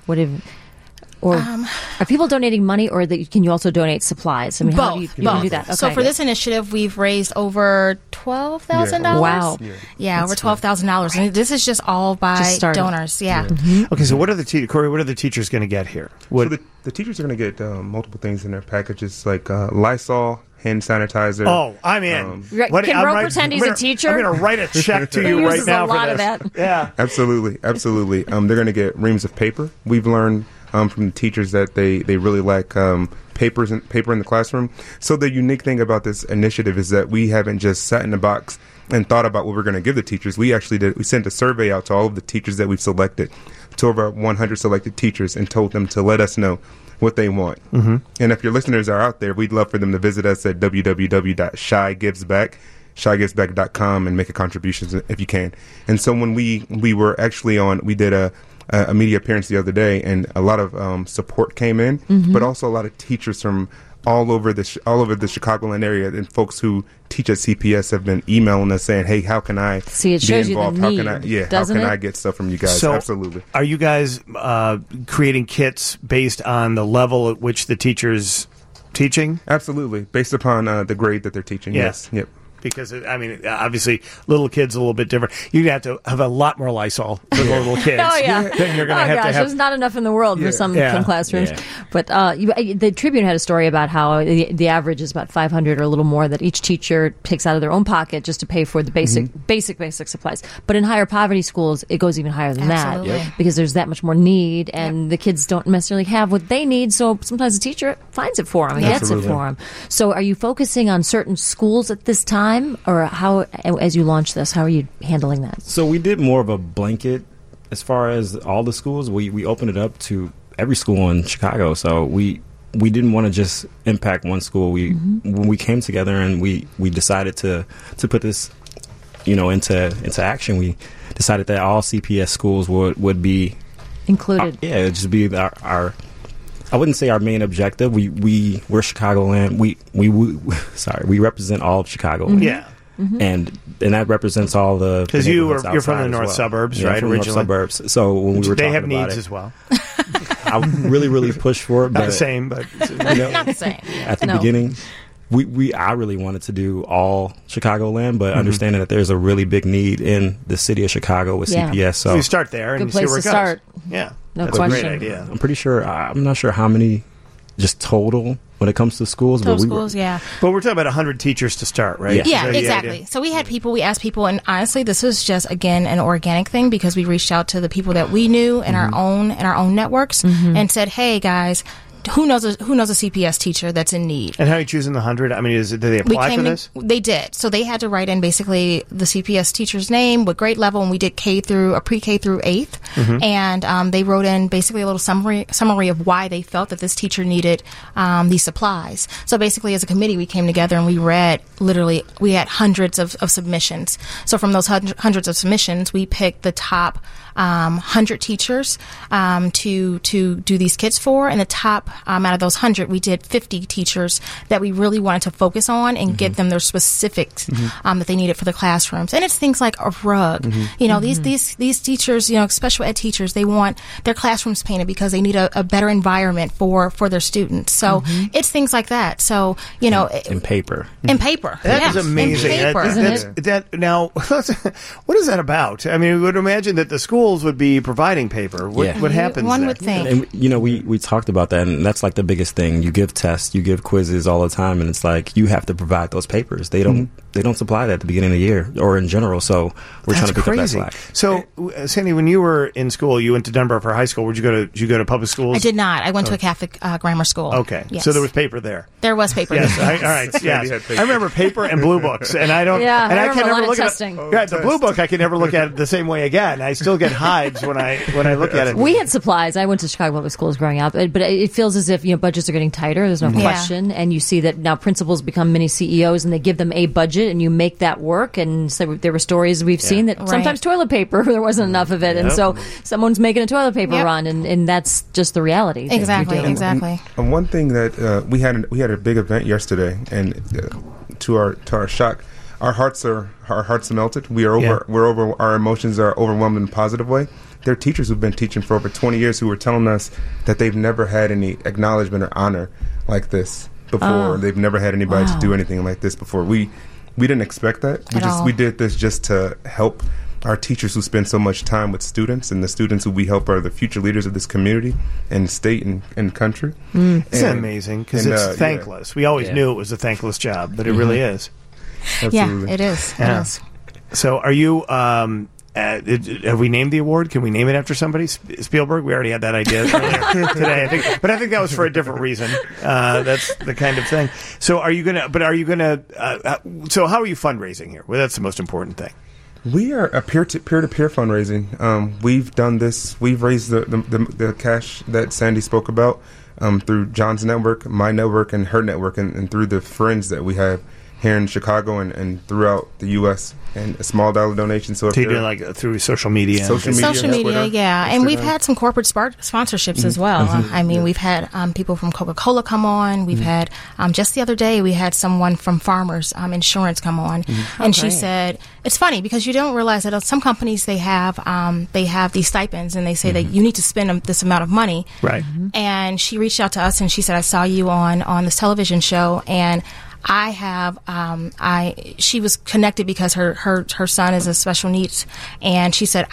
Are people donating money, or can you also donate supplies? I mean, how do you do that? Okay. So for this initiative, we've raised over $12,000. Wow. Yeah, over $12,000. And this is just all by donors. Yeah. Okay, so what are Corey? What are the teachers going to get here? So the teachers are going to get multiple things in their packages, like Lysol, hand sanitizer. Oh, I'm in. Can Ro pretend he's a teacher? I'm going to write a check to you right now for this. Of that. Yeah. Absolutely. They're going to get reams of paper. We've learned from the teachers that they really like paper in the classroom. So the unique thing about this initiative is that we haven't just sat in a box and thought about what we're going to give the teachers. We sent a survey out to all of the teachers that we've selected, to over 100 selected teachers, and told them to let us know what they want. And if your listeners are out there, we'd love for them to visit us at www.shygivesback.com and make a contribution if you can. And so when we were actually we did a media appearance the other day, and a lot of support came in, but also a lot of teachers from all over the Chicagoland area, and folks who teach at CPS have been emailing us saying, "Hey, how can I be involved? How can I get stuff from you guys?" So absolutely. Are you guys creating kits based on the level at which the teacher's teaching? Absolutely, based upon the grade that they're teaching. Yes. Yep. Because, obviously, little kids are a little bit different. You'd have to have a lot more Lysol for the little kids. Oh, yeah. Then you're going to have to have... There's not enough in the world for some classrooms. Yeah. But the Tribune had a story about how the average is about $500 or a little more that each teacher takes out of their own pocket just to pay for the basic supplies. But in higher poverty schools, it goes even higher than that because there's that much more need, and the kids don't necessarily have what they need, so sometimes the teacher finds it for them and gets it for them. So are you focusing on certain schools at this time? Or how, as you launch this, how are you handling that? So we did more of a blanket as far as all the schools, we opened it up to every school in Chicago. So we didn't want to just impact one school. When we came together and we decided to put this, into action, we decided that all CPS schools would be included. It'd just be our I wouldn't say our main objective. We're Chicagoland. We represent all of Chicagoland. Yeah. Mm-hmm. And that represents all the because you're from the north suburbs, right? From originally, north suburbs. So when we were they talking have about needs it, as well. I really pushed for it. Not the same, but not the same. At the beginning, I really wanted to do all Chicagoland, but understanding that there's a really big need in the city of Chicago with CPS. So you start there and good see where it goes. Start. Yeah, no that's question. a great idea. I'm pretty sure. I'm not sure how many just total when it comes to schools. But we're talking about 100 teachers to start, right? Yeah, exactly. So we asked people, and honestly, this was just again an organic thing because we reached out to the people that we knew in our own networks and said, "Hey guys, who knows a CPS teacher that's in need?" And how are you choosing the 100? I mean, did they apply for this? They did. So they had to write in basically the CPS teacher's name, what grade level, and we did pre-K through 8th. And they wrote in basically a little summary of why they felt that this teacher needed these supplies. So basically, as a committee, we came together and we had hundreds of submissions. So from those hundreds of submissions, we picked the top 100 teachers to do these kits for, and the top out of those 100, we did 50 teachers that we really wanted to focus on and get them their specifics that they needed for the classrooms. And it's things like a rug. These teachers, special ed teachers, they want their classrooms painted because they need a better environment for their students. So it's things like that. So in paper. In paper. That is amazing. In paper. Now, what is that about? I mean, we would imagine that the schools would be providing paper. What happens? One there? would think. And, we talked about that, and that's like the biggest thing. You give tests, you give quizzes all the time, and it's like you have to provide those papers. They don't supply that at the beginning of the year or in general. So we're trying to pick up that slack. So, Sandy, when you were in school, you went to Dunbar for high school. Did you go to public schools? I did not. I went to a Catholic grammar school. Okay, yes. So there was paper there. There was paper. Yes, all right. Yes, I remember paper and blue books, and I don't. Yeah, and I can never look testing. at the blue book. I can never look at it the same way again. I still get hives when I look at it. We had supplies. I went to Chicago public schools growing up, but it feels as if budgets are getting tighter. There's no question, and you see that now principals become mini CEOs, and they give them a budget, and you make that work. And so there were stories we've seen that sometimes toilet paper there wasn't enough of it, and so someone's making a toilet paper run, and that's just the reality. Exactly. And one thing that we had a big event yesterday, and to our shock, our hearts melted. We're over. Our emotions are overwhelmed in a positive way. There are teachers who've been teaching for over 20 years who were telling us that they've never had any acknowledgement or honor like this before. They've never had anybody to do anything like this before. We didn't expect that. We did this just to help our teachers who spend so much time with students, and the students who we help are the future leaders of this community and state and country. It's amazing because it's thankless. We always knew it was a thankless job, but it really is. Absolutely. Yeah, it is. Yeah. It is. So are you... have we named the award? Can we name it after somebody? Spielberg? We already had that idea earlier today, I think. But I think that was for a different reason. That's the kind of thing. So are you going to... so how are you fundraising here? Well, that's the most important thing. We are a peer-to-peer fundraising. We've done this. We've raised the cash that Sandy spoke about through John's network, my network, and her network, and through the friends that we have here in Chicago and throughout the U.S. and a small dollar donation. So you're doing like through social media? Social media, yeah. And we've had some corporate sponsorships as well. I mean, we've had people from Coca-Cola come on. We've had, just the other day, we had someone from Farmers Insurance come on. And she said, it's funny because you don't realize that some companies, they have these stipends and they say that you need to spend this amount of money. Right. And she reached out to us and she said, I saw you on this television show, and I have, she was connected because her son is a special needs, and she said,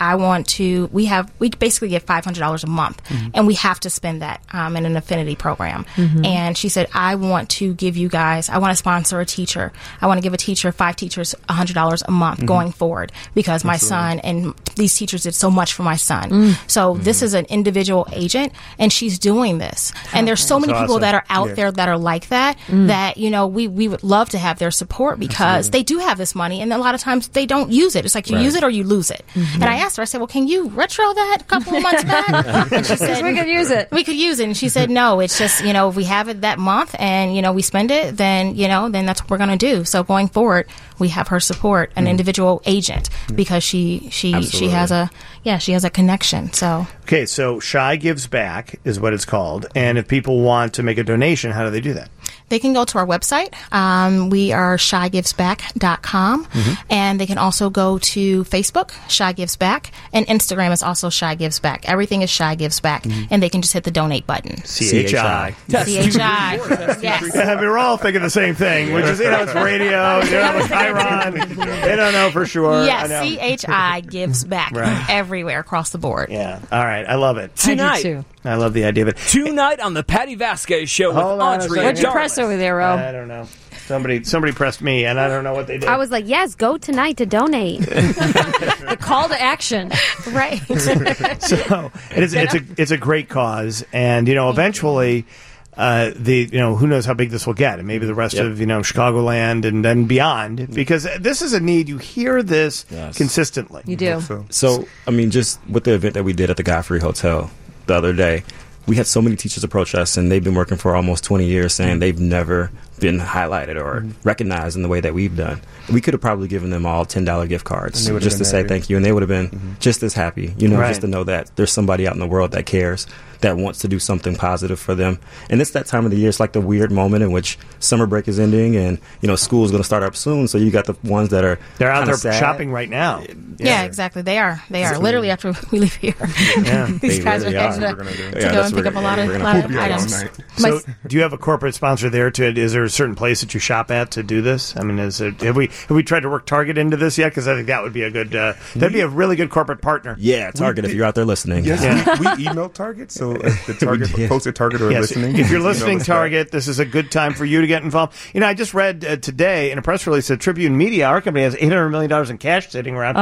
we basically get $500 a month, and we have to spend that, in an affinity program. And she said, I want to give you guys, I want to sponsor a teacher. I want to give 5 teachers $100 a month going forward because my son and these teachers did so much for my son. So this is an individual agent, and she's doing this. And there's so many people that are out there that are like that, that, we we would love to have their support because they do have this money, and a lot of times they don't use it. It's like you use it or you lose it. And I asked her, I said, well, can you retro that a couple of months back? And she said, we could use it. We could use it. And she said, no, it's just, if we have it that month and, we spend it, then, then that's what we're going to do. So going forward, we have her support, an individual agent, because she has a connection. So okay, so Shy Gives Back is what it's called, and if people want to make a donation, how do they do that? they can go to our website. We are shygivesback.com, and they can also go to Facebook, Shy Gives Back, and Instagram is also Shy Gives Back. Everything is Shy Gives Back, and they can just hit the donate button. CHI. CHI. Yes. I mean, we're all thinking the same thing, which is, it's radio, it's Chiron. They don't know for sure. Yes, CHI Gives Back everywhere across the board. Yeah. All right. I love it. Tonight. I love the idea of it. Tonight on the Patty Vasquez Show with Andrea. What'd you press over there, Ro? I don't know. Somebody pressed me, and I don't know what they did. I was like, yes, go tonight to donate. The call to action. Right. So it's a great cause, and eventually who knows how big this will get, and maybe the rest of Chicagoland and then beyond, because this is a need. You hear this consistently. You do. So I mean, just with the event that we did at the Godfrey Hotel the other day, we had so many teachers approach us, and they've been working for almost 20 years, saying they've never been highlighted or recognized in the way that we've done. We could have probably given them all $10 gift cards just to say thank you, and they would have been just as happy, just to know that there's somebody out in the world that cares, that wants to do something positive for them. And it's that time of the year. It's like the weird moment in which summer break is ending, and school is going to start up soon. So you got the ones that are out there sad. shopping right now. Yeah, exactly. They are literally after we leave here. These guys are heading to go and pick up a lot of items. So, do you have a corporate sponsor there? Is there a certain place that you shop at to do this? I mean, have we tried to work Target into this yet? Because I think that would be a good that'd be a really good corporate partner. Yeah, Target. If you're out there listening, yes, we email Target. So if the Target posted Target or listening, if you're listening, Target, this is a good time for you to get involved. I just read today in a press release that Tribune Media, our company, has $800 million in cash sitting around.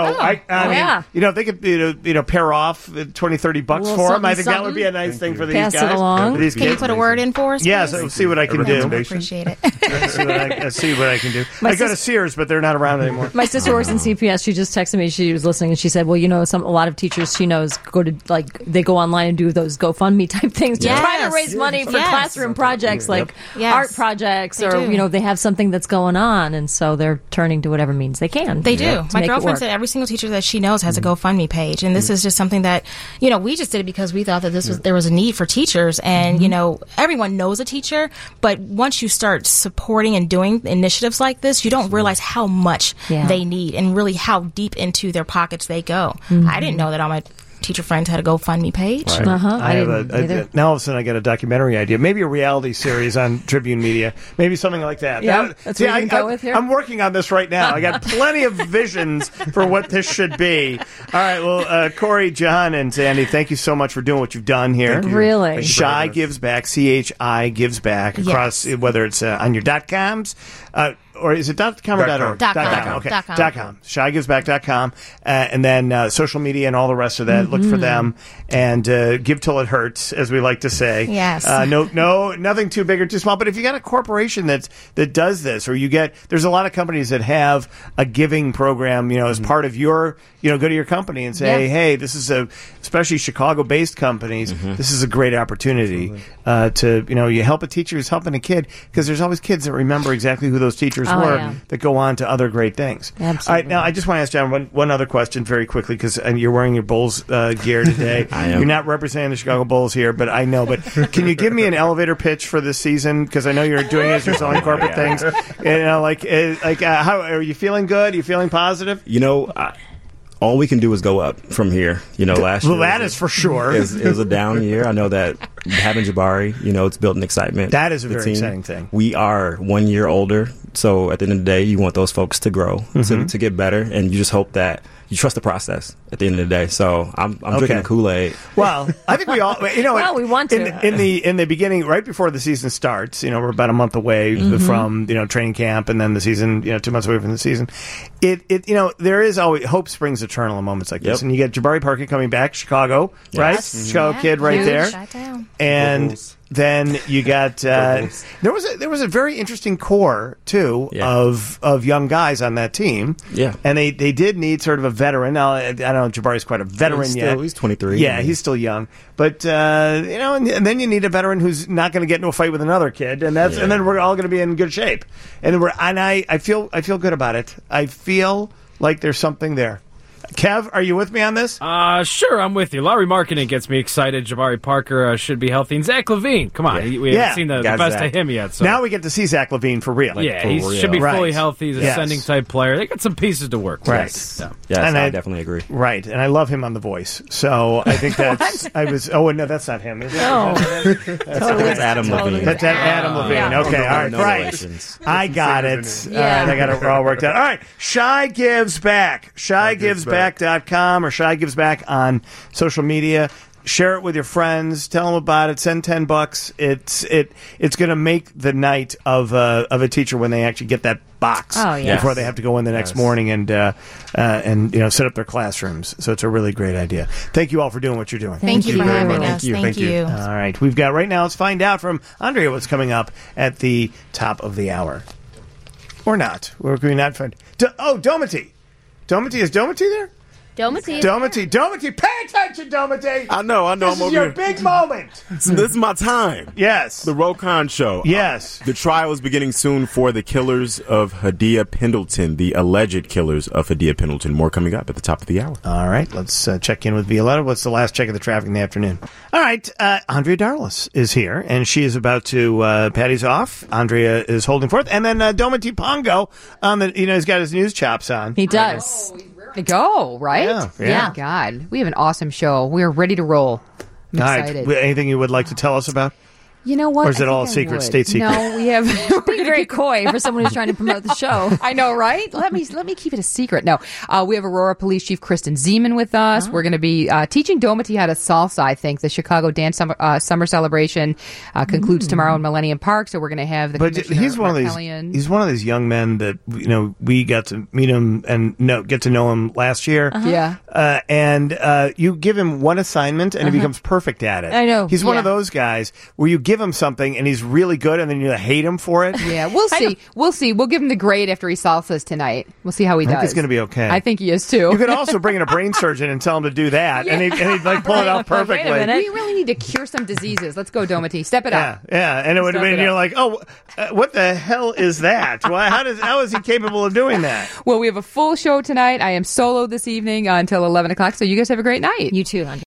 I mean, if they could pair off $20-$30 for them, I think that would be a nice thing for these guys. Pass it along. For these Can you put a word in for us? Yeah, so see what I can do. I appreciate it. See what I can do. I go to Sears, but they're not around anymore. My sister works in CPS. She just texted me. She was listening, and she said, "Well, a lot of teachers she knows go to they go online and do those GoFundMe type things to try to raise money for classroom projects like art projects, or they have something that's going on, and so they're turning to whatever means they can. They do. My girlfriend said every single teacher that she knows has a GoFundMe page, and this is just something that we just did it because we thought that there was a need for teachers, and everyone knows a teacher, but once you start supporting and doing initiatives like this, you don't realize how much they need and really how deep into their pockets they go. I didn't know that all my teacher friends had a GoFundMe page. Right. Now all of a sudden I get a documentary idea, maybe a reality series on Tribune Media, maybe something like that. Yeah, that's what you can go with here. I'm working on this right now. I got plenty of visions for what this should be. All right, well, Corey, John, and Sandy, thank you so much for doing what you've done here. Really, Shy Gives Back, CHI Gives Back across whether it's on your .coms. Or is it .com or .org? .com. Okay. .com. ShyGivesBack.com. And then social media and all the rest of that. Look for them. And give till it hurts, as we like to say. Yes. No, nothing too big or too small. But if you got a corporation that does this, or there's a lot of companies that have a giving program, as part of your, go to your company and say, hey, this is especially Chicago-based companies, this is a great opportunity to, you help a teacher who's helping a kid, because there's always kids that remember exactly who those teachers were that go on to other great things. Absolutely. All right, now I just want to ask John one other question very quickly, because you're wearing your Bulls gear today. I am. You're not representing the Chicago Bulls here, but I know. But can you give me an elevator pitch for this season? Because I know you're doing it. You're selling corporate things. How are you feeling? Good? Are you feeling positive? All we can do is go up from here. Last year. Well, that is for sure. It was a down year. I know that having Jabari, it's built an excitement. That is a very exciting thing. We are 1 year older, so at the end of the day, you want those folks to grow, to get better, and you just hope that you trust the process at the end of the day. So I'm drinking the Kool-Aid. Well, I think we all, well, we want to. In the beginning, right before the season starts, we're about a month away from, training camp, and then the season, 2 months away from the season. There is always, hope springs eternal in moments like this. And you get Jabari Parker coming back, Chicago, right? Chicago kid right there. And then you got there was a very interesting core too of young guys on that team. Yeah, and they did need sort of a veteran. Now I don't know if Jabari's quite a veteran yet. He's 23. Yeah, he's still young, but and then you need a veteran who's not going to get into a fight with another kid, and then we're all going to be in good shape. And I feel good about it. I feel like there's something there. Kev, are you with me on this? Sure, I'm with you. Lauri Markkanen gets me excited. Jabari Parker should be healthy. And Zach LaVine, come on. We haven't seen the best of him yet. So. Now we get to see Zach LaVine for real. He should be fully healthy. He's a sending type player. They got some pieces to work with. Right. Yes, I definitely agree. Right, and I love him on The Voice. So I think that's... no, that's not him. Is it? That's Adam Levine. That's Adam Levine. Yeah. Okay, all right, right. I got it. I got it all worked out. All right, Shy Gives Back. ShyGivesBack.com or Shy Gives Back on social media. Share it with your friends. Tell them about it. Send $10. It's going to make the night of a teacher when they actually get that box before they have to go in the next morning and set up their classrooms. So it's a really great idea. Thank you all for doing what you're doing. Thank you for having us. Thank you. All right, we've got right now. Let's find out from Andrea what's coming up at the top of the hour, or not. Where can we not find? Domity. Is Domity there? Domity, pay attention, Domity. I know. This is your big moment. This is my time. Yes. The Rokon Show. Yes. The trial is beginning soon for the killers of Hadia Pendleton, the alleged killers of Hadia Pendleton. More coming up at the top of the hour. All right, let's check in with Violetta. What's the last check of the traffic in the afternoon? All right, Andrea Darlis is here, and she is about to Patty's off. Andrea is holding forth, and then Domity Pongo he's got his news chops on. He does. Go, right? Yeah. God, we have an awesome show. We're ready to roll. I'm excited. All right. Anything you would like to tell us about? You know what? Or is it all secret, state secret? No, we have. Being very coy for someone who's trying to promote the show. I know, right? Let me keep it a secret. No, we have Aurora Police Chief Kristen Zeman with us. We're going to be teaching Domity how to salsa. I think the Chicago Dance Summer Celebration concludes tomorrow in Millennium Park. So we're going to have the. But Commissioner, he's one of these. Hellion. He's one of these young men that we got to meet him and get to know him last year. Yeah. And you give him one assignment and he becomes perfect at it. I know. He's one of those guys where you give him something and he's really good, and then you hate him for it. Yeah, we'll see. We'll see. We'll give him the grade after he salsas tonight. We'll see how he does. I think he's going to be okay. I think he is too. You could also bring in a brain surgeon and tell him to do that, and he'd pull it off perfectly. We really need to cure some diseases. Let's go, Domity. Step it up. Yeah, and it would have been you're like, what the hell is that? Well, how is he capable of doing that? Well, we have a full show tonight. I am solo this evening until 11 o'clock. So you guys have a great night. You too, honey.